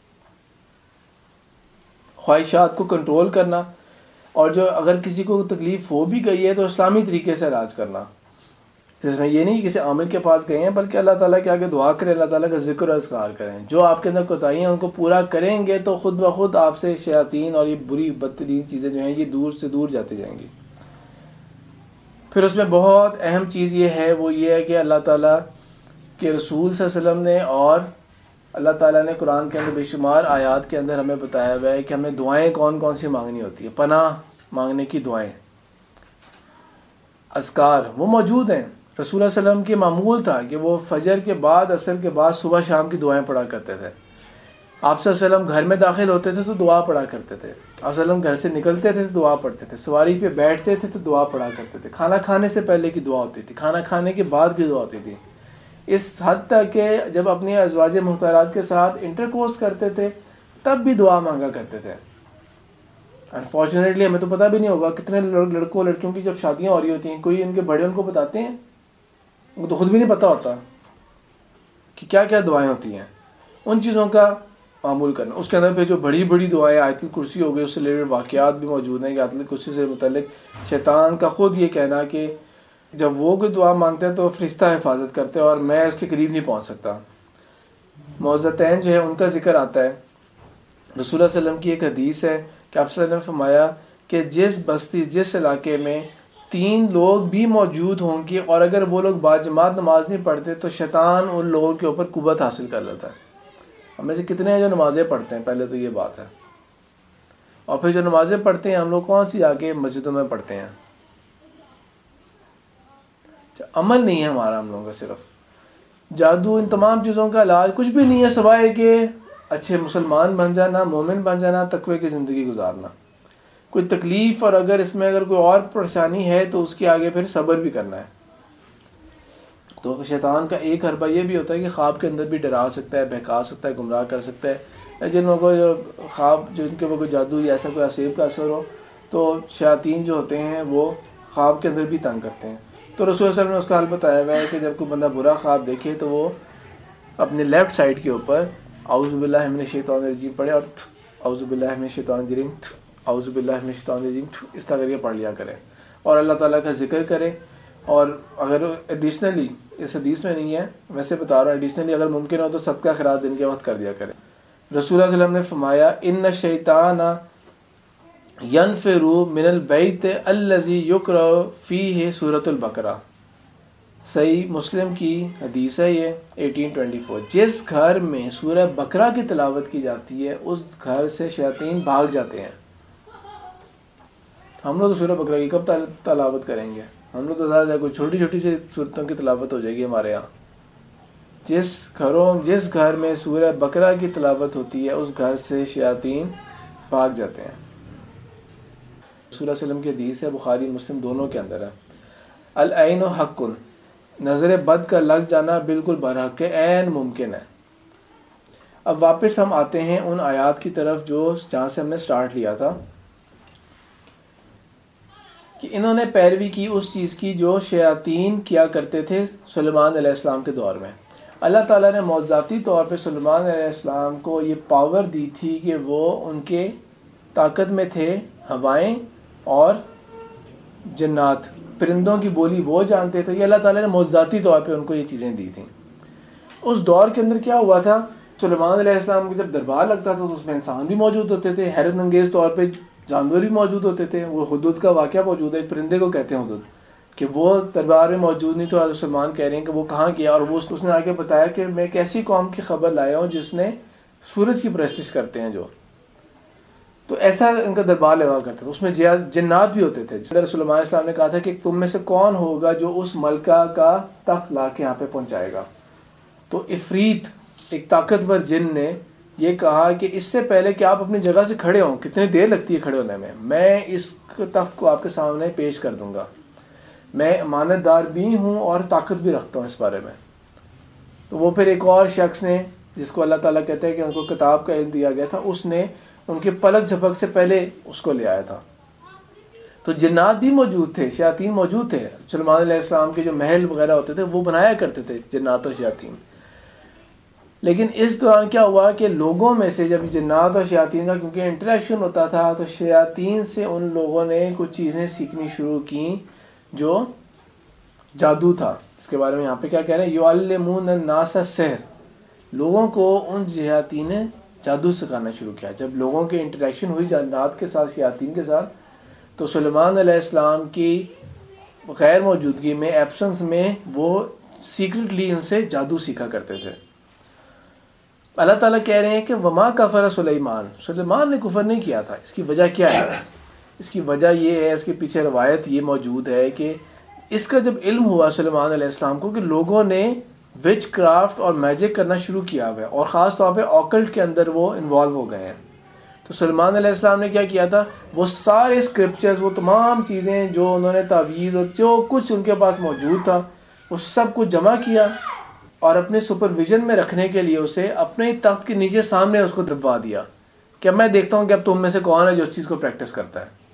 خواہشات کو کنٹرول کرنا، اور جو اگر کسی کو تکلیف ہو بھی گئی ہے تو اسلامی طریقے سے علاج کرنا. جس میں یہ نہیں کہ کسی عامل کے پاس گئے ہیں، بلکہ اللہ تعالیٰ کے آگے دعا کریں، اللہ تعالیٰ کا ذکر و اذکار کریں. جو آپ کے اندر کوتاہیاں ہیں ان کو پورا کریں گے تو خود بخود آپ سے شیاطین اور یہ بری بدترین چیزیں جو ہیں یہ دور سے دور جاتے جائیں گی. پھر اس میں بہت اہم چیز یہ ہے، وہ یہ ہے کہ اللہ تعالیٰ کے رسول صلی اللہ علیہ وسلم نے اور اللہ تعالیٰ نے قرآن کے اندر بے شمار آیات کے اندر ہمیں بتایا ہوا ہے کہ ہمیں دعائیں کون کون سی مانگنی ہوتی ہے. پناہ مانگنے کی دعائیں، اذکار وہ موجود ہیں. رسول اللہ علیہ وسلم کی معمول تھا کہ وہ فجر کے بعد، عصر کے بعد، صبح شام کی دعائیں پڑھا کرتے تھے. آپ صلی اللہ علیہ وسلم گھر میں داخل ہوتے تھے تو دعا پڑھا کرتے تھے. آپ صلی اللہ علیہ وسلم گھر سے نکلتے تھے تو دعا پڑھتے تھے. سواری پہ بیٹھتے تھے تو دعا پڑھا کرتے تھے. کھانا کھانے سے پہلے کی دعا ہوتی تھی، کھانا کھانے کے بعد کی دعا ہوتی تھی. اس حد تک کہ جب اپنی ازواج محترمات کے ساتھ انٹرکورس کرتے تھے تب بھی دعا مانگا کرتے تھے. انفارچونیٹلی ہمیں تو پتہ بھی نہیں ہوگا کتنے لڑکوں لڑکیوں کی جب شادیاں ہو رہی ہوتی ہیں، کوئی ان کے بڑے ان کو بتاتے ہیں ان کو تو خود بھی نہیں پتہ ہوتا کہ کیا کیا دعائیں ہوتی ہیں. ان چیزوں کا معمول کرنا. اس کے اندر پہ جو بڑی بڑی دعائیں آیت الکرسی ہو گئی، اس سے ریلیٹڈ واقعات بھی موجود ہیں کہ آیت الکرسی سے متعلق شیطان کا خود یہ کہنا کہ جب وہ کوئی دعا مانگتے ہیں تو فرشتہ حفاظت کرتے ہیں اور میں اس کے قریب نہیں پہنچ سکتا. معوذتین جو ہے ان کا ذکر آتا ہے. رسول اللہ علیہ وسلم کی ایک حدیث ہے کہ آپ صلی اللہ علیہ وسلم نے فرمایا کہ جس بستی جس علاقے میں 3 لوگ بھی موجود ہوں گے اور اگر وہ لوگ باجماعت نماز نہیں پڑھتے تو شیطان ان لوگوں کے اوپر قوت حاصل کر لیتا ہے. ہم میں سے کتنے ہیں جو نمازیں پڑھتے ہیں؟ پہلے تو یہ بات ہے. اور پھر جو نمازیں پڑھتے ہیں ہم لوگ کون سی آ کے مسجدوں میں پڑھتے ہیں؟ عمل نہیں ہے ہمارا ہم لوگوں کا. صرف جادو ان تمام چیزوں کا علاج کچھ بھی نہیں ہے سوائے کہ اچھے مسلمان بن جانا، مومن بن جانا، تقوی کی زندگی گزارنا. کوئی تکلیف اور اگر اس میں اگر کوئی اور پریشانی ہے تو اس کے آگے پھر صبر بھی کرنا ہے. تو شیطان کا ایک حربہ یہ بھی ہوتا ہے کہ خواب کے اندر بھی ڈرا سکتا ہے، بہکا سکتا ہے، گمراہ کر سکتا ہے. جن لوگوں کو جو خواب جو ان کے وہ کوئی جادو یا ایسا کوئی اسیب کا اثر ہو تو شیاطین جو ہوتے ہیں وہ خواب کے اندر بھی تنگ کرتے ہیں. تو رسول اللہ صلی اللہ علیہ وسلم نے اس کا حل بتایا ہوا ہے کہ جب کوئی بندہ برا خواب دیکھے تو وہ اپنے لیفٹ سائڈ کے اوپر اعوذ باللہ من الشیطان الرجیم پڑھے اور اعوذ باللہ من الشیطان الرجیم، اعوذ باللہ من الشیطان الرجیم اس طرح کر کے پڑھ لیا کرے اور اللہ تعالیٰ کا ذکر کرے. اور اگر ایڈیشنلی اس حدیث میں نہیں ہے ویسے بتا رہا ہوں، ایڈیشنلی اگر ممکن ہو تو صدقہ خیرات دن کے وقت کر دیا کرے. رسول اللہ صلی اللہ علیہ وسلم نے فرمایا ان الشیطان ینفر من البیت الذی یقرأ فیہ سورۃ البقرہ. صحیح مسلم کی حدیث ہے یہ 1824. جس گھر میں سورہ بقرہ کی تلاوت کی جاتی ہے اس گھر سے شیاطین بھاگ جاتے ہیں. ہم لوگ تو سورہ بقرہ کی کب تلاوت کریں گے؟ ہم لوگ تو زیادہ کوئی چھوٹی چھوٹی سی صورتوں کی تلاوت ہو جائے گی ہمارے یہاں. جس گھر میں سورہ بقرہ کی تلاوت ہوتی ہے اس گھر سے شیاطین بھاگ جاتے ہیں. رسول اللہ علیہ وسلم کی حدیث ہے، بخاری مسلم دونوں کے اندر ہے. العین حق، نظر بد کا لگ جانا بالکل برحق ہے، عین ممکن ہے. اب واپس ہم آتے ہیں ان آیات کی طرف جو جہاں سے ہم نے سٹارٹ لیا تھا کہ انہوں نے پیروی کی اس چیز کی جو شیاطین کیا کرتے تھے سلیمان علیہ السلام کے دور میں. اللہ تعالیٰ نے معجزاتی طور پہ سلیمان علیہ السلام کو یہ پاور دی تھی کہ وہ ان کے طاقت میں تھے ہوائیں اور جنات، پرندوں کی بولی وہ جانتے تھے. یہ اللہ تعالیٰ نے معجزاتی طور پہ ان کو یہ چیزیں دی تھیں. اس دور کے اندر کیا ہوا تھا، سلیمان علیہ السلام کا جب دربار لگتا تھا تو اس میں انسان بھی موجود ہوتے تھے، حیرت انگیز طور پہ جانور بھی موجود ہوتے تھے. وہ حدود کا واقعہ موجود ہے، پرندے کو کہتے ہیں حدود، کہ وہ دربار میں موجود نہیں تو حضرت سلمان کہہ رہے ہیں کہ وہ کہاں گیا، اور وہ اس نے آگے بتایا کہ میں ایک ایسی قوم کی خبر لایا ہوں جس نے سورج کی پرستش کرتے ہیں. جو تو ایسا ان کا دربار لگا کرتا تھا. اس میں جنات بھی ہوتے تھے. حضرت سلیمان علیہ السلام نے کہا تھا کہ تم میں سے کون ہوگا جو اس ملکہ کا تخت لا کے یہاں پہ پہنچائے گا. تو عفریت ایک طاقتور جن نے یہ کہا کہ اس سے پہلے کہ آپ اپنی جگہ سے کھڑے ہوں، کتنی دیر لگتی ہے کھڑے ہونے میں اس تخت کو آپ کے سامنے پیش کر دوں گا. میں امانت دار بھی ہوں اور طاقت بھی رکھتا ہوں اس بارے میں. تو وہ پھر ایک اور شخص نے جس کو اللہ تعالیٰ کہتے ہیں کہ ان کو کتاب کا علم دیا گیا تھا، اس نے ان کے پلک جھپک سے پہلے اس کو لے آیا تھا. تو جنات بھی موجود تھے، شیاطین موجود تھے. سلیمان علیہ السلام کے جو محل وغیرہ ہوتے تھے وہ بنایا کرتے تھے جنات و شیاطین. لیکن اس دوران کیا ہوا کہ لوگوں میں سے جب جنات اور شیاطین کا کیونکہ انٹریکشن ہوتا تھا تو شیاطین سے ان لوگوں نے کچھ چیزیں سیکھنی شروع کی جو جادو تھا. اس کے بارے میں یہاں پہ کیا کہہ رہے ہیں، یعلمون الناس السحر. لوگوں کو ان شیاطین نے جادو سکھانا شروع کیا. جب لوگوں کے انٹریکشن ہوئی جنات کے ساتھ، شیاطین کے ساتھ، تو سلیمان علیہ السلام کی غیر موجودگی میں، ایبسنس میں، وہ سیکرٹلی ان سے جادو سیکھا کرتے تھے. اللہ تعالیٰ کہہ رہے ہیں کہ وما کفر سلیمان نے کفر نہیں کیا تھا. اس کی وجہ کیا ہے؟ اس کی وجہ یہ ہے، اس کے پیچھے روایت یہ موجود ہے کہ اس کا جب علم ہوا سلیمان علیہ السلام کو کہ لوگوں نے وچ کرافٹ اور میجک کرنا شروع کیا ہوا ہے اور خاص طور پہ آکلٹ کے اندر وہ انوالو ہو گئے ہیں، تو سلیمان علیہ السلام نے کیا کیا تھا، وہ سارے اسکرپچرز، وہ تمام چیزیں جو انہوں نے تعویذ اور جو کچھ ان کے پاس موجود تھا وہ سب کچھ جمع کیا اور اپنے سپرویژن میں رکھنے کے لیے اسے اپنے تخت کے نیچے سامنے اس کو دبوا دیا کہ اب میں دیکھتا ہوں کہ اب تم میں سے کون ہے جو اس چیز کو پریکٹس کرتا ہے.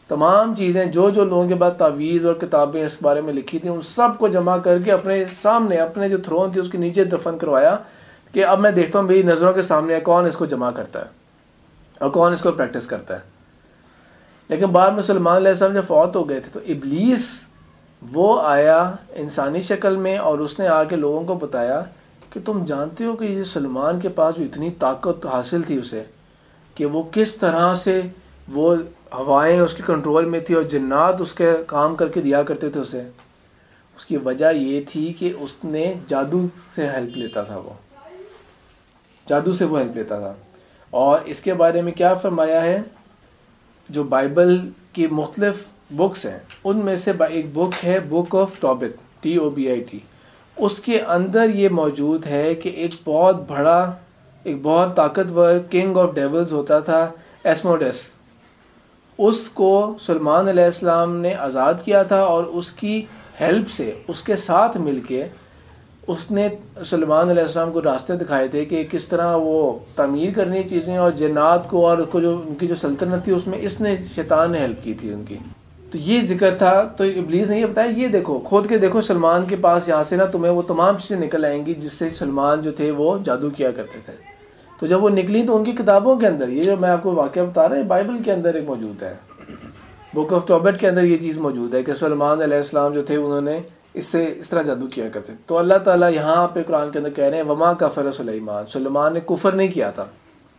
تمام چیزیں جو لوگوں کے بعد تعویذ اور کتابیں اس بارے میں لکھی تھیں ان سب کو جمع کر کے اپنے سامنے اپنے جو تھرون تھی اس کے نیچے دفن کروایا کہ اب میں دیکھتا ہوں میری نظروں کے سامنے کون اس کو جمع کرتا ہے اور کون اس کو پریکٹس کرتا ہے. لیکن بعد میں سلیمان علیہ السلام جب فوت ہو گئے تھے تو ابلیس وہ آیا انسانی شکل میں اور اس نے آ کے لوگوں کو بتایا کہ تم جانتے ہو کہ یہ سلیمان کے پاس جو اتنی طاقت حاصل تھی اسے کہ وہ کس طرح سے وہ ہوائیں اس کے کنٹرول میں تھی اور جنات اس کے کام کر کے دیا کرتے تھے اسے. اس کی وجہ یہ تھی کہ اس نے جادو سے ہیلپ لیتا تھا, وہ جادو سے وہ ہیلپ لیتا تھا. اور اس کے بارے میں کیا فرمایا ہے, جو بائبل کی مختلف بکس ہیں ان میں سے ایک بک ہے بک آف توبت TOBIT. اس کے اندر یہ موجود ہے کہ ایک بہت بڑا ایک بہت طاقتور کنگ آف ڈیولز ہوتا تھا ایسموڈس. اس کو سلیمان علیہ السلام نے آزاد کیا تھا اور اس کی ہیلپ سے اس کے ساتھ مل کے اس نے سلیمان علیہ السلام کو راستے دکھائے تھے کہ کس طرح وہ تعمیر کرنی چیزیں اور جنات کو اور کو جو ان کی جو سلطنت تھی اس میں اس نے شیطان نے ہیلپ کی تھی ان کی. تو یہ ذکر تھا. تو ابلیس نے یہ بتایا یہ دیکھو کھود کے دیکھو سلمان کے پاس یہاں سے نا تمہیں وہ تمام چیزیں نکل آئیں گی جس سے سلمان جو تھے وہ جادو کیا کرتے تھے. تو جب وہ نکلی تو ان کی کتابوں کے اندر یہ جو میں آپ کو واقعہ بتا رہا ہوں بائبل کے اندر ایک موجود ہے, بک آف توبت کے اندر یہ چیز موجود ہے کہ سلیمان علیہ السلام جو تھے انہوں نے اس سے اس طرح جادو کیا کرتے. تو اللہ تعالیٰ یہاں پہ قرآن کے اندر کہہ رہے ہیں وما کفر سلیمان, سلیمان نے کفر نہیں کیا تھا.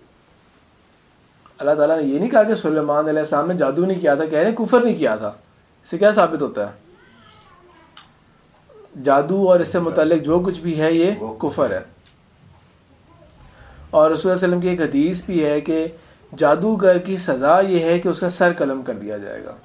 اللہ تعالیٰ نے یہ نہیں کہا کہ سلیمان علیہ السلام نے جادو نہیں کیا تھا, کہہ رہے ہیں کفر نہیں کیا تھا. اس سے کیا ثابت ہوتا ہے, جادو اور اس سے متعلق جو کچھ بھی ہے یہ کفر ہے. اور رسول اللہ علیہ وسلم کی ایک حدیث بھی ہے کہ جادوگر کی سزا یہ ہے کہ اس کا سر قلم کر دیا جائے گا.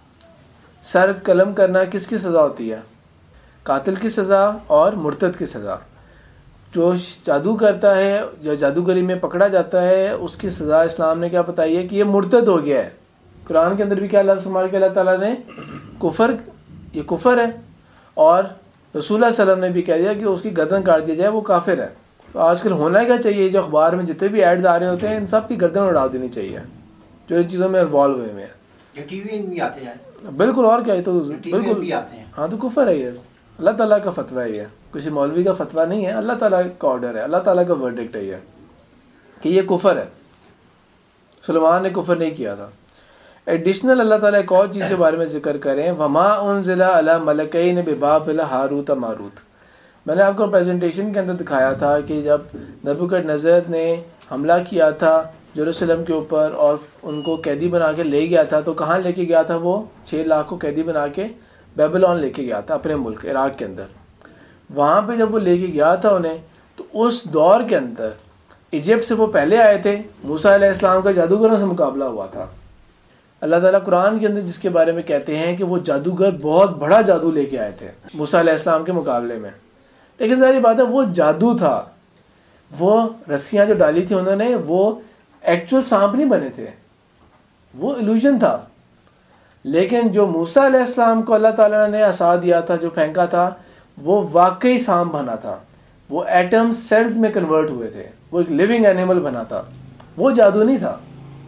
سر قلم کرنا کس کی سزا ہوتی ہے, قاتل کی سزا اور مرتد کی سزا. جو جادو کرتا ہے جو جادوگری میں پکڑا جاتا ہے اس کی سزا اسلام نے کیا بتائی ہے کہ یہ مرتد ہو گیا ہے. قرآن کے اندر بھی کیا اللہ تعالیٰ نے کفر یہ کفر ہے, اور رسول اللہ علیہ وسلم نے بھی کہہ دیا کہ اس کی گردن کاٹ دی جائے وہ کافر ہے. تو آج کل ہونا کیا چاہیے, جو اخبار میں جتنے بھی ایڈز آ رہے ہوتے ہیں ان سب کی گردن اڑا دینی چاہیے جو ان چیزوں میں انوالو ہوئے ہیں. ٹی وی بھی آتے ہیں بالکل, اور کیا ہے تو بالکل ہاں تو کفر ہے یہ. اللہ تعالیٰ کا فتویٰ ہے یہ, کسی مولوی کا فتویٰ نہیں ہے, اللہ تعالیٰ کا آرڈر ہے, اللہ تعالیٰ کا ورڈکٹ ہے یہ کہ یہ کفر ہے. سلیمان نے کفر نہیں کیا تھا. ایڈیشنل اللہ تعالیٰ ایک اور چیز کے بارے میں ذکر کریں, وما انزل علی ملکین ببابل ہاروت ماروت. میں نے آپ کو پریزنٹیشن کے اندر دکھایا تھا کہ جب نبوکدنضر نے حملہ کیا تھا یروشلم کے اوپر اور ان کو قیدی بنا کے لے گیا تھا, تو کہاں لے کے گیا تھا, وہ 6 لاکھ کو قیدی بنا کے بیبلون لے کے گیا تھا اپنے ملک عراق کے اندر. وہاں پہ جب وہ لے کے گیا تھا انہیں, تو اس دور کے اندر ایجپٹ سے وہ پہلے آئے تھے, موسیٰ علیہ السلام کا جادوگروں سے مقابلہ ہوا تھا. اللہ تعالیٰ قرآن کے اندر جس کے بارے میں کہتے ہیں کہ وہ جادوگر بہت بڑا جادو لے کے آئے تھے موسیٰ علیہ السلام کے مقابلے میں. لیکن ظاہری بات ہے وہ جادو تھا, وہ رسیاں جو ڈالی تھی انہوں نے وہ ایکچوئل سانپ نہیں بنے تھے, وہ ایلوژن تھا. لیکن جو موسیٰ علیہ السلام کو اللہ تعالیٰ نے عصا دیا تھا, جو پھینکا تھا, وہ واقعی سانپ بنا تھا. وہ ایٹم سیلز میں کنورٹ ہوئے تھے, وہ ایک لیونگ اینیمل بنا تھا, وہ جادو نہیں تھا.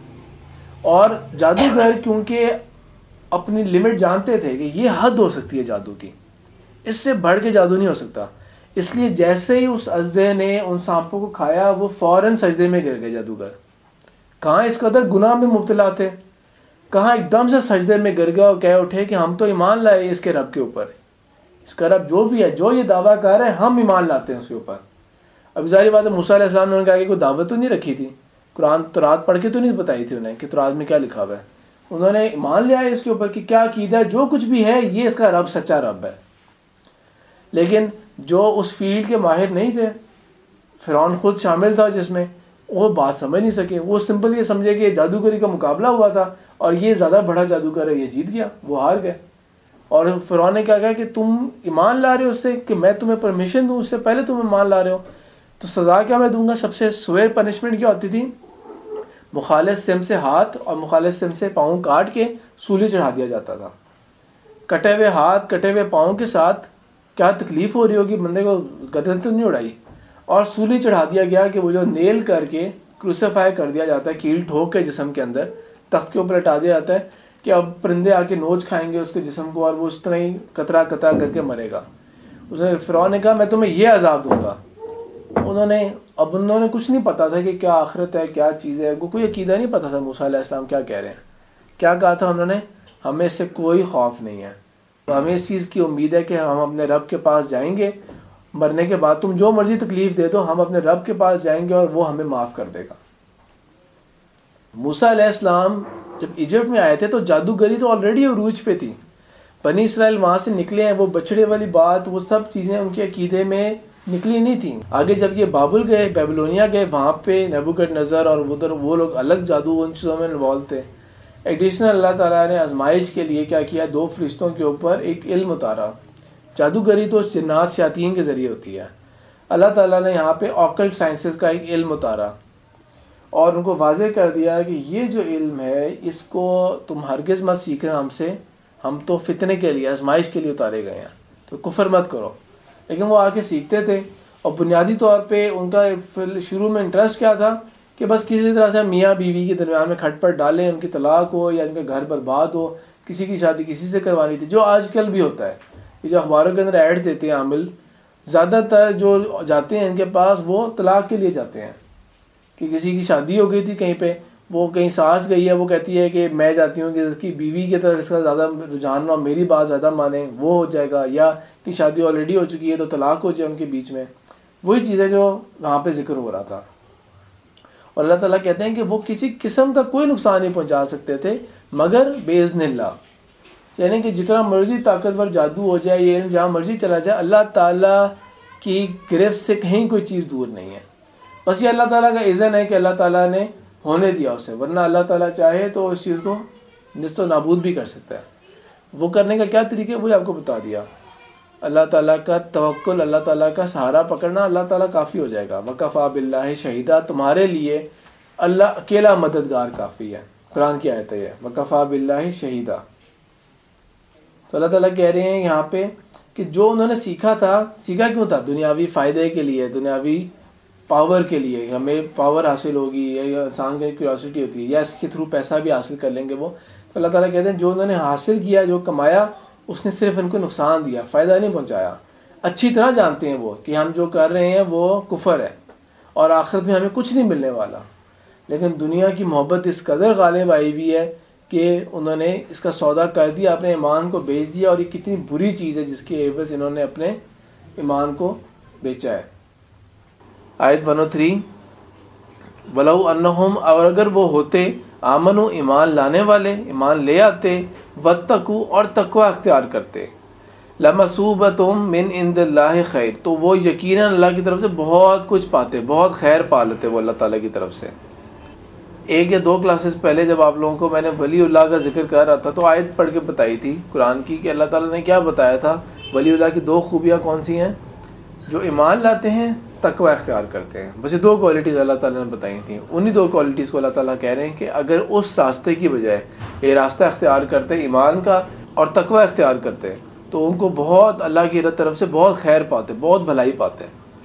اور جادوگر کیونکہ اپنی لمٹ جانتے تھے کہ یہ حد ہو سکتی ہے جادو کی, اس سے بڑھ کے جادو نہیں ہو سکتا. اس لیے جیسے ہی اس اژدھے نے ان سانپوں کو کھایا وہ فوراً سجدے میں گر گئے جادوگر. کہاں اس قدر گناہ میں مبتلا تھے, کہاں ایک دم سے سجدے میں گر گئے اور کہہ اٹھے کہ ہم تو ایمان لائے اس کے رب کے اوپر, اس کا رب جو بھی ہے جو یہ دعویٰ کر رہے ہیں ہم ایمان لاتے ہیں اس کے اوپر. اب ظاہری بات ہے موسیٰ علیہ السلام نے کہا کہ کوئی دعوت تو نہیں رکھی تھی, قرآن تورات پڑھ کے تو نہیں بتائی تھی انہیں کہ تورات میں کیا لکھا ہوا ہے. انہوں نے ایمان لیا ہے اس کے اوپر کہ کیا عقیدہ ہے, جو کچھ بھی ہے یہ اس کا رب سچا رب ہے. لیکن جو اس فیلڈ کے ماہر نہیں تھے, فرعون خود شامل تھا جس میں, وہ بات سمجھ نہیں سکے. وہ سمپل یہ سمجھے کہ جادوگری کا مقابلہ ہوا تھا اور یہ زیادہ بڑا جادوگر ہے, یہ جیت گیا, وہ ہار گئے. اور فرعون نے کیا کہا کہ تم ایمان لا رہے ہو اس سے کہ میں تمہیں پرمیشن دوں, اس سے پہلے تم ایمان لا رہے ہو, تو سزا کیا میں دوں گا. سب سے سویر پنشمنٹ کیا ہوتی تھی, مخالف سم سے ہاتھ اور مخالف سم سے پاؤں کاٹ کے سولی چڑھا دیا جاتا تھا. کٹے ہوئے ہاتھ کٹے ہوئے پاؤں کے ساتھ کیا تکلیف ہو رہی ہوگی, بندے کو گردن تو نہیں اڑائی, اور سولی چڑھا دیا گیا کہ وہ جو نیل کر کے کروسیفائی کر دیا جاتا ہے, کیل ٹھوک کے جسم کے اندر تخت کے اوپر لٹا دیا جاتا ہے کہ اب پرندے آ کے نوچ کھائیں گے اس کے جسم کو اور وہ اس طرح ہی قطرہ قطرہ کر کے مرے گا. فرعون نے کہا میں تمہیں یہ عذاب دوں گا. انہوں نے کچھ نہیں پتا تھا کہ کیا آخرت ہے کیا چیز ہے, کوئی عقیدہ نہیں پتا تھا موسیٰ علیہ السلام کیا کہہ رہے ہیں. کیا کہا تھا انہوں نے, ہمیں اس سے کوئی خوف نہیں ہے, ہمیں اس چیز کی امید ہے کہ ہم اپنے رب کے پاس جائیں گے, مرنے کے بعد تم جو مرضی تکلیف دے دو ہم اپنے رب کے پاس جائیں گے اور وہ ہمیں معاف کر دے گا. موسیٰ علیہ السلام جب ایجپٹ میں آئے تھے تو جادوگری تو آلریڈی عروج پہ تھی. بنی اسرائیل وہاں سے نکلے ہیں, وہ بچڑے والی بات وہ سب چیزیں ان کے عقیدے میں نکلی نہیں تھیں. آگے جب یہ بابل گئے, بیبلونیا گئے, وہاں پہ نبوکدنیزر اور ادھر وہ لوگ الگ جادو ان چیزوں میں انوالو تھے. ایڈیشنل اللہ تعالیٰ نے آزمائش کے لیے کیا کیا, 2 فرشتوں کے اوپر ایک علم اتارا. جادوگری تو جنات شیاطین کے ذریعے ہوتی ہے. اللہ تعالیٰ نے یہاں پہ آکلٹ سائنسز کا ایک علم اتارا اور ان کو واضح کر دیا کہ یہ جو علم ہے اس کو تم ہرگز مت سیکھنا ہم سے, ہم تو فتنے کے لیے آزمائش کے لیے اتارے گئے ہیں, تو کفر مت کرو. لیکن وہ آ کے سیکھتے تھے اور بنیادی طور پہ ان کا شروع میں انٹرسٹ کیا تھا کہ بس کسی طرح سے میاں بیوی کے درمیان میں کھٹ پٹ ڈالیں, ان کی طلاق ہو یا ان کا گھر برباد ہو, کسی کی شادی کسی سے کروانی تھی, جو آج کل بھی ہوتا ہے. یہ جو اخباروں کے اندر ایڈ دیتے ہیں عامل, زیادہ تر جو جاتے ہیں ان کے پاس وہ طلاق کے لیے جاتے ہیں کہ کسی کی شادی ہو گئی تھی کہیں پہ, وہ کہیں ساس گئی ہے, وہ کہتی ہے کہ میں چاہتی ہوں کہ اس کی بیوی کی طرف اس کا زیادہ رجحان ہو, میری بات زیادہ مانیں, وہ ہو جائے گا, یا کہ شادی آلریڈی ہو چکی ہے تو طلاق ہو جائے ان کے بیچ میں. وہی چیزیں جو وہاں پہ ذکر ہو رہا تھا. اور اللہ تعالیٰ کہتے ہیں کہ وہ کسی قسم کا کوئی نقصان نہیں پہنچا سکتے تھے مگر باذن اللہ, یعنی کہ جتنا مرضی طاقتور جادو ہو جائے, یہ جہاں مرضی چلا جائے, اللہ تعالیٰ کی گرفت سے کہیں کوئی چیز دور نہیں ہے. بس یہ اللہ تعالیٰ کا اذن ہے کہ اللہ تعالیٰ نے ہونے دیا اسے, ورنہ اللہ تعالیٰ چاہے تو اس چیز کو نست و نابود بھی کر سکتا ہے. وہ کرنے کا کیا طریقہ ہے وہی آپ کو بتا دیا. اللہ تعالیٰ کا توکل, اللہ تعالیٰ کا سہارا پکڑنا, اللہ تعالیٰ کافی ہو جائے گا. وَكَفَى بِاللَّهِ شَهِيدًا, تمہارے لیے اللہ اکیلا مددگار کافی ہے. قرآن کی آیت ہے یہ, وَكَفَى بِاللَّهِ شَهِيدًا. تو اللہ تعالیٰ کہہ رہے ہیں یہاں پہ کہ جو انہوں نے سیکھا تھا, سیکھا کیوں تھا؟ دنیاوی فائدے کے لیے, دنیاوی پاور کے لیے, ہمیں پاور حاصل ہوگی یا انسان کی کیوریاسٹی ہوتی ہے یا اس کے تھرو پیسہ بھی حاصل کر لیں گے وہ. تو اللہ تعالیٰ کہتے ہیں جو انہوں نے حاصل کیا, جو کمایا, اس نے صرف ان کو نقصان دیا, فائدہ نہیں پہنچایا. اچھی طرح جانتے ہیں وہ کہ ہم جو کر رہے ہیں وہ کفر ہے اور آخرت میں ہمیں کچھ نہیں ملنے والا. لیکن دنیا کی محبت اس قدر غالب آئی ہوئی ہے کہ انہوں نے اس کا سودا کر دیا, اپنے ایمان کو بیچ دیا. اور یہ کتنی بری چیز ہے جس کے عوض انہوں نے اپنے ایمان کو بیچا ہے. آیت 103, وَلَوْ أَنَّهُمْ, اور اگر وہ ہوتے, آمنوا, ایمان لانے والے, ایمان لے آتے, وَاتَّقُوا, اور تقوی اختیار کرتے, لَمَثُوبَةٌ مِّنْ عِندِ اللَّهِ خَيْرٌ, تو وہ یقیناً اللہ کی طرف سے بہت کچھ پاتے, بہت خیر پا لیتے وہ اللہ تعالیٰ کی طرف سے. 1 یا 2 کلاسز پہلے جب آپ لوگوں کو میں نے ولی اللہ کا ذکر کر رہا تھا تو آیت پڑھ کے بتائی تھی قرآن کی کہ اللہ تعالیٰ نے کیا بتایا تھا, ولی اللہ کی 2 خوبیاں کون سی ہیں؟ جو ایمان لاتے ہیں, تقوی اختیار کرتے ہیں. بس یہ 2 کوالٹیز اللہ تعالیٰ نے بتائی تھیں. انہی 2 کوالٹیز کو اللہ تعالیٰ کہہ رہے ہیں کہ اگر اس راستے کی بجائے یہ راستہ اختیار کرتے, ایمان کا اور تقوی اختیار کرتے, تو ان کو بہت اللہ کی طرف سے بہت خیر پاتے, بہت بھلائی پاتے.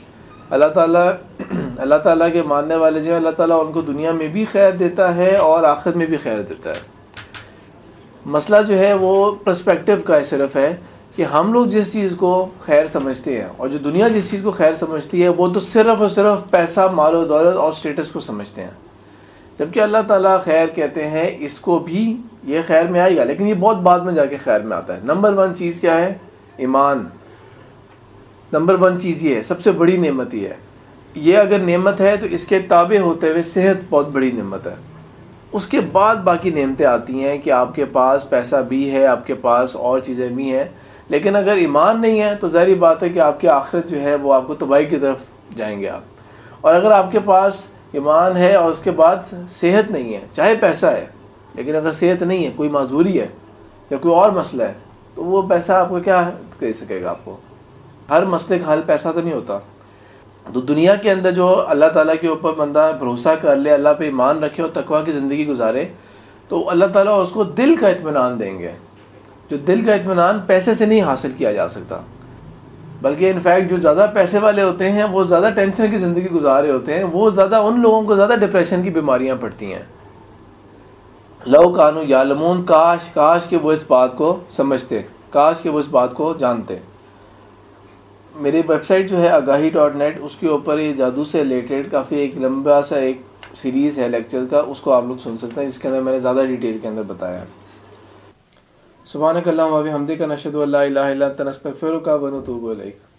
اللہ تعالیٰ کے ماننے والے جو ہیں, اللہ تعالیٰ ان کو دنیا میں بھی خیر دیتا ہے اور آخرت میں بھی خیر دیتا ہے. مسئلہ جو ہے وہ پرسپیکٹیو کا صرف ہے کہ ہم لوگ جس چیز کو خیر سمجھتے ہیں اور جو دنیا جس چیز کو خیر سمجھتی ہے وہ تو صرف اور صرف پیسہ, مال و دولت اور سٹیٹس کو سمجھتے ہیں. جبکہ اللہ تعالیٰ خیر کہتے ہیں اس کو بھی یہ خیر میں آئے گا, لیکن یہ بہت بعد میں جا کے خیر میں آتا ہے. نمبر 1 چیز کیا ہے؟ ایمان. نمبر 1 چیز یہ ہے, سب سے بڑی نعمت یہ ہے. یہ اگر نعمت ہے تو اس کے تابع ہوتے ہوئے صحت بہت بڑی نعمت ہے. اس کے بعد باقی نعمتیں آتی ہیں کہ آپ کے پاس پیسہ بھی ہے, آپ کے پاس اور چیزیں بھی ہیں. لیکن اگر ایمان نہیں ہے تو ظاہری بات ہے کہ آپ کی آخرت جو ہے وہ آپ کو تباہی کی طرف جائیں گے آپ. اور اگر آپ کے پاس ایمان ہے اور اس کے بعد صحت نہیں ہے, چاہے پیسہ ہے لیکن اگر صحت نہیں ہے, کوئی معذوری ہے یا کوئی اور مسئلہ ہے, تو وہ پیسہ آپ کو کیا کر سکے گا؟ آپ کو ہر مسئلے کا حل پیسہ تو نہیں ہوتا. تو دنیا کے اندر جو اللہ تعالیٰ کے اوپر بندہ بھروسہ کر لے, اللہ پہ ایمان رکھے اور تقوی کی زندگی گزارے, تو اللہ تعالیٰ اس کو دل کا اطمینان دیں گے. جو دل کا اطمینان پیسے سے نہیں حاصل کیا جا سکتا, بلکہ انفیکٹ جو زیادہ پیسے والے ہوتے ہیں وہ زیادہ ٹینشن کی زندگی گزار رہے ہوتے ہیں, وہ زیادہ ان لوگوں کو زیادہ ڈپریشن کی بیماریاں پڑتی ہیں. لو کانو یعلمون، کاش کہ وہ اس بات کو سمجھتے، کاش کہ وہ اس بات کو جانتے۔ میری ویب سائٹ جو ہے agahi.net، اس کے اوپر یہ جادو سے ریلیٹڈ کافی ایک لمبا سا ایک سیریز ہے لیکچر کا، اس کو آپ لوگ سن سکتے ہیں، جس کے اندر میں نے زیادہ ڈیٹیل کے اندر بتایا ہے۔ سبحانک اللہم و بحمدک، نشہد ان لا الہ الا انت، نستغفرک و نتوب الیک۔